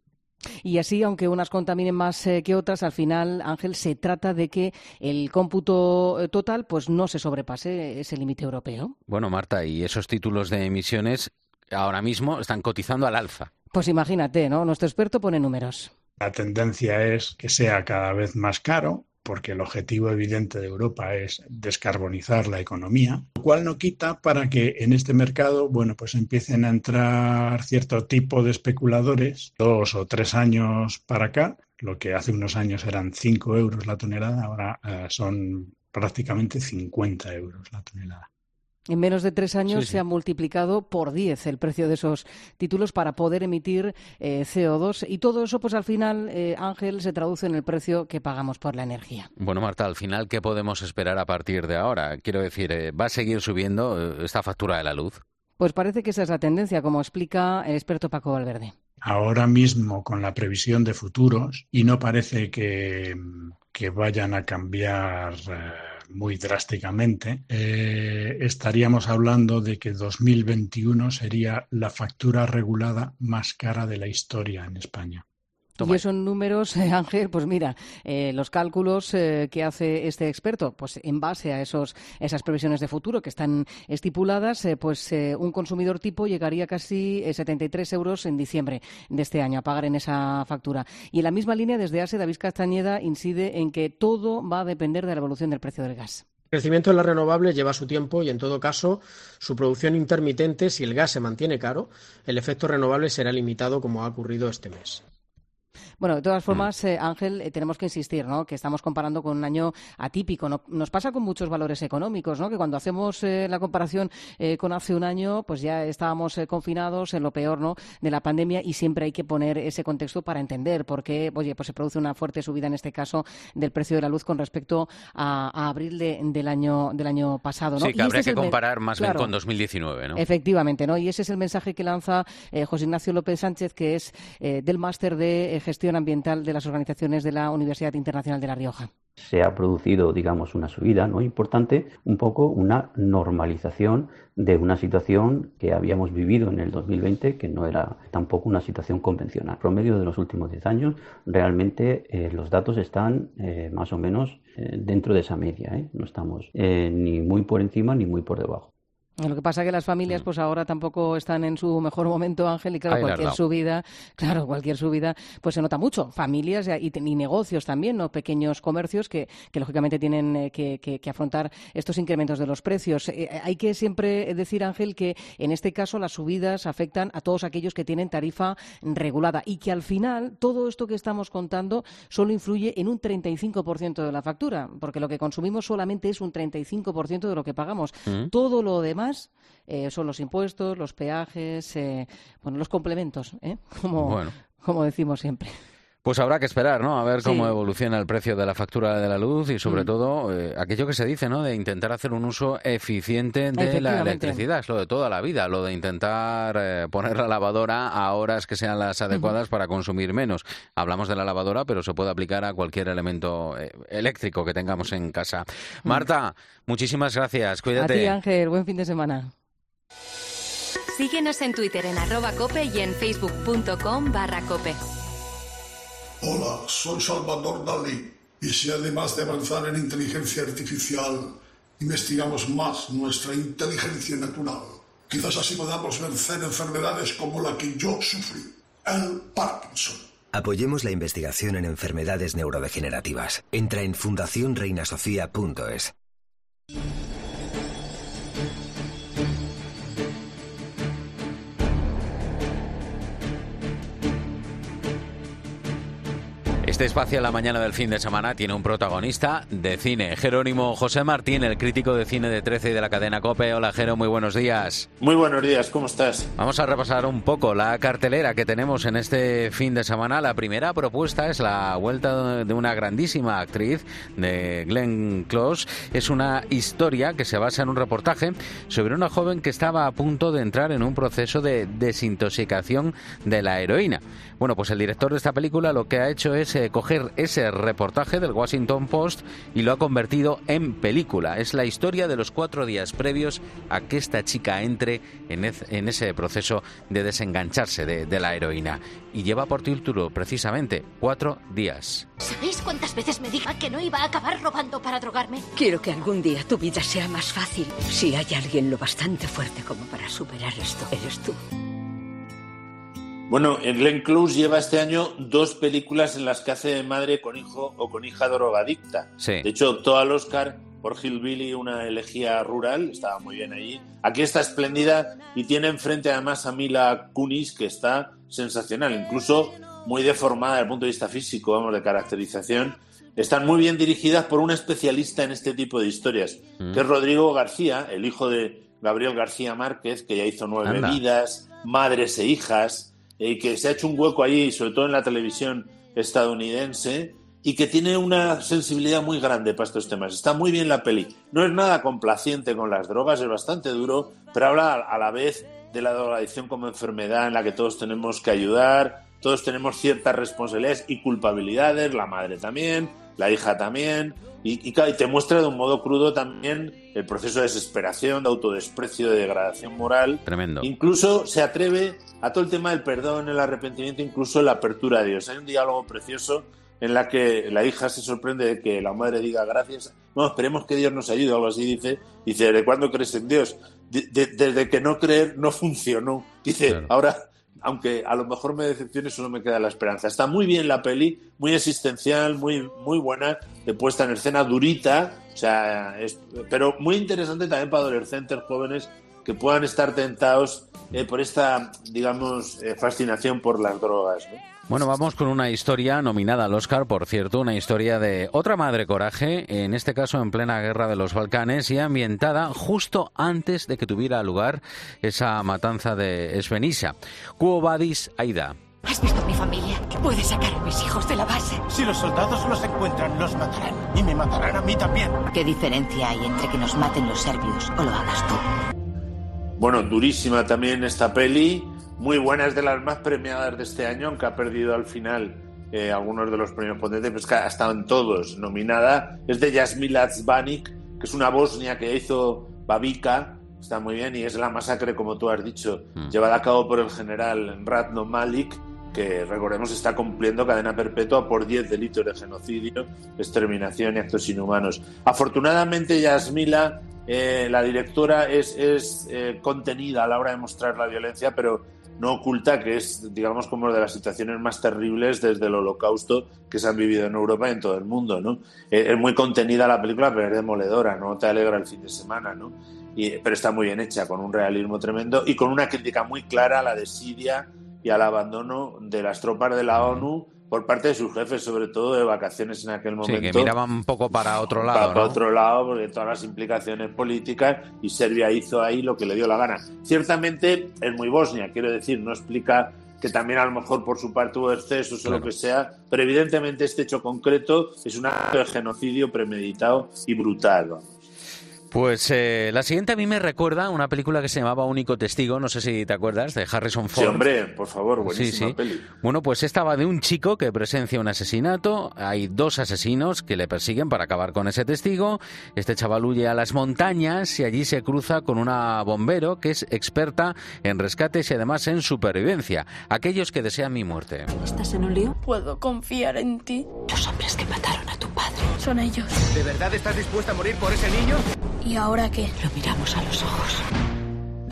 [SPEAKER 8] Y así, aunque unas contaminen más que otras, al final, Ángel, se trata de que el cómputo total pues no se sobrepase ese límite europeo.
[SPEAKER 1] Bueno, Marta, y esos títulos de emisiones ahora mismo están cotizando al alza.
[SPEAKER 8] Pues imagínate, ¿no? Nuestro experto pone números.
[SPEAKER 10] La tendencia es que sea cada vez más caro, porque el objetivo evidente de Europa es descarbonizar la economía, lo cual no quita para que en este mercado, pues empiecen a entrar cierto tipo de especuladores. 2 o 3 años para acá, lo que hace unos años eran 5 euros la tonelada, ahora son prácticamente 50 euros la tonelada.
[SPEAKER 8] En menos de 3 años
[SPEAKER 10] Sí.
[SPEAKER 8] se ha multiplicado por 10 el precio de esos títulos para poder emitir CO2. Y todo eso, pues al final, Ángel, se traduce en el precio que pagamos por la energía.
[SPEAKER 1] Bueno, Marta, al final, ¿qué podemos esperar a partir de ahora? Quiero decir, ¿va a seguir subiendo esta factura de la luz?
[SPEAKER 8] Pues parece que esa es la tendencia, como explica el experto Paco Valverde.
[SPEAKER 10] Ahora mismo, con la previsión de futuros, y no parece que vayan a cambiar muy drásticamente, estaríamos hablando de que 2021 sería la factura regulada más cara de la historia en España.
[SPEAKER 8] Y esos números, Ángel, pues mira, los cálculos que hace este experto, pues en base a esas previsiones de futuro que están estipuladas, un consumidor tipo llegaría a casi 73 euros en diciembre de este año a pagar en esa factura. Y en la misma línea, desde ASE, David Castañeda incide en que todo va a depender de la evolución del precio del gas.
[SPEAKER 9] El crecimiento de las renovables lleva su tiempo y, en todo caso, su producción intermitente, si el gas se mantiene caro, el efecto renovable será limitado, como ha ocurrido este mes.
[SPEAKER 8] Bueno, de todas formas, Ángel, tenemos que insistir, ¿no?, que estamos comparando con un año atípico. Nos pasa con muchos valores económicos, ¿no?, que cuando hacemos la comparación con hace un año, pues ya estábamos confinados en lo peor, ¿no?, de la pandemia, y siempre hay que poner ese contexto para entender por qué, pues se produce una fuerte subida, en este caso, del precio de la luz con respecto a abril del año pasado, ¿no?
[SPEAKER 1] Sí, que habría que comparar más bien con 2019, ¿no?
[SPEAKER 8] Efectivamente, ¿no? Y ese es el mensaje que lanza José Ignacio López Sánchez, que es del máster de Gestión Ambiental de las Organizaciones de la Universidad Internacional de La Rioja.
[SPEAKER 11] Se ha producido, digamos, una subida, ¿no?, importante, un poco una normalización de una situación que habíamos vivido en el 2020, que no era tampoco una situación convencional. Promedio de los últimos 10 años, realmente los datos están más o menos dentro de esa media, No estamos ni muy por encima ni muy por debajo.
[SPEAKER 8] Lo que pasa es que las familias pues ahora tampoco están en su mejor momento, Ángel, y claro, cualquier subida pues se nota mucho. Familias y negocios también, ¿no?, pequeños comercios que lógicamente tienen que afrontar estos incrementos de los precios. Hay que siempre decir, Ángel, que en este caso las subidas afectan a todos aquellos que tienen tarifa regulada y que al final todo esto que estamos contando solo influye en un 35% de la factura, porque lo que consumimos solamente es un 35% de lo que pagamos. Todo lo demás son los impuestos, los peajes, los complementos, como decimos siempre.
[SPEAKER 1] Pues habrá que esperar, ¿no?, a ver cómo evoluciona el precio de la factura de la luz y, sobre todo, aquello que se dice, ¿no?, de intentar hacer un uso eficiente de la electricidad. Es lo de toda la vida, lo de intentar poner la lavadora a horas que sean las adecuadas para consumir menos. Hablamos de la lavadora, pero se puede aplicar a cualquier elemento eléctrico que tengamos en casa. Marta, muchísimas gracias. Cuídate.
[SPEAKER 8] A ti, Ángel. Buen fin de semana.
[SPEAKER 3] Síguenos en Twitter en @cope y en facebook.com/cope.
[SPEAKER 12] Hola, soy Salvador Dalí, y si además de avanzar en inteligencia artificial, investigamos más nuestra inteligencia natural, quizás así podamos vencer enfermedades como la que yo sufrí, el Parkinson.
[SPEAKER 18] Apoyemos la investigación en enfermedades neurodegenerativas. Entra en fundacionreinasofía.es.
[SPEAKER 1] Este espacio en la mañana del fin de semana tiene un protagonista de cine, Jerónimo José Martín, el crítico de cine de 13 y de la cadena COPE. Hola, Jero, muy buenos días.
[SPEAKER 13] Muy buenos días, ¿cómo estás?
[SPEAKER 1] Vamos a repasar un poco la cartelera que tenemos en este fin de semana. La primera propuesta es la vuelta de una grandísima actriz, de Glenn Close. Es una historia que se basa en un reportaje sobre una joven que estaba a punto de entrar en un proceso de desintoxicación de la heroína. Bueno, pues el director de esta película lo que ha hecho es coger ese reportaje del Washington Post y lo ha convertido en película. Es la historia de los 4 días previos a que esta chica entre en ese proceso de desengancharse de la heroína. Y lleva por título precisamente 4 días.
[SPEAKER 14] ¿Sabéis cuántas veces me dije que no iba a acabar robando para drogarme?
[SPEAKER 15] Quiero que algún día tu vida sea más fácil. Si hay alguien lo bastante fuerte como para superar esto, eres tú.
[SPEAKER 13] Bueno, Glenn Close lleva este año 2 películas en las que hace de madre con hijo o con hija drogadicta.
[SPEAKER 1] Sí.
[SPEAKER 13] De hecho, optó al Oscar por Hillbilly, una elegía rural, estaba muy bien allí. Aquí está espléndida y tiene enfrente además a Mila Kunis, que está sensacional, incluso muy deformada desde el punto de vista físico, vamos, de caracterización. Están muy bien dirigidas por un especialista en este tipo de historias, que es Rodrigo García, el hijo de Gabriel García Márquez, que ya hizo 9 vidas, Madres e hijas, y que se ha hecho un hueco allí, sobre todo en la televisión estadounidense, y que tiene una sensibilidad muy grande para estos temas. Está muy bien la peli. No es nada complaciente con las drogas, es bastante duro, pero habla a la vez de la drogadicción como enfermedad en la que todos tenemos que ayudar, todos tenemos ciertas responsabilidades y culpabilidades, la madre también, la hija también, y te muestra de un modo crudo también el proceso de desesperación, de autodesprecio, de degradación moral.
[SPEAKER 1] Tremendo.
[SPEAKER 13] Incluso se atreve a todo el tema del perdón, el arrepentimiento, incluso la apertura a Dios. Hay un diálogo precioso en la que la hija se sorprende de que la madre diga gracias. No, esperemos que Dios nos ayude, algo así dice. Dice, ¿de cuándo crees en Dios? Desde que no creer no funcionó. Dice, claro. Ahora, aunque a lo mejor me decepcione, solo me queda la esperanza. Está muy bien la peli, muy existencial, muy, muy buena, de puesta en escena, durita, o sea, pero muy interesante también para adolescentes jóvenes que puedan estar tentados por esta, digamos, fascinación por las drogas, ¿no?
[SPEAKER 1] Bueno, vamos con una historia nominada al Oscar, por cierto, una historia de otra madre coraje, en este caso en plena guerra de los Balcanes y ambientada justo antes de que tuviera lugar esa matanza de Srebrenica. Quo vadis, Aida.
[SPEAKER 14] ¿Has visto a mi familia? Puedes sacar a mis hijos de la base.
[SPEAKER 29] Si los soldados los encuentran, los matarán. Y me matarán a mí también.
[SPEAKER 14] ¿Qué diferencia hay entre que nos maten los serbios o lo hagas tú?
[SPEAKER 13] Bueno, durísima también esta peli. Muy buena, es de las más premiadas de este año, aunque ha perdido al final algunos de los premios potentes, pero es que ha estado en todos nominada. Es de Jasmila Zbanic, que es una bosnia que hizo Babica, está muy bien, y es la masacre, como tú has dicho, llevada a cabo por el general Ratno Malik, que recordemos está cumpliendo cadena perpetua por 10 delitos de genocidio, exterminación y actos inhumanos. Afortunadamente, Jasmila, la directora, es contenida a la hora de mostrar la violencia, pero no oculta que es, digamos, como de las situaciones más terribles desde el Holocausto que se han vivido en Europa y en todo el mundo, ¿no? Es muy contenida la película, pero es demoledora, no te alegra el fin de semana, ¿no? Pero está muy bien hecha, con un realismo tremendo y con una crítica muy clara a la desidia y al abandono de las tropas de la ONU por parte de sus jefes, sobre todo de vacaciones en aquel momento.
[SPEAKER 1] Sí, que miraban un poco para otro lado, ¿no?
[SPEAKER 13] Para otro lado, porque todas las implicaciones políticas, y Serbia hizo ahí lo que le dio la gana. Ciertamente es muy Bosnia, quiero decir, no explica que también a lo mejor por su parte hubo excesos o lo que sea, pero evidentemente este hecho concreto es un acto de genocidio premeditado y brutal, vamos.
[SPEAKER 1] Pues la siguiente a mí me recuerda a una película que se llamaba Único Testigo, no sé si te acuerdas, de Harrison Ford.
[SPEAKER 13] Sí, hombre, por favor, buenísima peli.
[SPEAKER 1] Bueno, pues esta va de un chico que presencia un asesinato, hay 2 asesinos que le persiguen para acabar con ese testigo, este chaval huye a las montañas y allí se cruza con una bombero que es experta en rescates y además en supervivencia, aquellos que desean mi muerte.
[SPEAKER 14] ¿Estás en un lío?
[SPEAKER 16] ¿Puedo confiar en ti?
[SPEAKER 14] Los hombres que mataron a tu padre.
[SPEAKER 16] Son ellos.
[SPEAKER 29] ¿De verdad estás dispuesta a morir por ese niño?
[SPEAKER 16] ¿Y ahora qué?
[SPEAKER 14] Lo miramos a los ojos.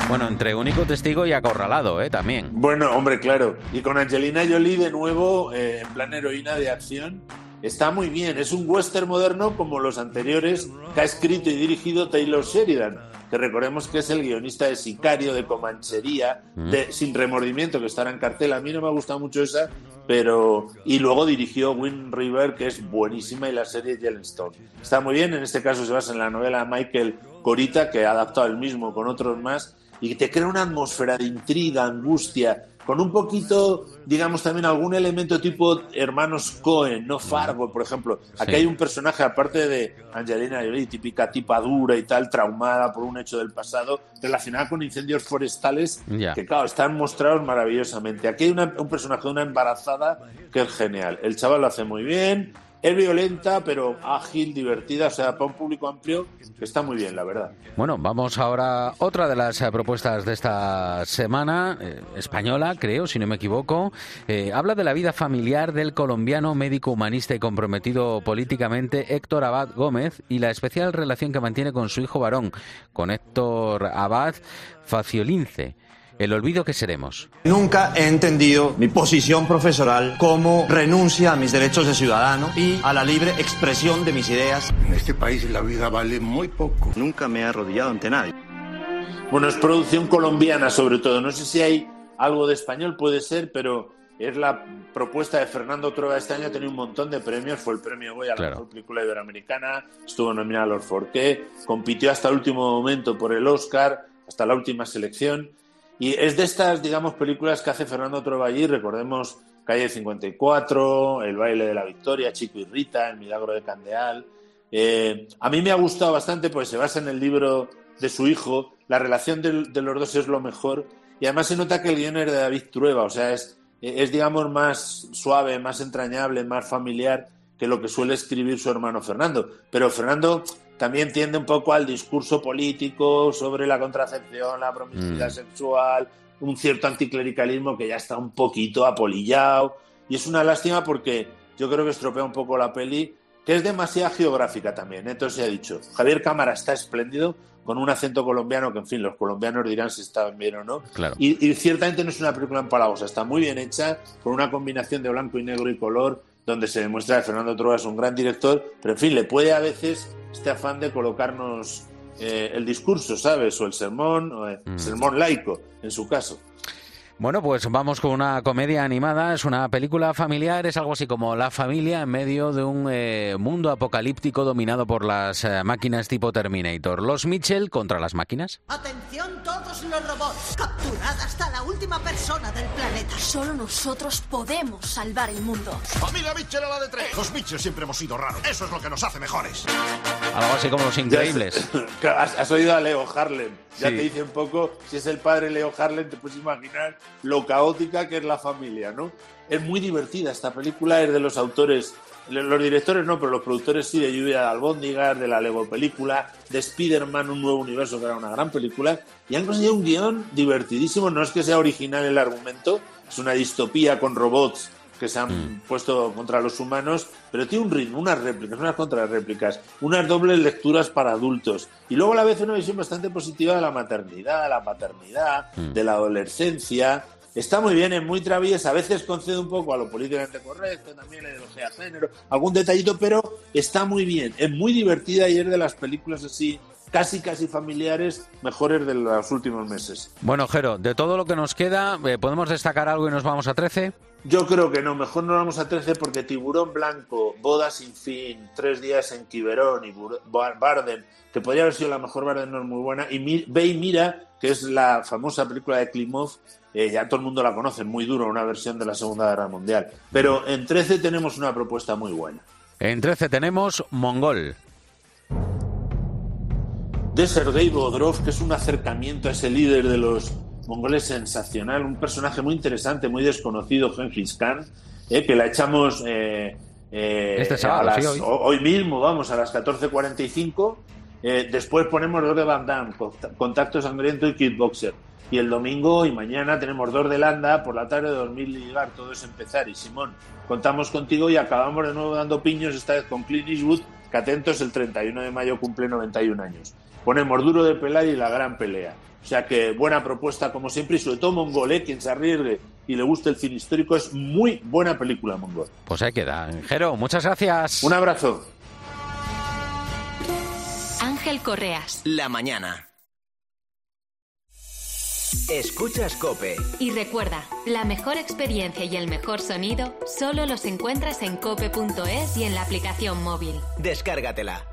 [SPEAKER 1] Bueno, entre único testigo y acorralado, también.
[SPEAKER 13] Bueno, hombre, claro. Y con Angelina Jolie de nuevo, en plan heroína de acción. Está muy bien. Es un western moderno como los anteriores que ha escrito y dirigido Taylor Sheridan, que recordemos que es el guionista de Sicario, de Comanchería, de Sin Remordimiento, que estará en cartel. A mí no me ha gustado mucho esa, pero... Y luego dirigió Wind River, que es buenísima, y la serie Yellowstone. Está muy bien. En este caso se basa en la novela de Michael Corita, que ha adaptado él mismo con otros más, y te crea una atmósfera de intriga, angustia, con un poquito, digamos, también algún elemento tipo hermanos Coen, no Fargo, por ejemplo. Aquí hay un personaje, aparte de Angelina Jolie, típica tipa dura y tal, traumada por un hecho del pasado, relacionada con incendios forestales, que claro, están mostrados maravillosamente. Aquí hay un personaje, una embarazada, que es genial. El chaval lo hace muy bien. Es violenta, pero ágil, divertida, o sea, para un público amplio, está muy bien, la verdad.
[SPEAKER 1] Bueno, vamos ahora a otra de las propuestas de esta semana, española, creo, si no me equivoco. Habla de la vida familiar del colombiano médico humanista y comprometido políticamente Héctor Abad Gómez y la especial relación que mantiene con su hijo varón, con Héctor Abad Faciolince. El olvido que seremos.
[SPEAKER 17] Nunca he entendido mi posición profesoral como renuncia a mis derechos de ciudadano y a la libre expresión de mis ideas.
[SPEAKER 12] En este país la vida vale muy poco.
[SPEAKER 17] Nunca me he arrodillado ante nadie.
[SPEAKER 13] Bueno, es producción colombiana sobre todo. No sé si hay algo de español, puede ser, pero es la propuesta de Fernando Trueba este año. Ha tenido un montón de premios. Fue el premio Goya a la mejor película iberoamericana. Estuvo nominada a los Forqué. Compitió hasta el último momento por el Oscar, hasta la última selección. Y es de estas, digamos, películas que hace Fernando Trueba allí. Recordemos Calle 54, El baile de la victoria, Chico y Rita, El milagro de Candeal. A mí me ha gustado bastante, pues se basa en el libro de su hijo. La relación de los dos es lo mejor. Y además se nota que el guion es de David Trueba. O sea, es digamos, más suave, más entrañable, más familiar que lo que suele escribir su hermano Fernando. Pero Fernando también tiende un poco al discurso político sobre la contracepción, la promiscuidad sexual, un cierto anticlericalismo que ya está un poquito apolillado. Y es una lástima porque yo creo que estropea un poco la peli, que es demasiado geográfica también. Entonces se ha dicho, Javier Cámara está espléndido, con un acento colombiano que, en fin, los colombianos dirán si está bien o no.
[SPEAKER 1] Claro.
[SPEAKER 13] Y ciertamente no es una película empalagosa, está muy bien hecha, con una combinación de blanco y negro y color, donde se demuestra que Fernando Trueba es un gran director, pero en fin, le puede a veces este afán de colocarnos el discurso, ¿sabes? O el sermón, sermón laico, en su caso.
[SPEAKER 1] Bueno, pues vamos con una comedia animada, es una película familiar, es algo así como La familia en medio de un mundo apocalíptico dominado por las máquinas tipo Terminator. Los Mitchell contra las máquinas.
[SPEAKER 19] ¡Atención todos los robots! ¡Capturad hasta la última persona del planeta!
[SPEAKER 16] Solo nosotros podemos salvar el mundo.
[SPEAKER 20] ¡Familia Mitchell a la de tres! Los Mitchell siempre hemos sido raros, eso es lo que nos hace mejores.
[SPEAKER 1] Algo así como Los Increíbles.
[SPEAKER 13] Has oído a Leo Harlem. Ya
[SPEAKER 1] Sí.
[SPEAKER 13] te dice un poco, si es el padre Leo Harlem, te puedes imaginar lo caótica que es la familia, ¿no? Es muy divertida esta película, es de los autores, los directores no, pero los productores sí, de Lluvia de Albóndigas, de la Lego película, de Spider-Man, un nuevo universo, que era una gran película, y han conseguido un guión divertidísimo. No es que sea original el argumento, es una distopía con robots que se han puesto contra los humanos, pero tiene un ritmo, unas réplicas, unas contrarréplicas, unas dobles lecturas para adultos, y luego a la vez una visión bastante positiva de la maternidad, la paternidad, de la adolescencia. Está muy bien, es muy traviesa, a veces concede un poco a lo políticamente correcto, también la ideología de género, algún detallito, pero está muy bien, es muy divertida y es de las películas así casi familiares mejores de los últimos meses.
[SPEAKER 1] Bueno, Jero, de todo lo que nos queda, ¿podemos destacar algo y nos vamos a 13?
[SPEAKER 13] Yo creo que no, mejor nos vamos a 13 porque Tiburón Blanco, Boda sin fin, 3 días en Quiberón y Bardem, que podría haber sido la mejor, Bardem no es muy buena, y Ve y Mira, que es la famosa película de Klimov, ya todo el mundo la conoce, muy duro, una versión de la Segunda Guerra Mundial. Pero en 13 tenemos una propuesta muy buena.
[SPEAKER 1] En 13 tenemos Mongol.
[SPEAKER 13] De Sergei Bodrov, que es un acercamiento a ese líder de los mongoles sensacional, un personaje muy interesante, muy desconocido, Genghis Khan, que la echamos
[SPEAKER 1] este sábado,
[SPEAKER 13] hoy mismo, vamos, a las 14:45. Después ponemos 2 de Van Damme, Contacto Sangriento y Kickboxer. Y el domingo y mañana tenemos 2 de Landa, por la tarde 2000 ligar, todo es empezar. Y Simón, contamos contigo y acabamos de nuevo dando piños, esta vez con Clint Eastwood, que atentos, el 31 de mayo cumple 91 años. Ponemos Duro de Pelar y La Gran Pelea. O sea que buena propuesta como siempre, y sobre todo Mongol, quien se arriesgue y le guste el cine histórico, es muy buena película, Mongol.
[SPEAKER 1] Pues ahí queda. Jero, muchas gracias.
[SPEAKER 13] Un abrazo.
[SPEAKER 3] Ángel Correas.
[SPEAKER 18] La mañana. Escuchas COPE.
[SPEAKER 3] Y recuerda, la mejor experiencia y el mejor sonido solo los encuentras en cope.es y en la aplicación móvil.
[SPEAKER 18] Descárgatela.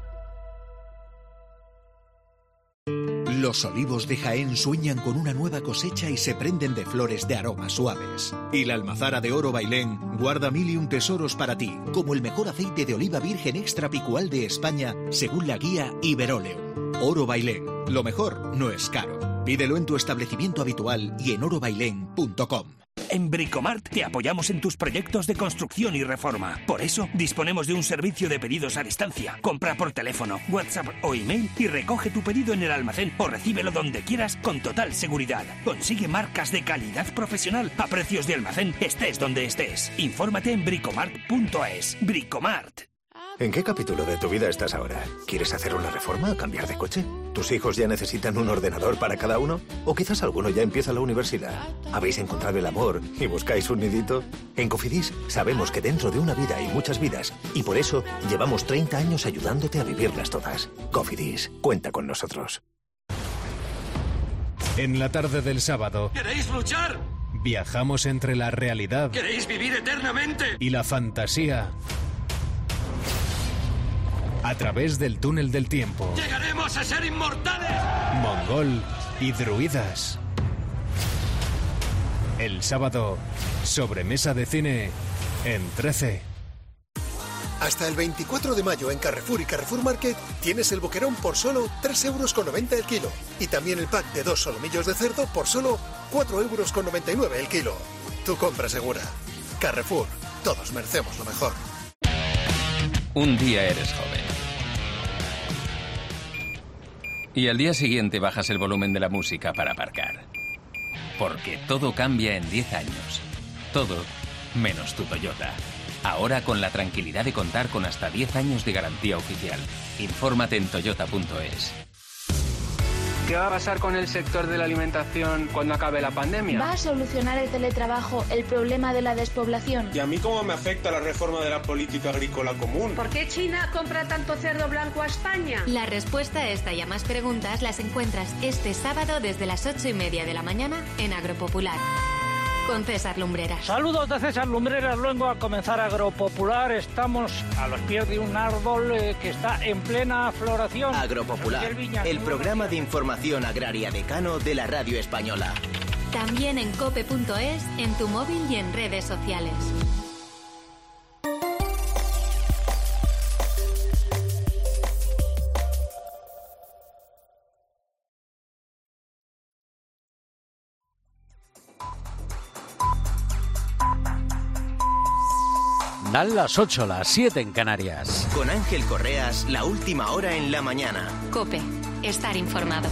[SPEAKER 2] Los olivos de Jaén sueñan con una nueva cosecha y se prenden de flores de aromas suaves. Y la almazara de Oro Bailén guarda 1000 y un tesoros para ti, como el mejor aceite de oliva virgen extra picual de España, según la guía Iberoleum. Oro Bailén, lo mejor no es caro. Pídelo en tu establecimiento habitual y en orobailén.com.
[SPEAKER 21] En Bricomart te apoyamos en tus proyectos de construcción y reforma. Por eso, disponemos de un servicio de pedidos a distancia. Compra por teléfono, WhatsApp o email y recoge tu pedido en el almacén o recíbelo donde quieras con total seguridad. Consigue marcas de calidad profesional a precios de almacén, estés donde estés. Infórmate en bricomart.es. Bricomart.
[SPEAKER 22] ¿En qué capítulo de tu vida estás ahora? ¿Quieres hacer una reforma o cambiar de coche? ¿Tus hijos ya necesitan un ordenador para cada uno? ¿O quizás alguno ya empieza la universidad? ¿Habéis encontrado el amor y buscáis un nidito? En Cofidis sabemos que dentro de una vida hay muchas vidas y por eso llevamos 30 años ayudándote a vivirlas todas. Cofidis, cuenta con nosotros.
[SPEAKER 23] En la tarde del sábado,
[SPEAKER 21] ¿Queréis luchar?
[SPEAKER 23] viajamos entre la realidad
[SPEAKER 21] ¿Queréis vivir eternamente?
[SPEAKER 23] y la fantasía a través del túnel del tiempo.
[SPEAKER 21] ¡Llegaremos a ser inmortales!
[SPEAKER 23] Mongol y druidas. El sábado, sobremesa de cine en 13.
[SPEAKER 24] Hasta el 24 de mayo en Carrefour y Carrefour Market tienes el boquerón por solo 3,90 € el kilo. Y también el pack de 2 solomillos de cerdo por solo 4,99 € el kilo. Tu compra segura. Carrefour. Todos merecemos lo mejor.
[SPEAKER 25] Un día eres joven. Y al día siguiente bajas el volumen de la música para aparcar. Porque todo cambia en 10 años. Todo menos tu Toyota. Ahora con la tranquilidad de contar con hasta 10 años de garantía oficial. Infórmate en toyota.es.
[SPEAKER 26] ¿Qué va a pasar con el sector de la alimentación cuando acabe la pandemia?
[SPEAKER 27] ¿Va a solucionar el teletrabajo el problema de la despoblación?
[SPEAKER 28] ¿Y a mí cómo me afecta la reforma de la política agrícola común?
[SPEAKER 29] ¿Por qué China compra tanto cerdo blanco a España?
[SPEAKER 3] La respuesta a esta y a más preguntas las encuentras este sábado desde las 8:30 de la mañana en Agropopular. Con César Lumbreras.
[SPEAKER 30] Saludos de César Lumbreras, luego a comenzar Agropopular. Estamos a los pies de un árbol que está en plena floración.
[SPEAKER 18] Agropopular, el programa de información agraria decano de la radio española.
[SPEAKER 3] También en cope.es, en tu móvil y en redes sociales.
[SPEAKER 1] Dan las 8, las 7 en Canarias.
[SPEAKER 18] Con Ángel Correas, la última hora en la mañana.
[SPEAKER 3] Cope, estar informado.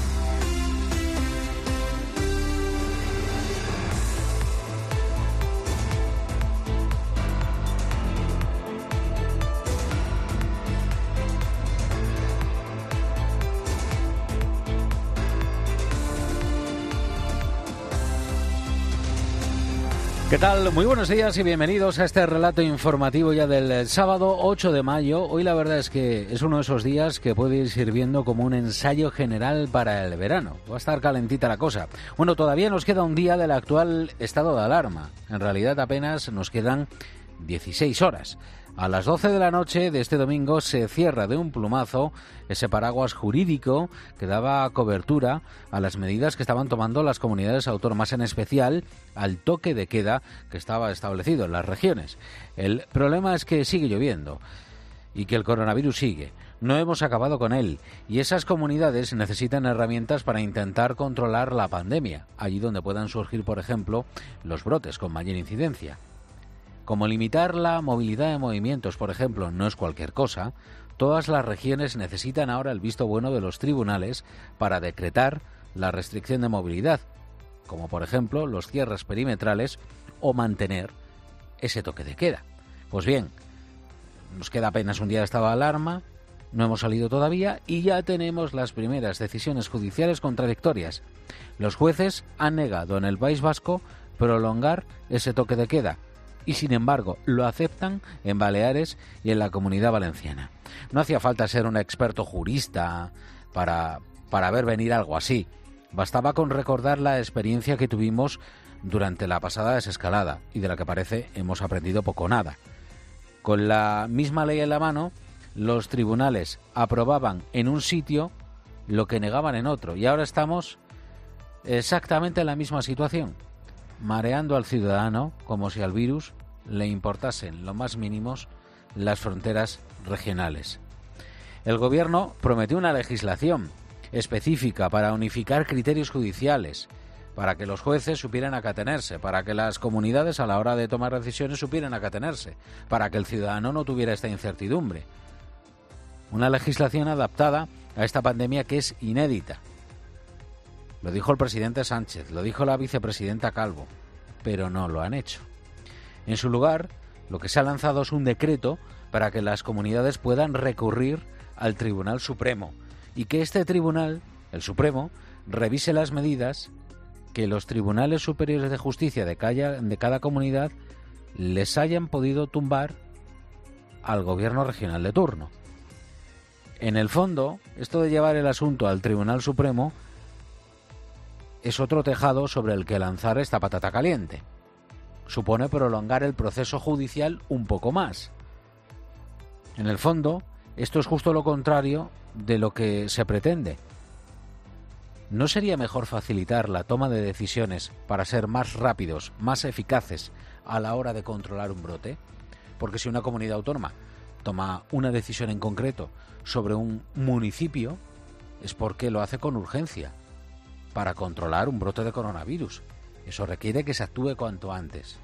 [SPEAKER 1] ¿Qué tal? Muy buenos días y bienvenidos a este relato informativo ya del sábado 8 de mayo. Hoy la verdad es que es uno de esos días que puede ir sirviendo como un ensayo general para el verano. Va a estar calentita la cosa. Bueno, todavía nos queda un día del actual estado de alarma. En realidad apenas nos quedan 16 horas. A las 12 de la noche de este domingo se cierra de un plumazo ese paraguas jurídico que daba cobertura a las medidas que estaban tomando las comunidades autónomas, en especial al toque de queda que estaba establecido en las regiones. El problema es que sigue lloviendo y que el coronavirus sigue. No hemos acabado con él y esas comunidades necesitan herramientas para intentar controlar la pandemia, allí donde puedan surgir, por ejemplo, los brotes con mayor incidencia. Como limitar la movilidad de movimientos, por ejemplo, no es cualquier cosa, todas las regiones necesitan ahora el visto bueno de los tribunales para decretar la restricción de movilidad, como por ejemplo los cierres perimetrales o mantener ese toque de queda. Pues bien, nos queda apenas un día de estado de alarma, No hemos salido todavía y ya tenemos las primeras decisiones judiciales contradictorias. Los jueces han negado en el País Vasco prolongar ese toque de queda y, sin embargo, lo aceptan en Baleares y en la Comunidad Valenciana. No hacía falta ser un experto jurista para ver venir algo así. Bastaba con recordar la experiencia que tuvimos durante la pasada desescalada y de la que parece hemos aprendido poco o nada. Con la misma ley en la mano, los tribunales aprobaban en un sitio lo que negaban en otro y ahora estamos exactamente en la misma situación, mareando al ciudadano como si al virus le importasen lo más mínimos las fronteras regionales. El gobierno prometió una legislación específica para unificar criterios judiciales, para que los jueces supieran a qué atenerse, para que las comunidades a la hora de tomar decisiones supieran a qué atenerse, para que el ciudadano no tuviera esta incertidumbre. Una legislación adaptada a esta pandemia que es inédita. Lo dijo el presidente Sánchez, lo dijo la vicepresidenta Calvo, pero no lo han hecho. En su lugar, lo que se ha lanzado es un decreto para que las comunidades puedan recurrir al Tribunal Supremo y que este tribunal, el Supremo, revise las medidas que los tribunales superiores de justicia de cada comunidad les hayan podido tumbar al gobierno regional de turno. En el fondo, esto de llevar el asunto al Tribunal Supremo es otro tejado sobre el que lanzar esta patata caliente. Supone prolongar el proceso judicial un poco más. En el fondo, esto es justo lo contrario de lo que se pretende. ¿No sería mejor facilitar la toma de decisiones para ser más rápidos, más eficaces a la hora de controlar un brote? Porque si una comunidad autónoma toma una decisión en concreto sobre un municipio, es porque lo hace con urgencia para controlar un brote de coronavirus. Eso requiere que se actúe cuanto antes.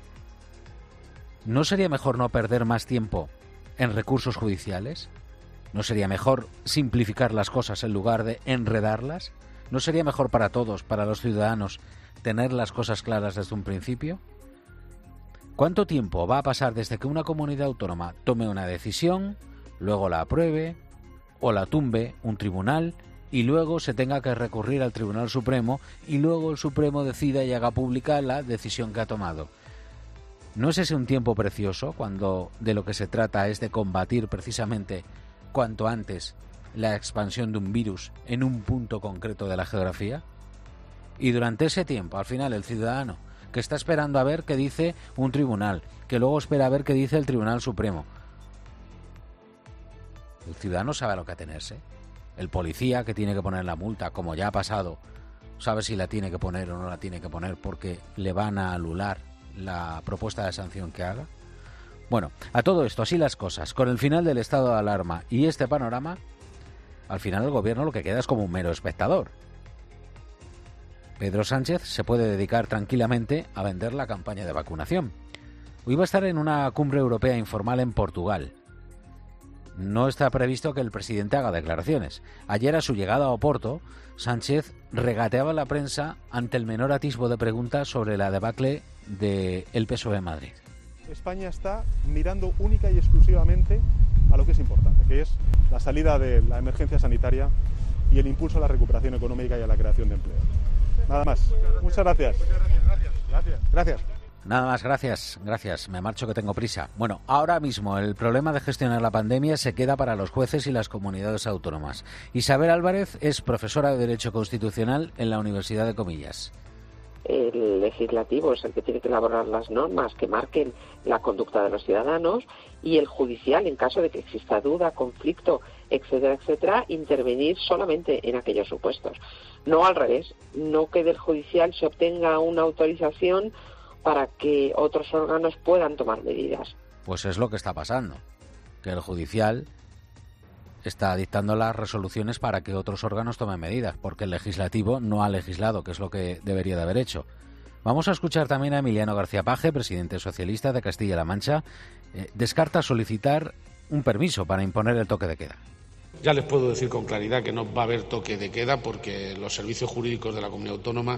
[SPEAKER 1] ¿No sería mejor no perder más tiempo en recursos judiciales? ¿No sería mejor simplificar las cosas en lugar de enredarlas? ¿No sería mejor para todos, para los ciudadanos, tener las cosas claras desde un principio? ¿Cuánto tiempo va a pasar desde que una comunidad autónoma tome una decisión, luego la apruebe o la tumbe un tribunal y luego se tenga que recurrir al Tribunal Supremo y luego el Supremo decida y haga pública la decisión que ha tomado? ¿No es ese un tiempo precioso cuando de lo que se trata es de combatir precisamente cuanto antes la expansión de un virus en un punto concreto de la geografía? Y durante ese tiempo, al final, el ciudadano que está esperando a ver qué dice un tribunal, que luego espera a ver qué dice el Tribunal Supremo. El ciudadano sabe a lo que atenerse. El policía que tiene que poner la multa, como ya ha pasado, sabe si la tiene que poner o no la tiene que poner porque le van a anular la propuesta de sanción que haga. Bueno, a todo esto, así las cosas, con el final del estado de alarma y este panorama, al final el gobierno lo que queda es como un mero espectador. Pedro Sánchez se puede dedicar tranquilamente a vender la campaña de vacunación. Hoy va a estar en una cumbre europea informal en Portugal. No está previsto que el presidente haga declaraciones. Ayer, a su llegada a Oporto, Sánchez regateaba a la prensa ante el menor atisbo de preguntas sobre la debacle del PSOE en Madrid.
[SPEAKER 4] España está mirando única y exclusivamente a lo que es importante, que es la salida de la emergencia sanitaria y el impulso a la recuperación económica y a la creación de empleo. Nada más. Muchas gracias. Gracias.
[SPEAKER 1] Nada más, gracias. Me marcho que tengo prisa. Bueno, ahora mismo el problema de gestionar la pandemia se queda para los jueces y las comunidades autónomas. Isabel Álvarez es profesora de Derecho Constitucional en la Universidad de Comillas.
[SPEAKER 5] El legislativo es el que tiene que elaborar las normas que marquen la conducta de los ciudadanos y el judicial, en caso de que exista duda, conflicto, etcétera, etcétera, intervenir solamente en aquellos supuestos. No al revés, no que del judicial se obtenga una autorización para que otros órganos puedan tomar medidas.
[SPEAKER 1] Pues es lo que está pasando, que el judicial está dictando las resoluciones para que otros órganos tomen medidas, porque el legislativo no ha legislado, que es lo que debería de haber hecho. Vamos a escuchar también a Emiliano García Paje, presidente socialista de Castilla-La Mancha. Descarta solicitar un permiso para imponer el toque de queda.
[SPEAKER 6] Ya les puedo decir con claridad que no va a haber toque de queda porque los servicios jurídicos de la comunidad autónoma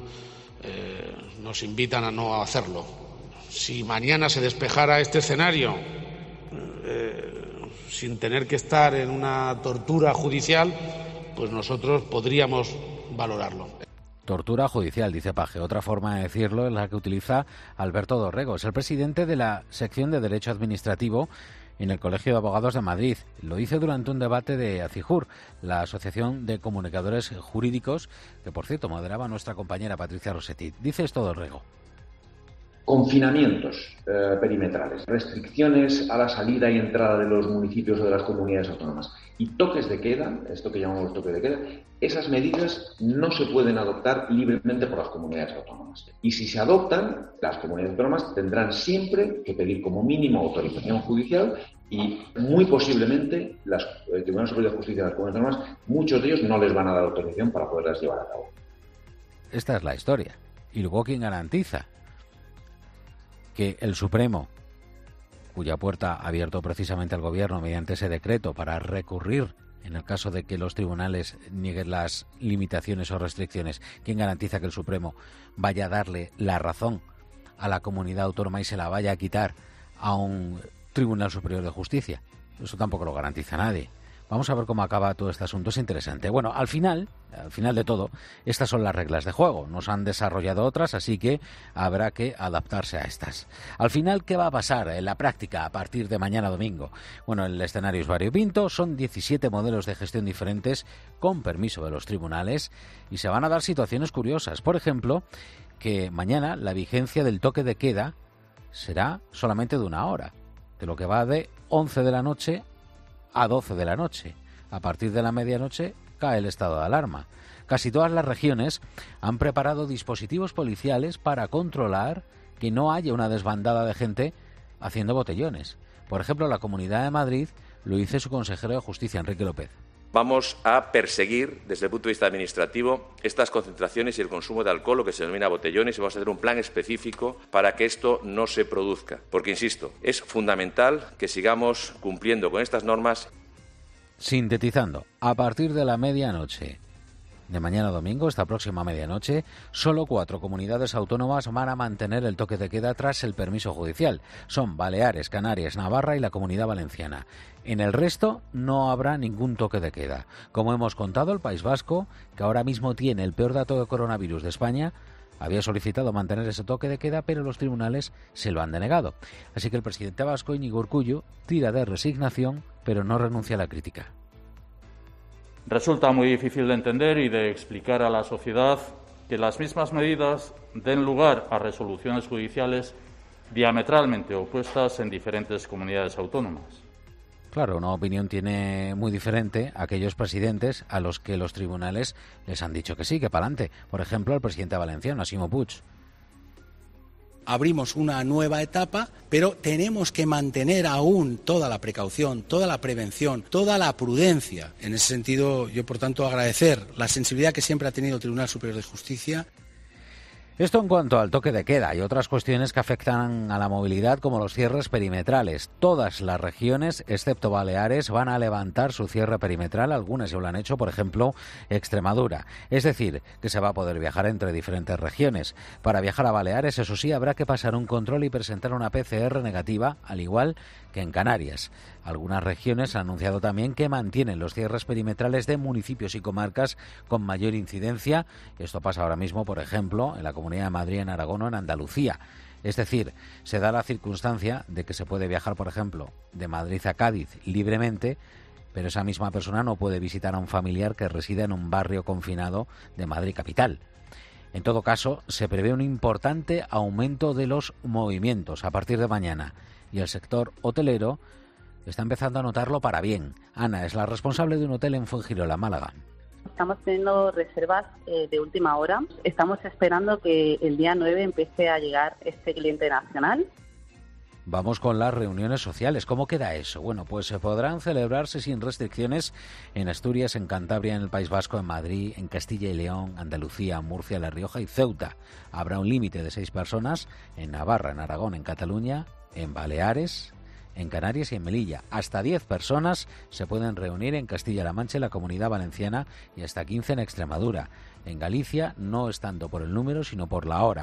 [SPEAKER 6] nos invitan a no hacerlo. Si mañana se despejara este escenario, sin tener que estar en una tortura judicial, pues nosotros podríamos valorarlo.
[SPEAKER 1] Tortura judicial, dice Paje. Otra forma de decirlo es la que utiliza Alberto Dorrego. Es el presidente de la sección de Derecho Administrativo en el Colegio de Abogados de Madrid. Lo hizo durante un debate de ACIJUR, la Asociación de Comunicadores Jurídicos, que por cierto moderaba nuestra compañera Patricia Rossetti. Dice esto Dorrego.
[SPEAKER 7] Confinamientos perimetrales, restricciones a la salida y entrada de los municipios o de las comunidades autónomas y toques de queda, esto que llamamos toque de queda, esas medidas no se pueden adoptar libremente por las comunidades autónomas. Y si se adoptan, las comunidades autónomas tendrán siempre que pedir como mínimo autorización judicial y muy posiblemente el Tribunal Superior de Justicia de las comunidades autónomas, muchos de ellos no les van a dar autorización para poderlas llevar a cabo.
[SPEAKER 1] Esta es la historia. Y luego, ¿quién garantiza que el Supremo, cuya puerta ha abierto precisamente al Gobierno mediante ese decreto para recurrir en el caso de que los tribunales nieguen las limitaciones o restricciones, quién garantiza que el Supremo vaya a darle la razón a la comunidad autónoma y se la vaya a quitar a un Tribunal Superior de Justicia? Eso tampoco lo garantiza nadie. Vamos a ver cómo acaba todo este asunto, es interesante. Bueno, al final de todo, estas son las reglas de juego. Nos han desarrollado otras, así que habrá que adaptarse a estas. Al final, ¿qué va a pasar en la práctica a partir de mañana domingo? Bueno, el escenario es variopinto, son 17 modelos de gestión diferentes con permiso de los tribunales y se van a dar situaciones curiosas. Por ejemplo, que mañana la vigencia del toque de queda será solamente de 1 hora, de lo que va de 11 de la noche a 12 de la noche. A partir de la medianoche cae el estado de alarma. Casi todas las regiones han preparado dispositivos policiales para controlar que no haya una desbandada de gente haciendo botellones. Por ejemplo, la Comunidad de Madrid lo dice su consejero de Justicia, Enrique López.
[SPEAKER 8] Vamos a perseguir, desde el punto de vista administrativo, estas concentraciones y el consumo de alcohol, lo que se denomina botellones, y vamos a hacer un plan específico para que esto no se produzca. Porque, insisto, es fundamental que sigamos cumpliendo con estas normas.
[SPEAKER 1] Sintetizando, a partir de la medianoche de mañana domingo, esta próxima medianoche, solo 4 comunidades autónomas van a mantener el toque de queda tras el permiso judicial. Son Baleares, Canarias, Navarra y la Comunidad Valenciana. En el resto no habrá ningún toque de queda. Como hemos contado, el País Vasco, que ahora mismo tiene el peor dato de coronavirus de España, había solicitado mantener ese toque de queda, pero los tribunales se lo han denegado. Así que el presidente vasco, Iñigo Urkullu, tira de resignación, pero no renuncia a la crítica.
[SPEAKER 9] Resulta muy difícil de entender y de explicar a la sociedad que las mismas medidas den lugar a resoluciones judiciales diametralmente opuestas en diferentes comunidades autónomas.
[SPEAKER 1] Claro, una opinión tiene muy diferente aquellos presidentes a los que los tribunales les han dicho que sí, que para adelante. Por ejemplo, al presidente valenciano, Ximo Puig.
[SPEAKER 10] Abrimos una nueva etapa, pero tenemos que mantener aún toda la precaución, toda la prevención, toda la prudencia. En ese sentido, yo, por tanto, agradecer la sensibilidad que siempre ha tenido el Tribunal Superior de Justicia.
[SPEAKER 1] Esto en cuanto al toque de queda y otras cuestiones que afectan a la movilidad, como los cierres perimetrales. Todas las regiones, excepto Baleares, van a levantar su cierre perimetral. Algunas ya lo han hecho, por ejemplo, Extremadura. Es decir, que se va a poder viajar entre diferentes regiones. Para viajar a Baleares, eso sí, habrá que pasar un control y presentar una PCR negativa, al igual que en Canarias. Algunas regiones han anunciado también que mantienen los cierres perimetrales de municipios y comarcas con mayor incidencia. Esto pasa ahora mismo, por ejemplo, en la Comunidad de Madrid, en Aragón o en Andalucía. Es decir, se da la circunstancia de que se puede viajar, por ejemplo, de Madrid a Cádiz libremente, pero esa misma persona no puede visitar a un familiar que resida en un barrio confinado de Madrid capital. En todo caso, se prevé un importante aumento de los movimientos a partir de mañana y el sector hotelero está empezando a notarlo para bien. Ana es la responsable de un hotel en Fuengirola, Málaga.
[SPEAKER 11] Estamos teniendo reservas de última hora. Estamos esperando que el día 9 empiece a llegar este cliente nacional.
[SPEAKER 1] Vamos con las reuniones sociales. ¿Cómo queda eso? Bueno, pues se podrán celebrarse sin restricciones en Asturias, en Cantabria, en el País Vasco, en Madrid, en Castilla y León, Andalucía, Murcia, La Rioja y Ceuta. Habrá un límite de 6 personas en Navarra, en Aragón, en Cataluña, en Baleares, en Canarias y en Melilla. Hasta 10 personas se pueden reunir en Castilla-La Mancha, en la Comunidad Valenciana, y hasta 15 en Extremadura. En Galicia, no es tanto por el número, sino por la hora.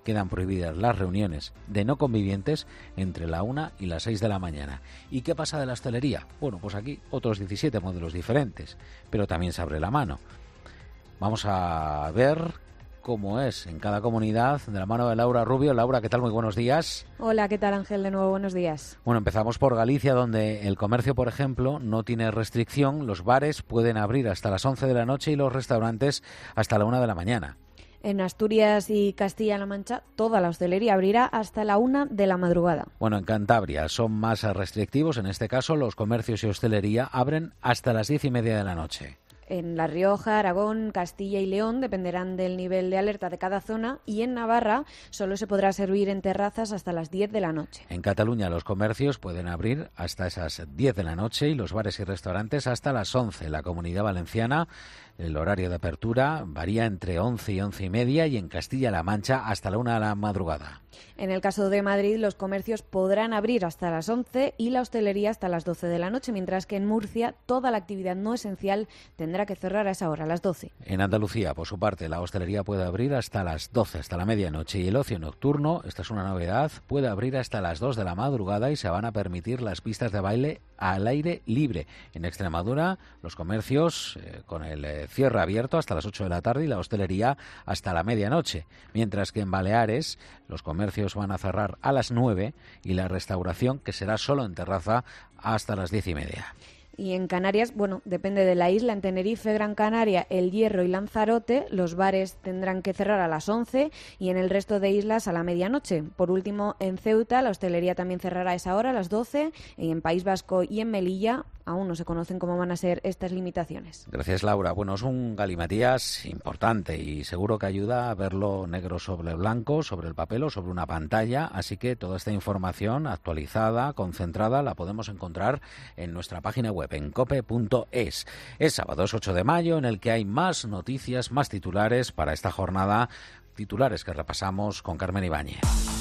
[SPEAKER 1] Quedan prohibidas las reuniones de no convivientes entre la 1 y las 6 de la mañana. ¿Y qué pasa de la hostelería? Bueno, pues aquí otros 17 modelos diferentes, pero también se abre la mano. Vamos a ver cómo es en cada comunidad, de la mano de Laura Rubio. Laura, ¿qué tal? Muy buenos días.
[SPEAKER 2] Hola, ¿qué tal, Ángel? De nuevo, buenos días.
[SPEAKER 1] Bueno, empezamos por Galicia, donde el comercio, por ejemplo, no tiene restricción. Los bares pueden abrir hasta las 11 de la noche y los restaurantes hasta la 1 de la mañana.
[SPEAKER 2] En Asturias y Castilla-La Mancha, toda la hostelería abrirá hasta la 1 de la madrugada.
[SPEAKER 1] Bueno, en Cantabria son más restrictivos. En este caso, los comercios y hostelería abren hasta las 10:30 de la noche.
[SPEAKER 2] En La Rioja, Aragón, Castilla y León dependerán del nivel de alerta de cada zona, y en Navarra solo se podrá servir en terrazas hasta las 10 de la noche.
[SPEAKER 1] En Cataluña los comercios pueden abrir hasta esas 10 de la noche y los bares y restaurantes hasta las 11. En la Comunidad Valenciana el horario de apertura varía entre 11 y 11:30 y en Castilla-La Mancha hasta la 1 de la madrugada.
[SPEAKER 2] En el caso de Madrid, los comercios podrán abrir hasta las 11 y la hostelería hasta las 12 de la noche, mientras que en Murcia toda la actividad no esencial tendrá que cerrar a esa hora, a las 12.
[SPEAKER 1] En Andalucía, por su parte, la hostelería puede abrir hasta las 12, hasta la medianoche, y el ocio nocturno, esta es una novedad, puede abrir hasta las 2 de la madrugada y se van a permitir las pistas de baile al aire libre. En Extremadura, los comercios con el cierre abierto hasta las 8 de la tarde y la hostelería hasta la medianoche, mientras que en Baleares los comercios van a cerrar a las 9 y la restauración, que será solo en terraza, hasta las 10:30.
[SPEAKER 2] Y en Canarias, bueno, depende de la isla. En Tenerife, Gran Canaria, El Hierro y Lanzarote, los bares tendrán que cerrar a las 11 y en el resto de islas a la medianoche. Por último, en Ceuta, la hostelería también cerrará a esa hora, a las 12, y en País Vasco y en Melilla aún no se conocen cómo van a ser estas limitaciones.
[SPEAKER 1] Gracias, Laura. Bueno, es un galimatías importante y seguro que ayuda a verlo negro sobre blanco, sobre el papel o sobre una pantalla. Así que toda esta información actualizada, concentrada, la podemos encontrar en nuestra página web, en cope.es. Es sábado, es 8 de mayo, en el que hay más noticias, más titulares para esta jornada. Titulares que repasamos con Carmen Ibáñez.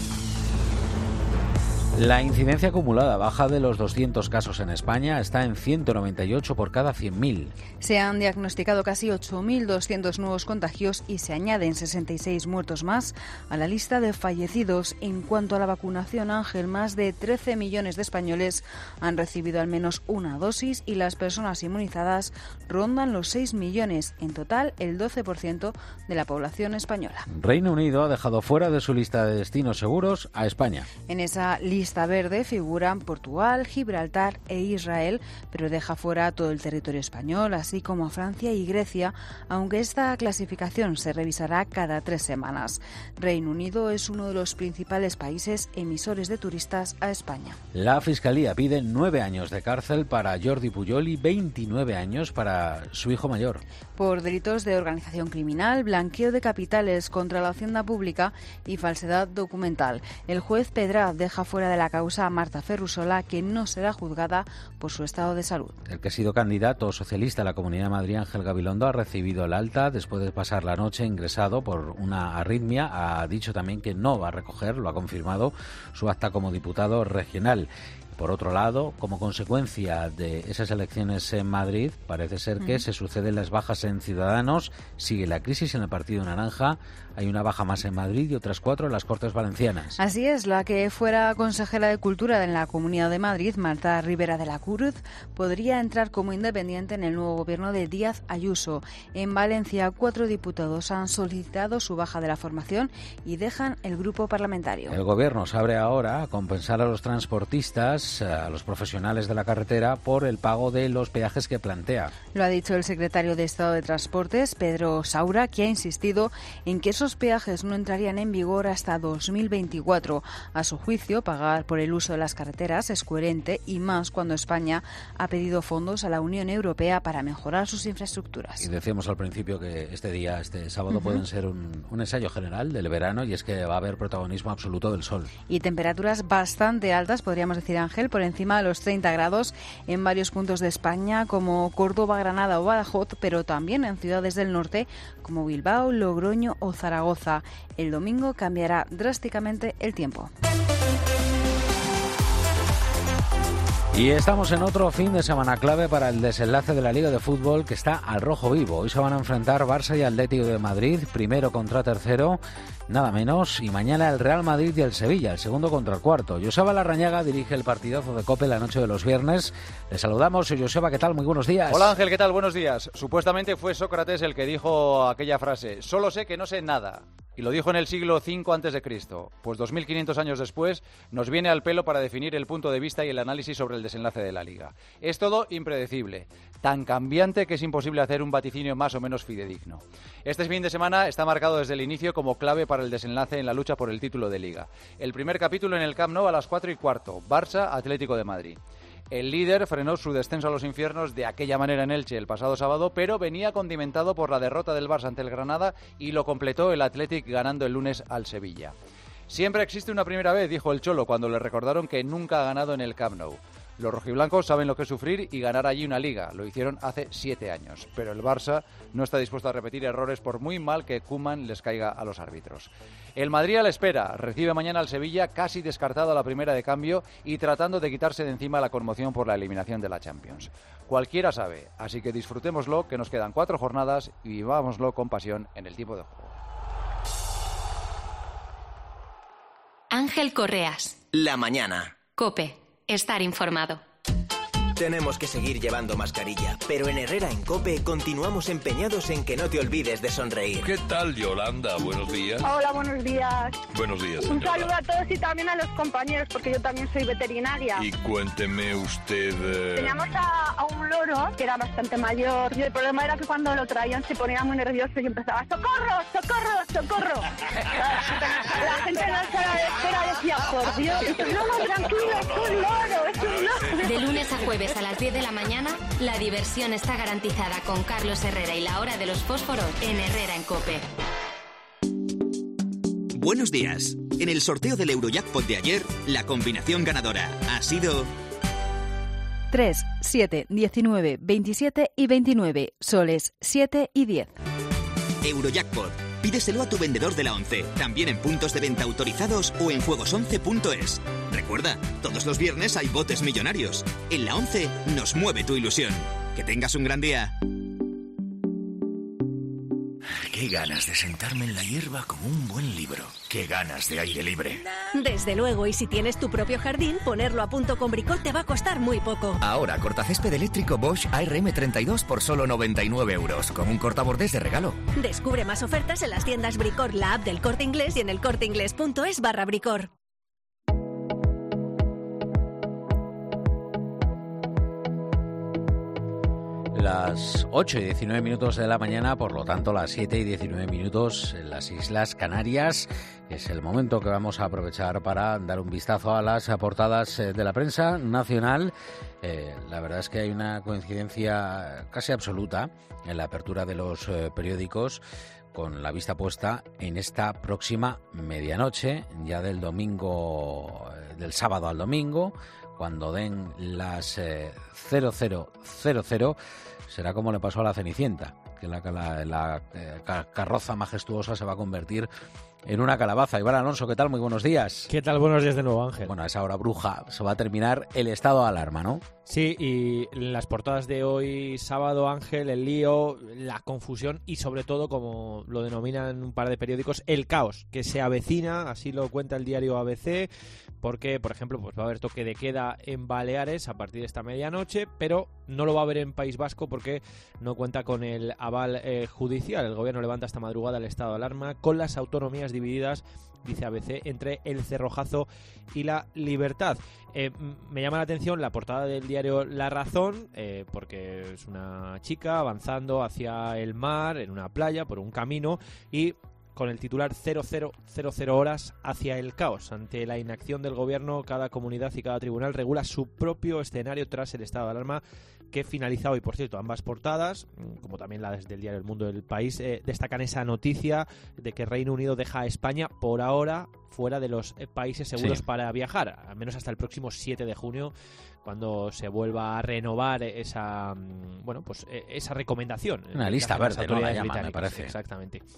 [SPEAKER 1] La incidencia acumulada baja de los 200 casos en España, está en 198 por cada 100.000.
[SPEAKER 12] Se han diagnosticado casi 8.200 nuevos contagios y se añaden 66 muertos más a la lista de fallecidos. En cuanto a la vacunación, Ángel, más de 13 millones de españoles han recibido al menos una dosis y las personas inmunizadas rondan los 6 millones. En total, el 12% de la población española.
[SPEAKER 1] Reino Unido ha dejado fuera de su lista de destinos seguros a España.
[SPEAKER 12] En esa lista verde figuran Portugal, Gibraltar e Israel, pero deja fuera todo el territorio español, así como a Francia y Grecia, aunque esta clasificación se revisará cada 3 semanas. Reino Unido es uno de los principales países emisores de turistas a España.
[SPEAKER 1] La Fiscalía pide 9 años de cárcel para Jordi Pujol y 29 años para su hijo mayor.
[SPEAKER 12] Por delitos de organización criminal, blanqueo de capitales contra la hacienda pública y falsedad documental. El juez Pedraz deja fuera de la causa a Marta Ferrusola, que no será juzgada por su estado de salud.
[SPEAKER 1] El que ha sido candidato socialista a la Comunidad de Madrid, Ángel Gabilondo, ha recibido el alta después de pasar la noche ingresado por una arritmia. Ha dicho también que no va a recoger, lo ha confirmado, su acta como diputado regional. Por otro lado, como consecuencia de esas elecciones en Madrid, parece ser que se suceden las bajas en Ciudadanos, sigue la crisis en el Partido Naranja, hay una baja más en Madrid y otras 4 en las Cortes Valencianas.
[SPEAKER 12] Así es, la que fuera consejera de Cultura en la Comunidad de Madrid, Marta Rivera de la Cruz, podría entrar como independiente en el nuevo gobierno de Díaz Ayuso. En Valencia, 4 diputados han solicitado su baja de la formación y dejan el grupo parlamentario.
[SPEAKER 1] El gobierno se abre ahora a compensar a los transportistas, a los profesionales de la carretera, por el pago de los peajes que plantea.
[SPEAKER 12] Lo ha dicho el secretario de Estado de Transportes, Pedro Saura, que ha insistido en que esos peajes no entrarían en vigor hasta 2024. A su juicio, pagar por el uso de las carreteras es coherente, y más cuando España ha pedido fondos a la Unión Europea para mejorar sus infraestructuras.
[SPEAKER 1] Y decíamos al principio que este sábado pueden ser un ensayo general del verano, y es que va a haber protagonismo absoluto del sol.
[SPEAKER 12] Y temperaturas bastante altas, podríamos decir, Ángel, por encima de los 30 grados en varios puntos de España, como Córdoba, Granada o Badajoz, pero también en ciudades del norte como Bilbao, Logroño o Zaragoza. El domingo cambiará drásticamente el tiempo.
[SPEAKER 1] Y estamos en otro fin de semana clave para el desenlace de la Liga de Fútbol, que está al rojo vivo. Hoy se van a enfrentar Barça y Atlético de Madrid, primero contra tercero, nada menos, y mañana el Real Madrid y el Sevilla, el segundo contra el cuarto. Joseba Larrañaga dirige el partidazo de COPE la noche de los viernes. Le saludamos. Joseba, ¿qué tal? Muy buenos días.
[SPEAKER 13] Hola Ángel, ¿qué tal? Buenos días. Supuestamente fue Sócrates el que dijo aquella frase: solo sé que no sé nada. Y lo dijo en el siglo V a.C. Pues 2500 años después nos viene al pelo para definir el punto de vista y el análisis sobre el desenlace de la Liga. Es todo impredecible, tan cambiante que es imposible hacer un vaticinio más o menos fidedigno. Este fin de semana está marcado desde el inicio como clave para el desenlace en la lucha por el título de Liga. El primer capítulo en el Camp Nou a las 4:15, Barça-Atlético de Madrid. El líder frenó su descenso a los infiernos de aquella manera en Elche el pasado sábado, pero venía condimentado por la derrota del Barça ante el Granada y lo completó el Athletic ganando el lunes al Sevilla. Siempre existe una primera vez, dijo el Cholo cuando le recordaron que nunca ha ganado en el Camp Nou. Los rojiblancos saben lo que es sufrir y ganar allí una Liga. Lo hicieron hace 7 años. Pero el Barça no está dispuesto a repetir errores por muy mal que Koeman les caiga a los árbitros. El Madrid a la espera. Recibe mañana al Sevilla, casi descartado a la primera de cambio y tratando de quitarse de encima la conmoción por la eliminación de la Champions. Cualquiera sabe. Así que disfrutémoslo, que nos quedan 4 jornadas y vivámoslo con pasión en el tiempo de juego.
[SPEAKER 3] Ángel Correas.
[SPEAKER 18] La mañana.
[SPEAKER 3] COPE. Estar informado.
[SPEAKER 18] Tenemos que seguir llevando mascarilla, pero en Herrera en COPE continuamos empeñados en que no te olvides de sonreír.
[SPEAKER 14] ¿Qué tal, Yolanda? Buenos días.
[SPEAKER 15] Hola, buenos días.
[SPEAKER 14] Buenos días, señora.
[SPEAKER 15] Un saludo a todos y también a los compañeros, porque yo también soy veterinaria.
[SPEAKER 14] Y cuénteme usted...
[SPEAKER 15] Teníamos a un loro que era bastante mayor y el problema era que cuando lo traían se ponía muy nervioso y empezaba: ¡socorro, socorro, socorro! La gente en la sala de espera decía: por Dios, no, tranquilo, es un loro, es un loro.
[SPEAKER 3] De lunes a jueves a las 10 de la mañana, la diversión está garantizada con Carlos Herrera y la hora de los fósforos en Herrera en COPE.
[SPEAKER 16] Buenos días. En el sorteo del Eurojackpot de ayer, la combinación ganadora ha sido
[SPEAKER 12] 3, 7, 19, 27 y 29, soles 7 y 10.
[SPEAKER 16] Eurojackpot. Pídeselo a tu vendedor de la 11, también en puntos de venta autorizados o en juegos11.es. Recuerda, todos los viernes hay botes millonarios. En la 11 nos mueve tu ilusión. Que tengas un gran día.
[SPEAKER 17] Qué ganas de sentarme en la hierba con un buen libro. Qué ganas de aire libre.
[SPEAKER 19] Desde luego, y si tienes tu propio jardín, ponerlo a punto con Bricor te va a costar muy poco.
[SPEAKER 17] Ahora, cortacésped eléctrico Bosch ARM32 por solo 99 euros, con un cortabordés de regalo.
[SPEAKER 19] Descubre más ofertas en las tiendas Bricor, la app del Corte Inglés y en elcorteinglés.es/Bricor.
[SPEAKER 1] Las 8 y 19 minutos de la mañana, por lo tanto las 7 y 19 minutos en las Islas Canarias. Es el momento que vamos a aprovechar para dar un vistazo a las portadas de la prensa nacional. La verdad es que hay una coincidencia casi absoluta en la apertura de los periódicos, con la vista puesta en esta próxima medianoche, ya del domingo, del sábado al domingo, cuando den las 00:00, será como le pasó a la Cenicienta, que la carroza majestuosa se va a convertir en una calabaza. Iván Alonso, ¿qué tal? Muy buenos días.
[SPEAKER 20] ¿Qué tal? Buenos días de nuevo, Ángel.
[SPEAKER 1] Bueno, a esa hora bruja se va a terminar el estado de alarma, ¿no?
[SPEAKER 20] Sí, y en las portadas de hoy, sábado, Ángel, el lío, la confusión y sobre todo, como lo denominan un par de periódicos, el caos que se avecina, así lo cuenta el diario ABC, porque, por ejemplo, pues va a haber toque de queda en Baleares a partir de esta medianoche, pero no lo va a haber en País Vasco porque no cuenta con el aval judicial. El gobierno levanta esta madrugada el estado de alarma con las autonomías divididas, dice ABC, entre el Cerrojazo y la Libertad. Me llama la atención la portada del diario La Razón, porque es una chica avanzando hacia el mar en una playa por un camino y con el titular 00:00 horas hacia el caos. Ante la inacción del gobierno, cada comunidad y cada tribunal regula su propio escenario tras el estado de alarma que finaliza hoy. Por cierto, ambas portadas, como también la del diario El Mundo del País, destacan esa noticia de que Reino Unido deja a España por ahora fuera de los países seguros para viajar, al menos hasta el próximo 7 de junio, cuando se vuelva a renovar esa recomendación.
[SPEAKER 1] Una lista verde, ¿no? La llama, me parece.
[SPEAKER 20] Exactamente.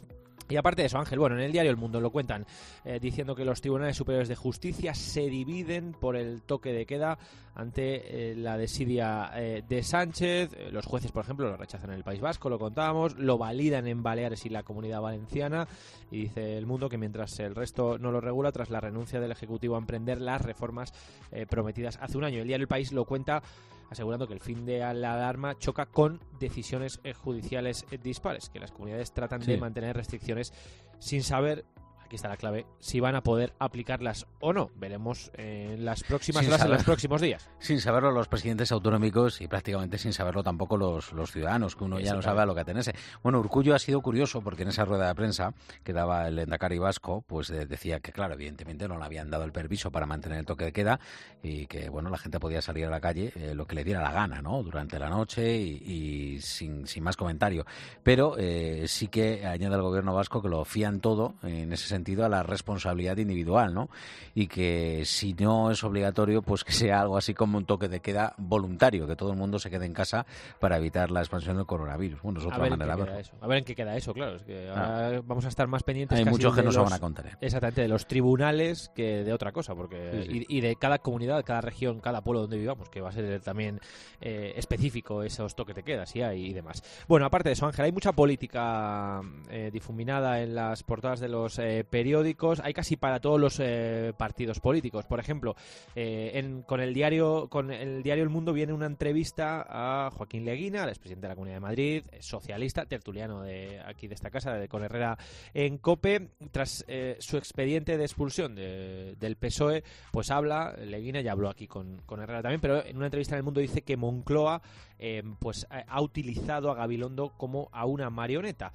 [SPEAKER 20] Y aparte de eso, Ángel, bueno, en el diario El Mundo lo cuentan diciendo que los tribunales superiores de justicia se dividen por el toque de queda ante la desidia de Sánchez. Los jueces, por ejemplo, lo rechazan en el País Vasco, lo contábamos, lo validan en Baleares y la Comunidad Valenciana. Y dice El Mundo que mientras el resto no lo regula, tras la renuncia del Ejecutivo a emprender las reformas prometidas hace un año. El diario El País lo cuenta asegurando que el fin de la alarma choca con decisiones judiciales dispares, que las comunidades tratan de mantener restricciones sin saber, aquí está la clave, si van a poder aplicarlas o no. Veremos en las próximas horas, en los próximos días.
[SPEAKER 1] Sin saberlo los presidentes autonómicos y prácticamente sin saberlo tampoco los ciudadanos, que uno ya no sabe a lo que atenerse. Bueno, Urkullu ha sido curioso porque en esa rueda de prensa que daba el lehendakari vasco, pues decía que, claro, evidentemente no le habían dado el permiso para mantener el toque de queda y que, bueno, la gente podía salir a la calle lo que le diera la gana, ¿no?, durante la noche y sin más comentario. Pero sí que añade el gobierno vasco que lo fían todo en ese sentido a la responsabilidad individual, ¿no? Y que si no es obligatorio, pues que sea algo así como un toque de queda voluntario, que todo el mundo se quede en casa para evitar la expansión del coronavirus. Bueno, es otra manera de verlo.
[SPEAKER 20] A ver en qué queda eso, claro. Es que ahora vamos a estar más pendientes.
[SPEAKER 1] Hay muchos que no se van a contar.
[SPEAKER 20] Exactamente, de los tribunales que de otra cosa, porque y de cada comunidad, cada región, cada pueblo donde vivamos, que va a ser también específico esos toques de queda, sí hay y demás. Bueno, aparte de eso, Ángel, hay mucha política difuminada en las portadas de los periódicos. Hay casi para todos los partidos políticos. Por ejemplo, con el diario El Mundo viene una entrevista a Joaquín Leguina, al expresidente de la Comunidad de Madrid, socialista, tertuliano de aquí de esta casa, con Herrera en COPE. Tras su expediente de expulsión del PSOE, pues habla, Leguina ya habló aquí con Herrera también, pero en una entrevista en El Mundo dice que Moncloa pues ha utilizado a Gabilondo como a una marioneta.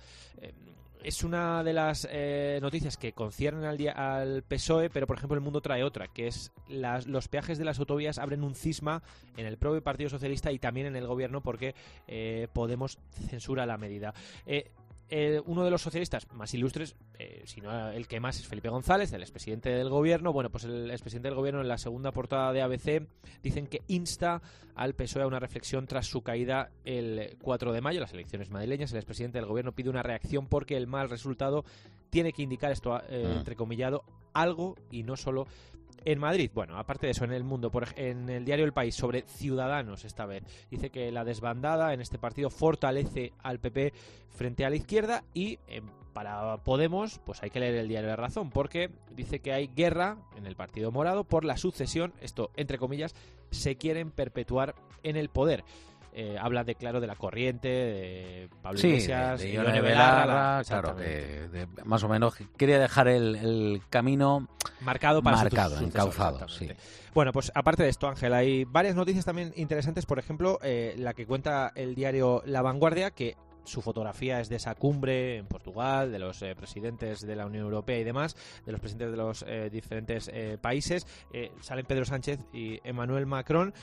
[SPEAKER 20] Es una de las noticias que conciernen al PSOE, pero por ejemplo El Mundo trae otra, que es los peajes de las autovías abren un cisma en el propio Partido Socialista y también en el gobierno porque Podemos censura la medida. Uno de los socialistas más ilustres, si no el que más, es Felipe González, el expresidente del gobierno. Bueno, pues el expresidente del gobierno en la segunda portada de ABC dicen que insta al PSOE a una reflexión tras su caída el 4 de mayo, las elecciones madrileñas. El expresidente del gobierno pide una reacción porque el mal resultado tiene que indicar, esto entrecomillado, algo y no solo en Madrid. Bueno, aparte de eso, en El Mundo, en el diario El País, sobre Ciudadanos esta vez, dice que la desbandada en este partido fortalece al PP frente a la izquierda y para Podemos, pues hay que leer el diario La Razón, porque dice que hay guerra en el Partido Morado por la sucesión, esto entre comillas, se quieren perpetuar en el poder. Habla de la Corriente, de Pablo Iglesias,
[SPEAKER 1] de Ione Belarra, claro, más o menos quería dejar el camino
[SPEAKER 20] marcado,
[SPEAKER 1] encauzado. Sí.
[SPEAKER 20] Bueno, pues aparte de esto, Ángel, hay varias noticias también interesantes, por ejemplo, la que cuenta el diario La Vanguardia, que su fotografía es de esa cumbre en Portugal, de los presidentes de la Unión Europea y demás, de los presidentes de los diferentes países. Salen Pedro Sánchez y Emmanuel Macron.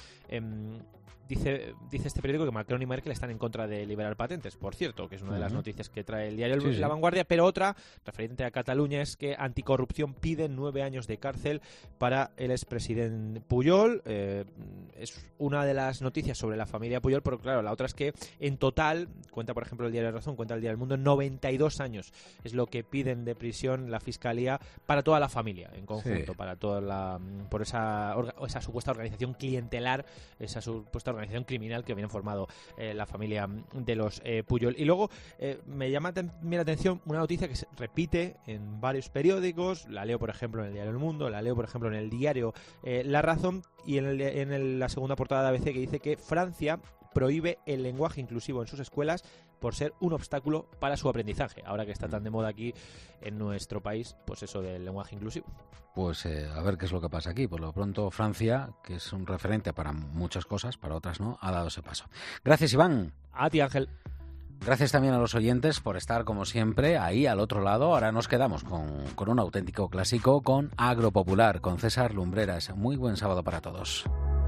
[SPEAKER 20] Dice este periódico que Macron y Merkel están en contra de liberar patentes, por cierto, que es una de las noticias que trae el diario La Vanguardia, pero otra, referente a Cataluña, es que Anticorrupción pide 9 años de cárcel para el expresidente Pujol. Es una de las noticias sobre la familia Pujol, pero claro, la otra es que en total, cuenta por ejemplo el diario Razón, cuenta el diario El Mundo, 92 años es lo que piden de prisión la Fiscalía para toda la familia, en conjunto, para toda por esa supuesta organización clientelar, esa supuesta organización criminal que habían formado la familia de los Pujol. Y luego me llama la atención una noticia que se repite en varios periódicos. La leo por ejemplo en el diario El Mundo, la leo por ejemplo en el diario La Razón y en la segunda portada de ABC, que dice que Francia prohíbe el lenguaje inclusivo en sus escuelas por ser un obstáculo para su aprendizaje. Ahora que está tan de moda aquí en nuestro país, pues eso del lenguaje inclusivo.
[SPEAKER 1] Pues a ver qué es lo que pasa aquí. Por lo pronto Francia, que es un referente para muchas cosas, para otras no, ha dado ese paso. Gracias, Iván.
[SPEAKER 20] A ti, Ángel.
[SPEAKER 1] Gracias también a los oyentes por estar, como siempre, ahí al otro lado. Ahora nos quedamos con un auténtico clásico, con Agropopular, con César Lumbreras. Muy buen sábado para todos.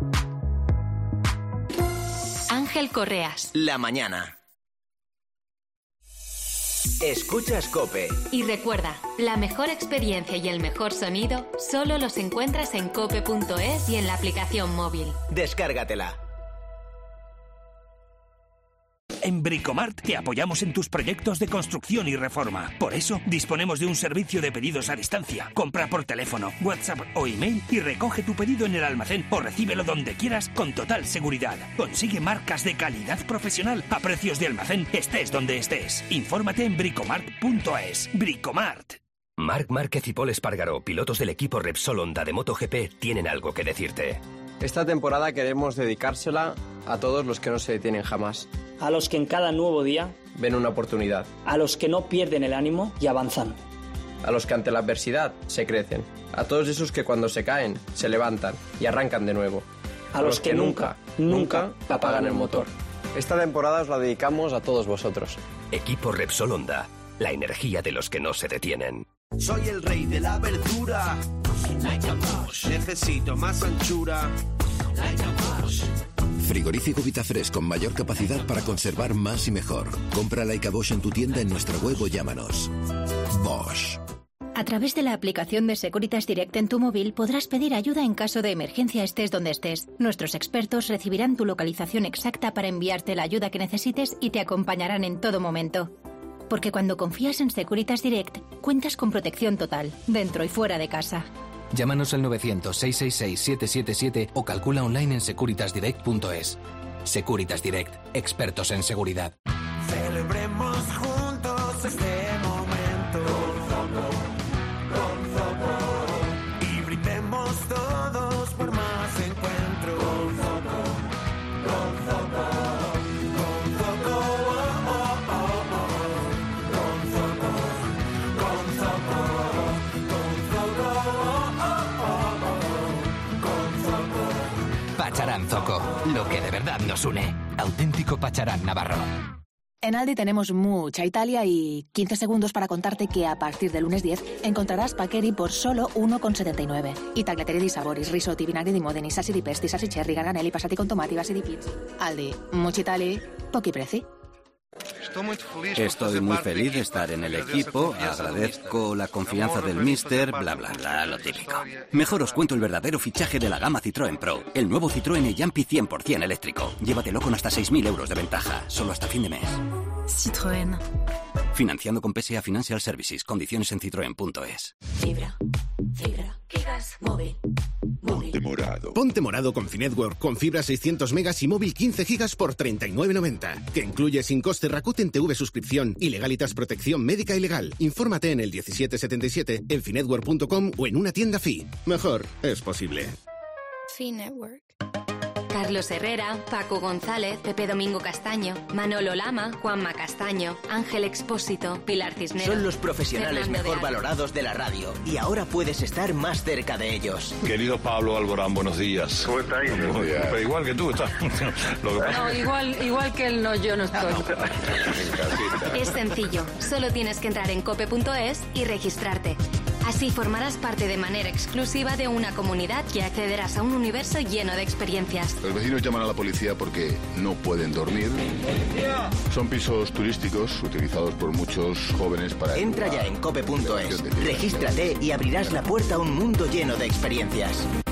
[SPEAKER 3] Ángel Correas.
[SPEAKER 18] La mañana. Escuchas COPE.
[SPEAKER 3] Y recuerda, la mejor experiencia y el mejor sonido solo los encuentras en cope.es y en la aplicación móvil.
[SPEAKER 18] Descárgatela.
[SPEAKER 21] En Bricomart te apoyamos en tus proyectos de construcción y reforma. Por eso, disponemos de un servicio de pedidos a distancia. Compra por teléfono, WhatsApp o email y recoge tu pedido en el almacén o recíbelo donde quieras con total seguridad. Consigue marcas de calidad profesional a precios de almacén, estés donde estés. Infórmate en bricomart.es. Bricomart.
[SPEAKER 18] Marc Márquez y Pol Espargaró, pilotos del equipo Repsol Honda de MotoGP, tienen algo que decirte.
[SPEAKER 22] Esta temporada queremos dedicársela a todos los que no se detienen jamás.
[SPEAKER 23] A los que en cada nuevo día
[SPEAKER 22] ven una oportunidad.
[SPEAKER 23] A los que no pierden el ánimo y avanzan.
[SPEAKER 22] A los que ante la adversidad se crecen. A todos esos que cuando se caen, se levantan y arrancan de nuevo.
[SPEAKER 23] A los que nunca apagan el motor.
[SPEAKER 22] Esta temporada os la dedicamos a todos vosotros.
[SPEAKER 18] Equipo Repsol Honda, la energía de los que no se detienen.
[SPEAKER 24] Soy el rey de la verdura. Necesito más anchura.
[SPEAKER 25] Frigorífico Vitafresh con mayor capacidad para conservar más y mejor. Compra Leica Bosch en tu tienda, en nuestra web o llámanos. Bosch.
[SPEAKER 26] A través de la aplicación de Securitas Direct en tu móvil podrás pedir ayuda en caso de emergencia estés donde estés. Nuestros expertos recibirán tu localización exacta para enviarte la ayuda que necesites y te acompañarán en todo momento. Porque cuando confías en Securitas Direct, cuentas con protección total, dentro y fuera de casa.
[SPEAKER 27] Llámanos al 900-666-777 o calcula online en securitasdirect.es. Securitas Direct, expertos en seguridad.
[SPEAKER 24] Celebremos juntos este momento. Con Zoco. Y brindemos todos por más encuentros. Con Zoco. Con Zoco.
[SPEAKER 27] Pacharán Zoco, lo que de verdad nos une. Auténtico Pacharán navarro.
[SPEAKER 28] En Aldi tenemos mucha Italia y 15 segundos para contarte que a partir del lunes 10 encontrarás Paccheri por solo 1,79. Y tagliatelle di saboris, risotti, vinagre di modeni, salsi di pesti, salsi cherry, garganelli, passati con tomati, basi di pizza. Aldi, mucha Italia, pochi prezzi.
[SPEAKER 29] Estoy muy feliz de estar en el equipo, agradezco la confianza del míster, bla bla bla, lo típico. Mejor os cuento el verdadero fichaje de la gama Citroën Pro, el nuevo Citroën e-Jumpy 100% eléctrico. Llévatelo con hasta 6.000 euros de ventaja, solo hasta fin de mes.
[SPEAKER 28] Citroën.
[SPEAKER 29] Financiando con PSA Financial Services, condiciones en citroen.es.
[SPEAKER 28] Fibra, gigas, móvil.
[SPEAKER 30] Ponte morado. Ponte morado con Finetwork, con fibra 600 megas y móvil 15 gigas por 39,90. Que incluye sin coste Rakuten TV suscripción y Legalitas protección médica y legal. Infórmate en el 1777, en finetwork.com o en una tienda Fi. Mejor es posible.
[SPEAKER 3] Finetwork. Carlos Herrera, Paco González, Pepe Domingo Castaño, Manolo Lama, Juanma Castaño, Ángel Expósito, Pilar Cisneros.
[SPEAKER 31] Son los profesionales
[SPEAKER 3] Fernando
[SPEAKER 31] mejor
[SPEAKER 3] de
[SPEAKER 31] valorados de la radio y ahora puedes estar más cerca de ellos.
[SPEAKER 14] Querido Pablo Alborán, buenos días. ¿Cómo estáis? Muy bien. Pero igual que tú estás. Lo que pasa...
[SPEAKER 3] No, igual que él no, yo no estoy. Es sencillo, solo tienes que entrar en cope.es y registrarte. Así formarás parte de manera exclusiva de una comunidad y accederás a un universo lleno de experiencias.
[SPEAKER 32] Los vecinos llaman a la policía porque no pueden dormir. Son pisos turísticos utilizados por muchos jóvenes para...
[SPEAKER 31] Entra ya en cope.es, regístrate y abrirás la puerta a un mundo lleno de experiencias.